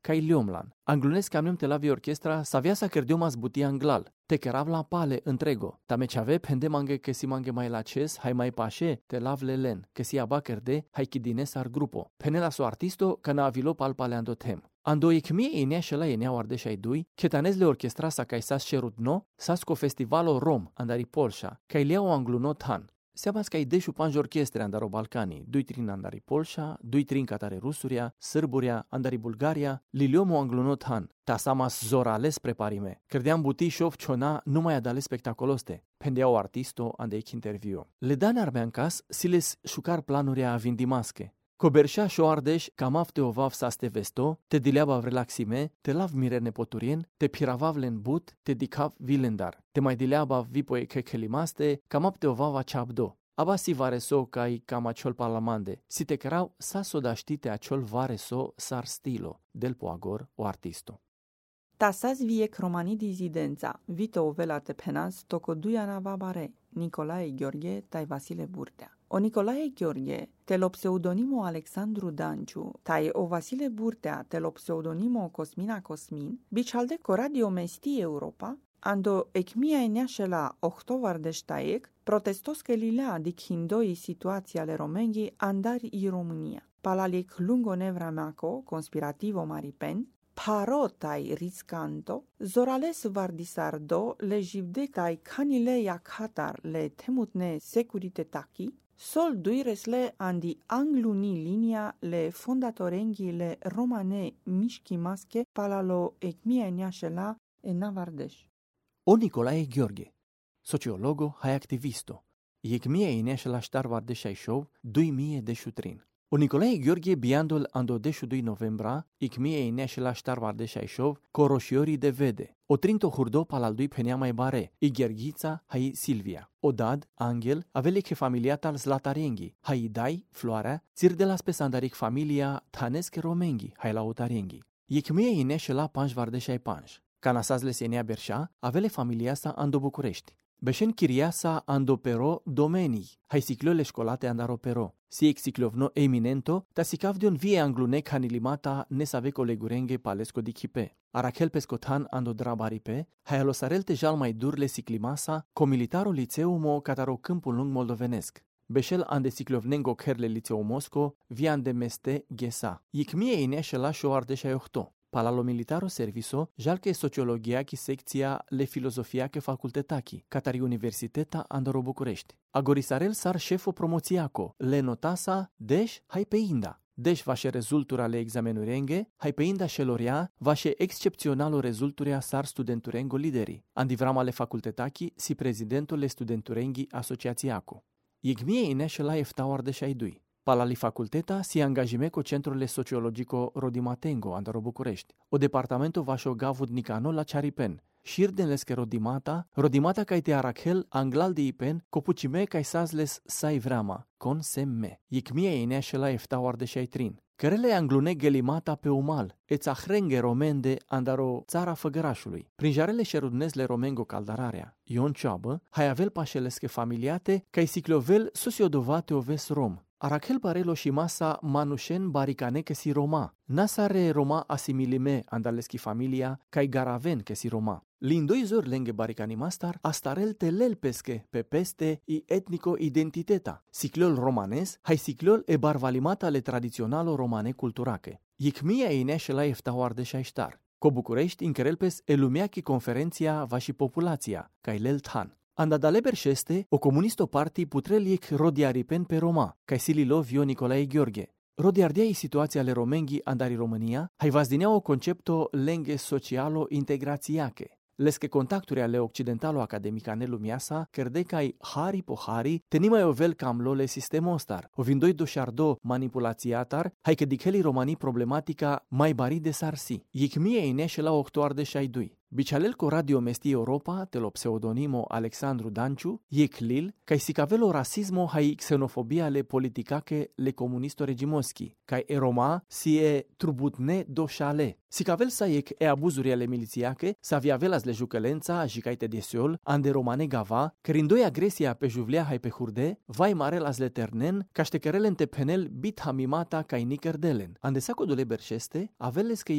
kai liomlan. Anglunes camnem te lavi orchestra savia sa cerdiomas buti anglal. Te keravla pale întrego. Ta meciave pende mange que si mange mai laces, hai mai pașe, te lav lelen, que si aba cerde, hai chidines ar grupo. Penela so artisto, ca na avilo pal paleando tem. Ando ikmie inea shela enea ardeșai dui, chetanezle orchestra sa kai sas cerutno, sas co festivalo Rom, andari Polsha, kai leau anglunot han. Seabas ca ideșu panj orchestre andaro Balcanii, dui trin andari Polsha, dui trin catare Rusuria, Sârburia, andari Bulgaria, liliomu anglunot han. Ta samas zorales preparime. Credeam buti șov ciona numai adale spectacoloste. Pendeau artisto andeic interviu. Le dan armeancas siles șucar planuria a vindimasche. Coberșa și-o ardeș, cam afte ovav saste vesto, te dileabav relaxime, te lav mire nepoturien, te piravav len but, te dicav vilendar. Te mai dileabav vipoe chechelimaste, cam apte ovav aceabdo. Aba si vareso cai cam aciol parlamande, si te kerau sa sodaștite aciol vareso sar stilo, del poagor o artisto. Tasas viec romani dizidența, vito ovela te penas, toco duiana vabare, Nicolae Gheorghe, tai Vasile Burtea. O Nicolae Gheorghe, te lo pseudonimo Alexandru Danciu, tai o Vasile Burtea, te lo pseudonimo Cosmina Cosmin, bicialde coradio mesti Europa, ando ecmia eneașela ohtovardeștaec, protestos că lilea dic hindoi situația ale romenghi andari i România. Palaliec lungo nevrameaco, conspirativo maripen, parotai riscanto, zorales vardisardo le jivdectai canileia catar le temutne securitetaki, sol duiresle andi angluni linia le fondatorenghi le romane mișchi masche palalo ecmia eneașela enavardeș. O Nicolae Gheorghe, sociologo hai activisto, ecmia eneașela ștar vardeșai show 2000 de șutrin. O Nicolae Gheorghe biandul ando deșu 2 novembra, icmie ineașela ștar vardeșai show, coroșiorii de vede. O trinto hurdo palal dui penea mai bare, i Gherghița, hai Silvia. O dad, Angel, avele che familiata al Zlatarenghi, hai Dai, Floarea, țir de la spesandaric familia Tanesche Romenghi, hai la Otarenghi. Icmie ineașela panj vardeșai panj. Canasazle senea Berșa, avele familia sa ando București. Beșen chiriasa ando pero domenii, hai ciclole școlate andaro pero. Si exciclovno eminento, ta sicavdion vie anglune canilimata nesave colegurenghe palesco di chipe. Arachel pescotan ando drabaripe, hai alosarel tejal mai dur le ciclimasa, comilitaro liceumo cataro câmpul lung moldovenesc. Beșel ande ciclovnengo kerle liceu Mosco, via ande meste ghesa. Icmie ineașela și-o ardeșa ohto. Palalo militaro serviso, jalke sociologia ki secția le filozofia ke facultetaki, catari universiteta andaro București. Agorisarel sar șefo promoțiaco, le notasa, deș, hai pe inda. Deș vașe rezultura le examenurenghe, hai pe inda șeloria, vașe excepționalo rezulturea sar studenturengo lideri. Andivrama le facultetaki, si prezidentul le studenturenghi asociațiaco. Igmie ineșela eftau ardeșai dui. Palali faculteta si angajime cu centrul sociologico Rodimatengo andaro București. O departamento vașo gavud nicano la Ciaripen. Șirdenlesche rodimata cai te arachel anglal de ipen, copucime cai sazles sai vrama, con semme. Icmie ineașela eftau ardeșai trin. Cărele anglune gelimata pe umal, eța hrenge romende andaro țara făgărașului. Prin jarele șerudnezle romengo caldararea. Ion ceabă, hai avel pașelesche familiate, cai siclovel susiodovate oves rom. Arachel barelo și masa manușen baricane că si Roma. Nasare Roma asimilime andaleschi familia, cai garaven că si Roma. Lindoi zor lenge baricani mastar, astarel telel pesche pe peste i etnico identiteta. Ciclol romanes, hai ciclol e barvalimata le tradiționalo romane culturache. Icmia ineașela eftau ardeșai ștar. Co București inkerelpes elumeachi conferenția va și populația, cai lel tan. Andadale berșeste, o comunisto parti putreliec rodiaripen pe Roma, cai sililo vio Nicolae Gheorghe. Rodiardiai situația ale romenghi andari România, hai vazdinea o concepto lenghe socialo integrațiache. Lesche contacturi ale occidentalo academica nelumiasa, cerdecai hari po hari, tenimai ovel cam lole sistemostar, ovindoi doșardo manipulațiatar, hai că dicheli romanii problematica mai bari de sarsi. Icmie ineșe la octoar de șaidui. Bicalel co radio mesti Europa, te lo pseudonimo Alexandru Danciu, eclil, cai sicavelo rasismo hai xenofobia le politicache le comunisto regimoschi, cai e Roma si e trubutne doșale. Sicavel sa ec e abuzuri ale milițiache, sa viavelas le jucălența, jicaite de siol, ande romane gava, cărindoi agresia pe juvlea hai pe hurde, vai marelas le ternen, caștecherelen te penel bit hamimata cai nicerdelen. Ande saco dole berșeste, aveles că ec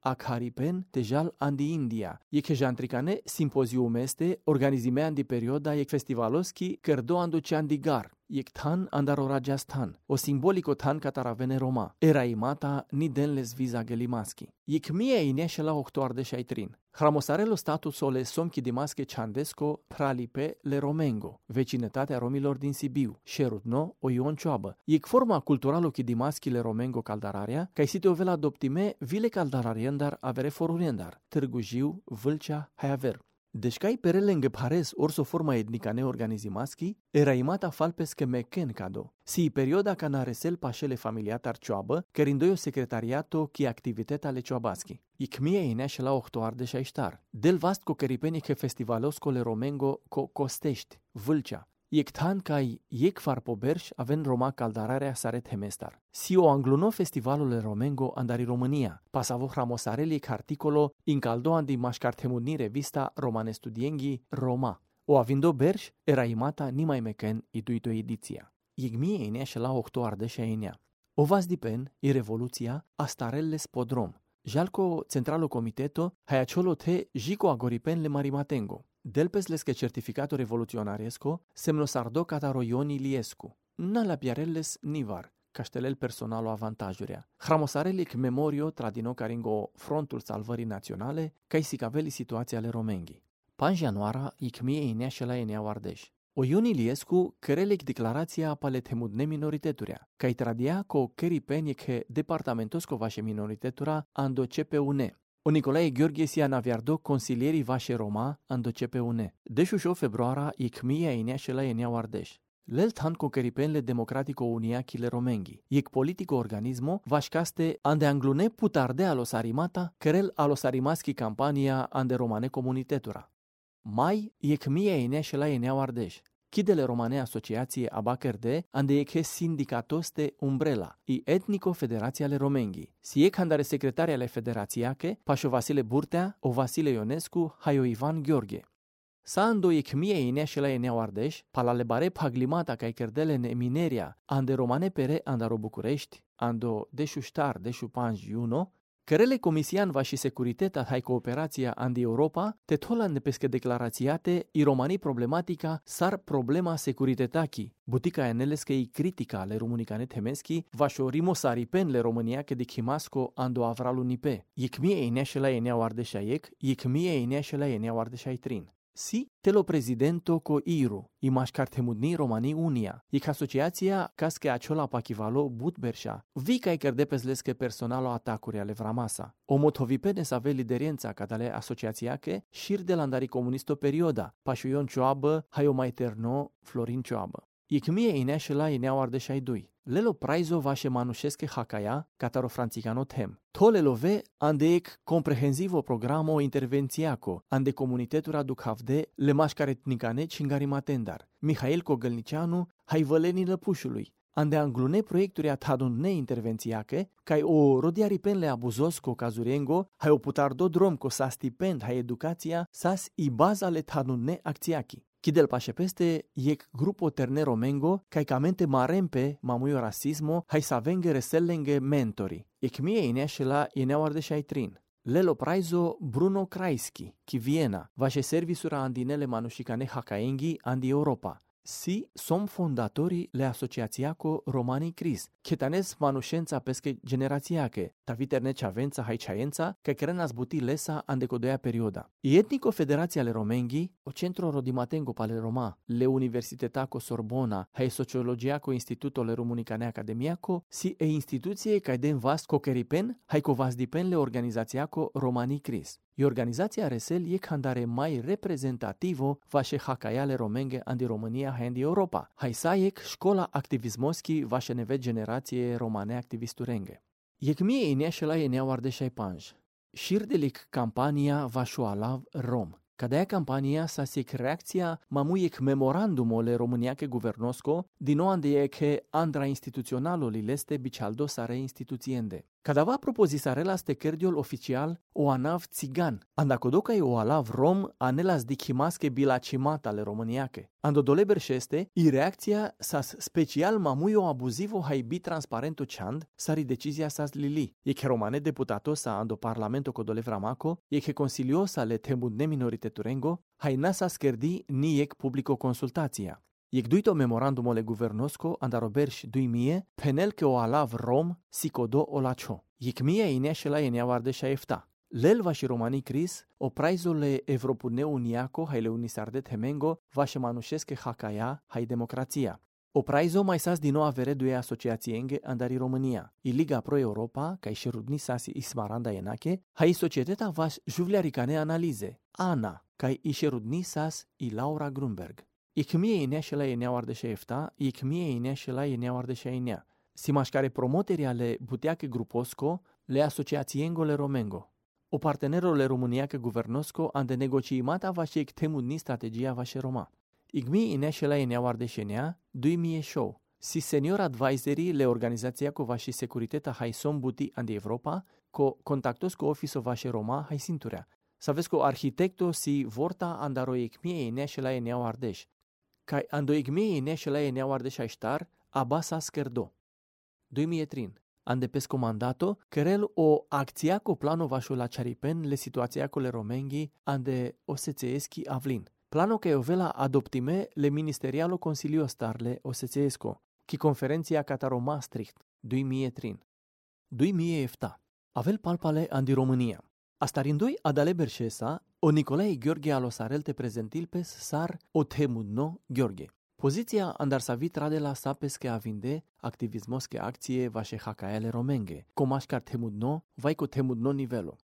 Akharipen tejal andi India. Ek jantricane simpoziumeste organizime andi perioda ek festivaloski kerdo andu chandigar. Ek than andaro Rajasthan. O simbolico than cataravene Roma. Era imata ni denles visa gelimaski. Ek mie ineșela octoarde șaitrin. Hramosarelo status ole somchi dimasche chandesco pralipe le Romengo, vecinătatea romilor din Sibiu, Șerutno, o Ion Cioabă. Ek forma culturalo chi dimaschi le Romengo caldararea, ca site o vela doptime vile caldarariendar avere foruriendar, Târgu Jiu, Vâlcea, Haiaver. Deci cai perele îngăpharez orso forma etnica neorganizimaschi, era imata falpes că meken cado. Si perioda ca naresel pașele familiatar Cioabă, cărindoio secretariato chi activiteta le cioabaschi. Icmie ineașe la octoarde șaiștar. Del vast co căripeni că festivalosco le Romengo co Costești, Vâlcea. Ectan cai ec far poberș aven Roma caldararea saret hemestar. Si o angluno festivalul Romengo andari România. Pasavo hramosareli ec articolo incaldo andi mașcartemudni revista Romane Studienghi Roma. O avindo berș era imata nimai meken iduito ediția. Igmie ineașe la octoarde șainea. O vas dipen i revoluția astarelle spodrom. Jalco centralo comiteto haiaciolo te jico agoripen le marimatengo. Delpesles că certificato revoluționariesco semnosardo cataro Ioni Iliescu. Na la piarelles nivar, caștelel personalo avantajurea. Hramosarelic memorio tradino caringo frontul salvării naționale, cai sicaveli situația ale Romenghi. Pan januara icmie ineașela Enea Ardeș. O Ioni Iliescu cărelic declarația paletemudne minoriteturea, cai tradia co keripenie că departamentosco vașe minoritetura ando CPUN. O Nicolae Gheorghe si anaviardo consilierii vașe Roma ando CPUN. Deșușo februara icmia ineașela Enea Ardeș. Leltan co ceripenle democratico uniachile Romenghi. Ic politico organismo vașcaste ande anglune putarde alos arimata, cărel alos arimaschi campania ande romane comunitetura. Mai icmia ineașela Enea Ardeș. Chidele romane asociație abacerde ande eche sindicatoste umbrela i etnico federația ale Romenghi. Si ec andare secretari ale federațiache, pașo Vasile Burtea, o Vasile Ionescu, haio Ivan Gheorghe. Sa ando ecmie ineașela Enea Ardeș, palalebare paglimata ca cerdele ne mineria ande romane pere andaro București, ando deșuștar, deșupanj iuno, cărele comisian va și securiteta hai cooperația andi Europa, te tolan de pesche declarațiate i romanii problematica sar problema securitetachi. Butica enelesche i critica ale rumunicane temeschi va și o rimosari pen le România că de chimasco ando avralu nipe. Icmie ineașela Enea Ardeșaiec, icmie ineașela Enea Ardeșaitrin. Si telo prezidento co iru, imaș cartemudni Romanii Unia, ic asociația casche aciola pachivalo Budberșa, vi ca cărdepezlesche personalo atacuri ale Vramasa. O motovipene să ave lideriența cadale asociațiache șir de landari comunisto perioda, pașu Ion Cioabă, haio mai terno Florin Cioabă. Icmie ineașela Enea Ardeșaidui. Lelo praizo vașe manușesche hakaia, cataro franțicano tem. Tole love ande comprehensivo programo intervențiaco, ande comunitetura duchavde le mașcaretnicane cingarimatendar. Mihail Cogălnicianu, hai vălenii lăpușului. Ande anglune proiecturi atadunne intervențiache, cai o rodiaripenle abuzosco cazuriengo, hai o putardo drom co sa stipend hai educația, sas i baza le tadunne acțiachi. Chidel pașe peste ec grupo terne Romengo, cai camente marempe mamuio rasismo, hai să avenge resellenge mentori. Ec mie ineașela Enea Ardeșaitrin. Lelo praizo Bruno Kreisky, chi Viena, vașe servisura andinele manușicane hakaengi andi Europa. Si som fondatorii le asociațiaco Romanii Cris, chetanes manușența pesche generațiache, taviterne ceavența hai ceaența, că crenas buti lesa andecodoia perioda. I etnico federația ale Romenghi, o centro rodimatengo pale Roma, le universitetaco Sorbona, hai sociologiaco instituto le Rumunicane Academiaco, si e instituție ca den vast coceripen, hai co vas dipen le organizațiaco Romanii Cris. I organizația resel e candare mai reprezentativo vașe hakaiale romenge andi România hai andi Europa. Hai sa ec școla activismoschi vașe neve generație romane activisturenge. Ec mie ineașela Enea Ardeșai panj. Șirdelic campania vașoalav Rom. Cadea campania sa sec reacția mamuiec memorandumole româniache guvernosco din nou ande ec andra instituționalul leste bicialdo sare instituțiende. Cadava proposisarela ste kerdiol oficial o anav țigan, andacodoca o alav rom anelas dichimasche bilacimatale româniache. Andodole berșeste, i reacția sas special mamuio abuzivo hai bi transparento chand, sari decizia sas lili. E che romane deputato sa ando parlamento codole vramaco, e che consilio sa le temudne minoriteturengo, hai nasa skerdi ni ec publico consultația. Ec duito memorandumole guvernosco andaroberș 2000, penel che o alav rom sicodo o lacio. Ec mie ineșela eneavarde șaefta. Lelva și romanii cris, o praizole evropuneu uniaco hai le unisarde temengo, vașe manușesche hakaia hai democrația. O praizo mai sas din nou avere due asociațienge andari România. I Liga Pro Europa, ca și rudni sasi ismaranda enache, hai societeta vaș juvliaricane analize. Ana, ca și rudni sas i Laura Grunberg. Ec mie ineșela eneavarde șaefta, ec mie ineșela eneavarde șainea. Simaș care promoteri ale buteache gruposco, le asociațiengole romengo. O partenerole Româniache guvernosco ande negociimata vașe ec temudni strategia vașe Roma. Igmi ineșela eneavarde șenea, 2000 show. Si senior advisory le organizația cu vașe securiteta hai som buti andi Europa, co contactos cu ofiso vașe Roma hai sinturea. Savesc cu arhitecto si vorta andaro igmi ineșela eneavardeș. Cai ando igmi ineșela eneavardeș aștar, abasa skerdo. 2003. Ande pesco mandato, kerel o acția cu plano vașul la Ciaripen le situația cu le romenghi ande osețeeschi avlin. Plano că ovela adoptime le ministerialo consilio starle osețeesco, ki conferenția Cataro Maastricht, 2003. 2007. Avel palpale andi România. Astarindoi adale berșesa, o Nicolae Gheorghe alosarelte prezentilpes sar o temudno Gheorghe. Poziția andarsavit radela sapesche avinde activismosche acție vașe hakaele romenge, comașcar temudno, vai cu temudno nivelo.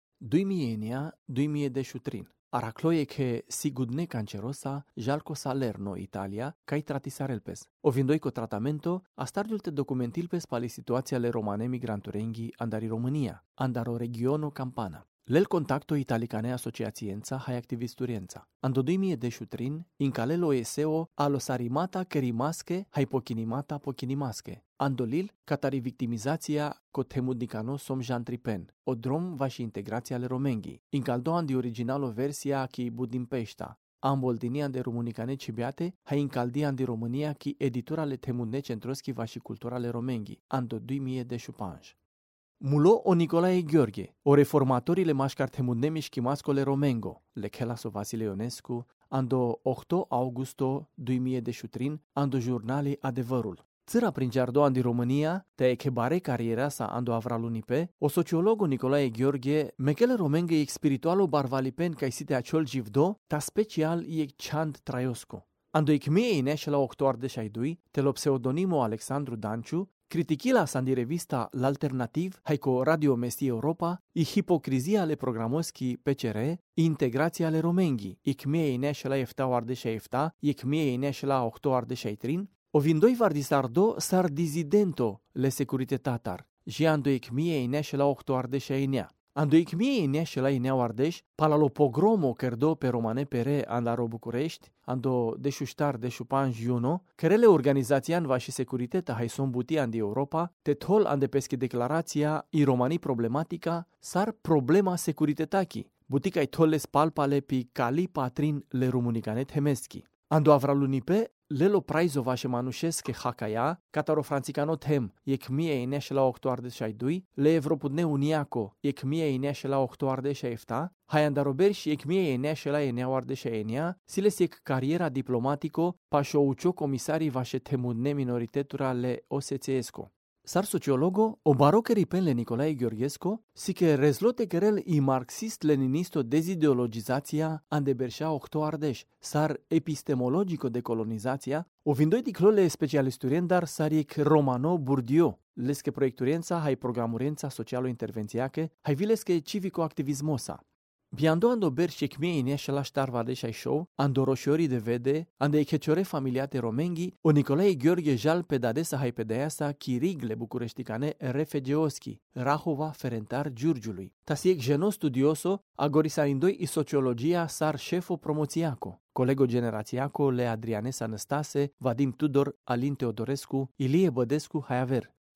2000 2010. Aracloie che sigudne cancerosa, jalco salerno Italia, cai tratisarelpes. Ovindoi cu tratamento, astardulte documentilpes pali situația le romane migranturenghi andari România, andaro regiono Campana. Lel contacto italicane asociațiența hai activisturiența. Ando 2010 in calelo eseo alo sarimata kerimasche hai pochinimata. Andolil catari victimizația co temudnicano som jantripen. O drom va și integrația ale romenghi. In caldo andi originalo versia chi Budimpeșta. Amboldini ande rumunicane cibiate hai incaldi andi România chi editura le temudne centroschi va și cultura le romenghi. Ando 2010. Mulo o Nicolae Gheorghe, o reformatorile mașcar temudnemiș chimascole romengo, le chelaso Vasile Ionescu, ando 8 augusto 2013, ando jurnali Adevărul. Țăra prin giardo andi România, te echebare cariera sa ando avralunipe, o sociologo Nicolae Gheorghe, mechele romenghe ec spiritualo barvalipen ca site aciol jivdo, ta special ec chand traiosco. Ando ec mie ineșe la octoar de șaidui, te lo pseudonimo Alexandru Danciu, criticila sandi revista L'Alternativ, haico Radio Mesti Europa, i hipocrizia ale programoschi PCR, integrația ale romenghi, ic mie ineșe la eftau ardeșa efta, ic mie ineșe la octo ardeșa etrin, o vindoi vardisardo sar disidento le securitatar, și ando ic mie ineșe la octo ardeșa enea. Ando ic mie ineșe la ineau ardeș, palalo pogromo kerdo pe romane pere andaro București, ando deșuștar deșupan juno, kerele organizațian va și securiteta hai son buti andi Europa, te tol ande pesche declarația i romani problematica, sar problema securitetachi, butica i toles palpale pi cali patrin le rumunicane temeschi. Ando avralunipe, lelo praizo vașe manușesche hakaia, cataro franțicano tem, ec mie ineșe la octoar de șaidui, le evropudne uniaco, ec mie ineșe la octoar de șaefta, hai andaroberi și ec mie ineșe la eneauar de șaenia, siles ec cariera diplomatico, pașo ucio comisarii vașe temudne minoritetura le osețeesco. Sar sociologo, o baroche ripenle Nicolae Gheorghesco, si che rezlote kerel i marxist-leninisto dezideologizația ande berșa octo ardeș, sar epistemologico decolonizația, o vindoi diclole specialisturien sar ec romano Bourdieu, lesche proiecturiența hai programurența socialo-intervențiache, hai vilesche civico-activismosa. Biando ando berși ec mie ineșe la ștarva de șai show, ando roșiorii de vede, ande echeciore familiate romenghi, o Nicolae Gheorghe jal pedadesa hai pedeasa chirigle bucureșticane refegeoschi, Rahova Ferentar Giurgiului. Tasiec geno studioso, agorisarindoi i sociologia sar șefo promoțiaco, colego generațiaco le Adrianesa Năstase, Vadim Tudor, Alin Teodorescu, Ilie Bădescu hai aver.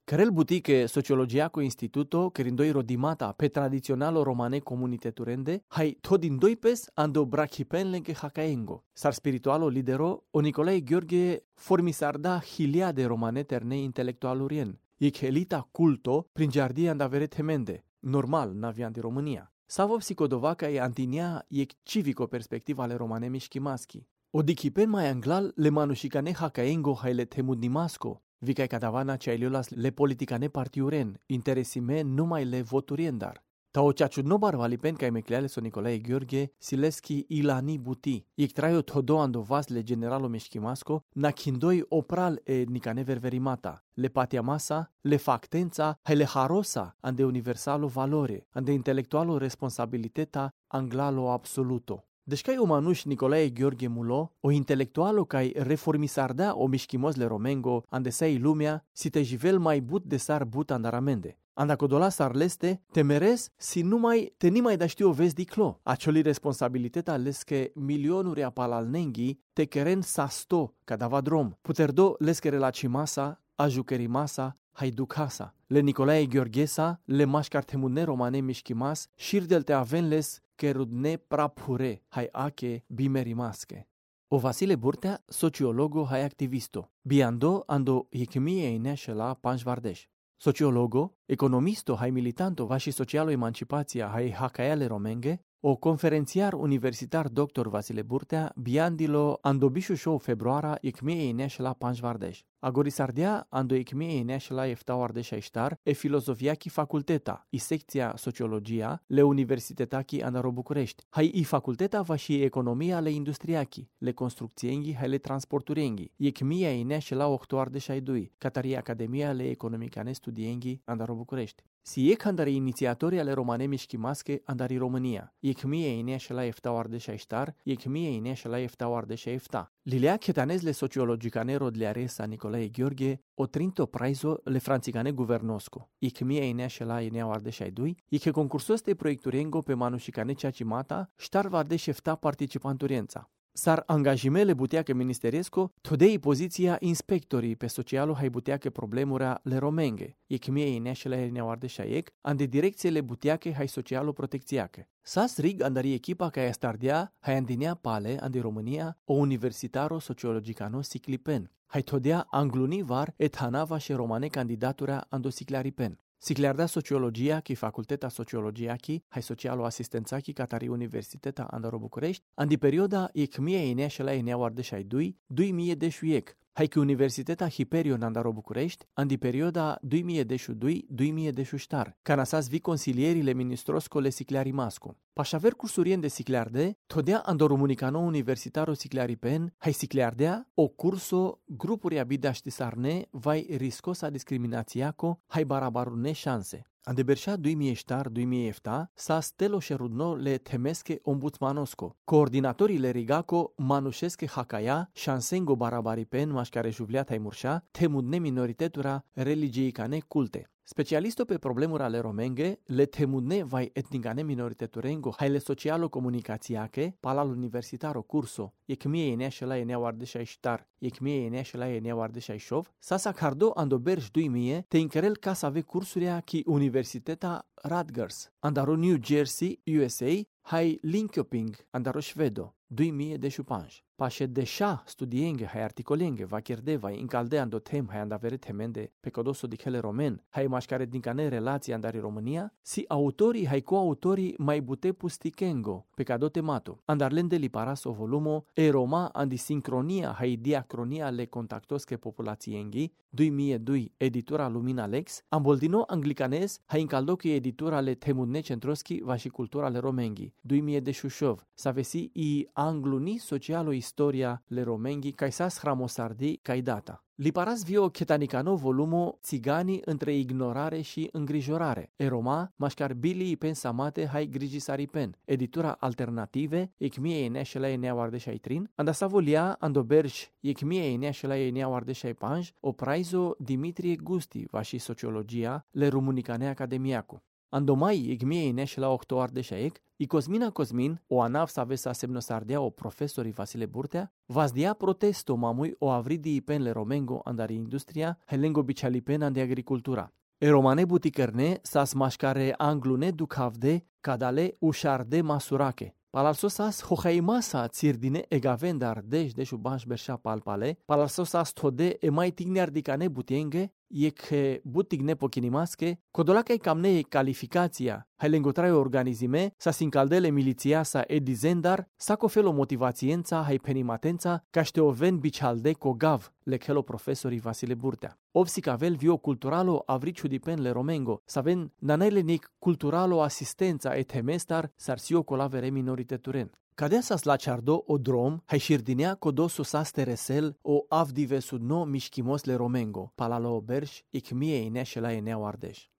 Carel butiche sociologia co instituto kerindoi rodimata pe tradiționalo romane comuniteturende, hai tot din doi pes ando brachipenlenke hakaengo. Sar spiritualo lidero o Nicolae Gheorghe formisarda hiliade romane terne intelectualurien. Ic elita culto prin giardia andavere temende. Normal n'avian di România. Savo psicodovaca e antinia iec civico perspectiva ale romane mișchimaschi. O dichipen mai anglal le manușicane hakaengo hai le temudnimasco. Vicai cadavana ceailiolas le politicane partiuren, interesime numai le voturiendar. Ta o ceaciudno barvalipen ca emecleale so Nicolae Gheorghe, Sileschi ilani buti. Ic traio todo andovas le generalo meșchimasco, na chindoi opral e nicane ververimata. Le patiamasa, le factența, hai le harosa, ande universalo valore, ande intelectualo responsabiliteta anglalo absoluto. Deci cai o manuș Nicolae Gheorghe Mulo, o intelectualo cai reformisarda o mișchimosle romengo, ande sei lumea, si te jivel mai but de sar but andaramende. Anda codola sar leste, temeres si numai te nimai da știu o vezi di clo. Acioli responsabiliteta lesche milionuri apalalnenghi te keren sasto cadava drom. Puterdo lesche relacimasa, ajukerimasa, haiducasa. Le Nicolae Gheorghesa, le mașcar temune romane mișchimas, șirdel te avenles kerudne prapure, hai ache bimerimasche. O Vasile Burtea, sociologo hai activisto. Biando ando hikmie ineșela Panjvardeș. Sociologo, economisto hai militanto vași socialo emancipația hai hacaiale romenge, o conferențiar universitar dr. Vasile Burtea, biandilo ando bișușo februara hikmie ineșela Panjvardeș. Agorisardea ando hikmie ineșela eftauardeșa iștar e filozofiachi faculteta, i secția sociologia, le universitetaki andaro București. Hai i faculteta vași economia le industriachi, le construcțiengi hai le transporturiengi. Hikmie ineșela octoardeșa idui, cataria academia le economicane studiengi andaro București. Si ec andari inițiatori ale romane mișchimasche andari România. Hikmie ineșela eftauardeșa iștar, hikmie ineșela eftauardeșa efta. Lilea chetanezle sociologicane rodlearesa Nicolae Gheorghe o trinto praizo le franțicane guvernosco. Hikmie ineșela ineauardeșa idui, iche concursoste proiecturengo pe manușicane ceacimata, ștar vardeș efta participanturiența. Sar angajimele buteache ministeresco, todei poziția inspectorii pe socialo hai buteache problemura le romenge. Hikmie ineșela ineauardeșa ec, ande direcțiile buteache hai socialo protecțiache. Sas rig andari echipa ca estardea hai andinea pale ande România o universitaro sociologicano siclipen. Hai todea angluni var et hanava și romane candidatura ando siclaripen. Siclearda sociologia chi faculteta sociologiachi hai socialo asistențachi catari universiteta andaro București, andi perioda hikmie ineșela ineauardeșa idui, 2010 hai că Universiteta Hiperion andaro București, andi perioda 2012-2014, canasas vi consilierile ministrosco le siclearimasco. Pașaver cursurien de siclearde, todea ando Românicano Universitaro siclearipen, hai sicleardea o curso grupuri abidaști sarne vai riscosa discriminațiaco, hai barabarune șanse. Ande berșa 2010-2011 sa stelo șerudno le temesche ombudsmanosco. Coordinatorii le rigaco manușesche hakaia, șansengo barabaripen mașcare juvleat hai murșa, temudne minoritetura religiicane culte. Specialisto pe problemuri ale romenge, le temudne vai etnicane minoriteturengo, hai le socialo comunicațiache, palal universitaro curso, hikmie ineșela ineauardeșa iștar, hikmie ineșela ineauardeșa ișov, sasa cardo ando berș 2000, te inkerel ca să ave cursuria chi Universiteta Rutgers, andaro New Jersey, USA, hai Linköping, andaro Șvedo, 2015. Pașe deșa studienge, hai articolenge, va chierde, vai încalde ando tem, hai andavere temende pe codoso di chele romen, hai mașcare din cane relații andari România, si autorii, hai coautorii mai bute pusticengo, pe cado temato, andarlende liparas o volumo, e Roma andi sincronia, hai diacronia le contactosche populațiengi, 2002 editura Lumina Lex, amboldino anglicanez, hai încaldo che editura le temudne centroschi, va și cultura le romengi, 2010 sa vesi i angluni socialo istoria le romenghi kai sas hramosardi kai data. Liparas vio chetanicano volumo Țiganii între ignorare și îngrijorare. E Roma, mașcar Billy pensamate hai grigisaripen. Editura alternative, hikmie ineșela ineauardeșai trin, andasavolia andoberș hikmie ineșela ineauardeșai panj, o praizo Dimitrie Gusti, va și sociologia, le rumunicane academiacu. Andomai igmie ineșe la octo ardeșaec, i Cosmina Cosmin, o anav să ave să asemno sardea o profesorii Vasile Burtea, vazdia protesto mamui o avridi penle romengo andari industria, helengo bicialipen andi agricultura. E romane buticerne sa smașcare anglune ducavde, cadale ușarde masurache. Palalsosas hohaimasa țirdine egavenda ardeș de șubanș berșa palpale, palalsosas tode e mai tignear dicane butienge, e că butigne pochinimasche, codolaca e camne calificația, hai lengotrai organizime, sa sincaldele miliția sa edizendar, sa cofelo motivațiența, hai penimatența, ca ște oven bichalde cogav, lechelo profesorii Vasile Burtea. Obsicavel vio culturalo avriciu dipenle romengo, sa ven nanelenic culturalo asistența et hemestar sarsio colavere minoriteturen. Cadea sas la ciardo o drom, hai șirdinea codosu sas teresel o avdive sudno mișchimos le romengo, palalo berș, icmie ineșe la eneu ardeș.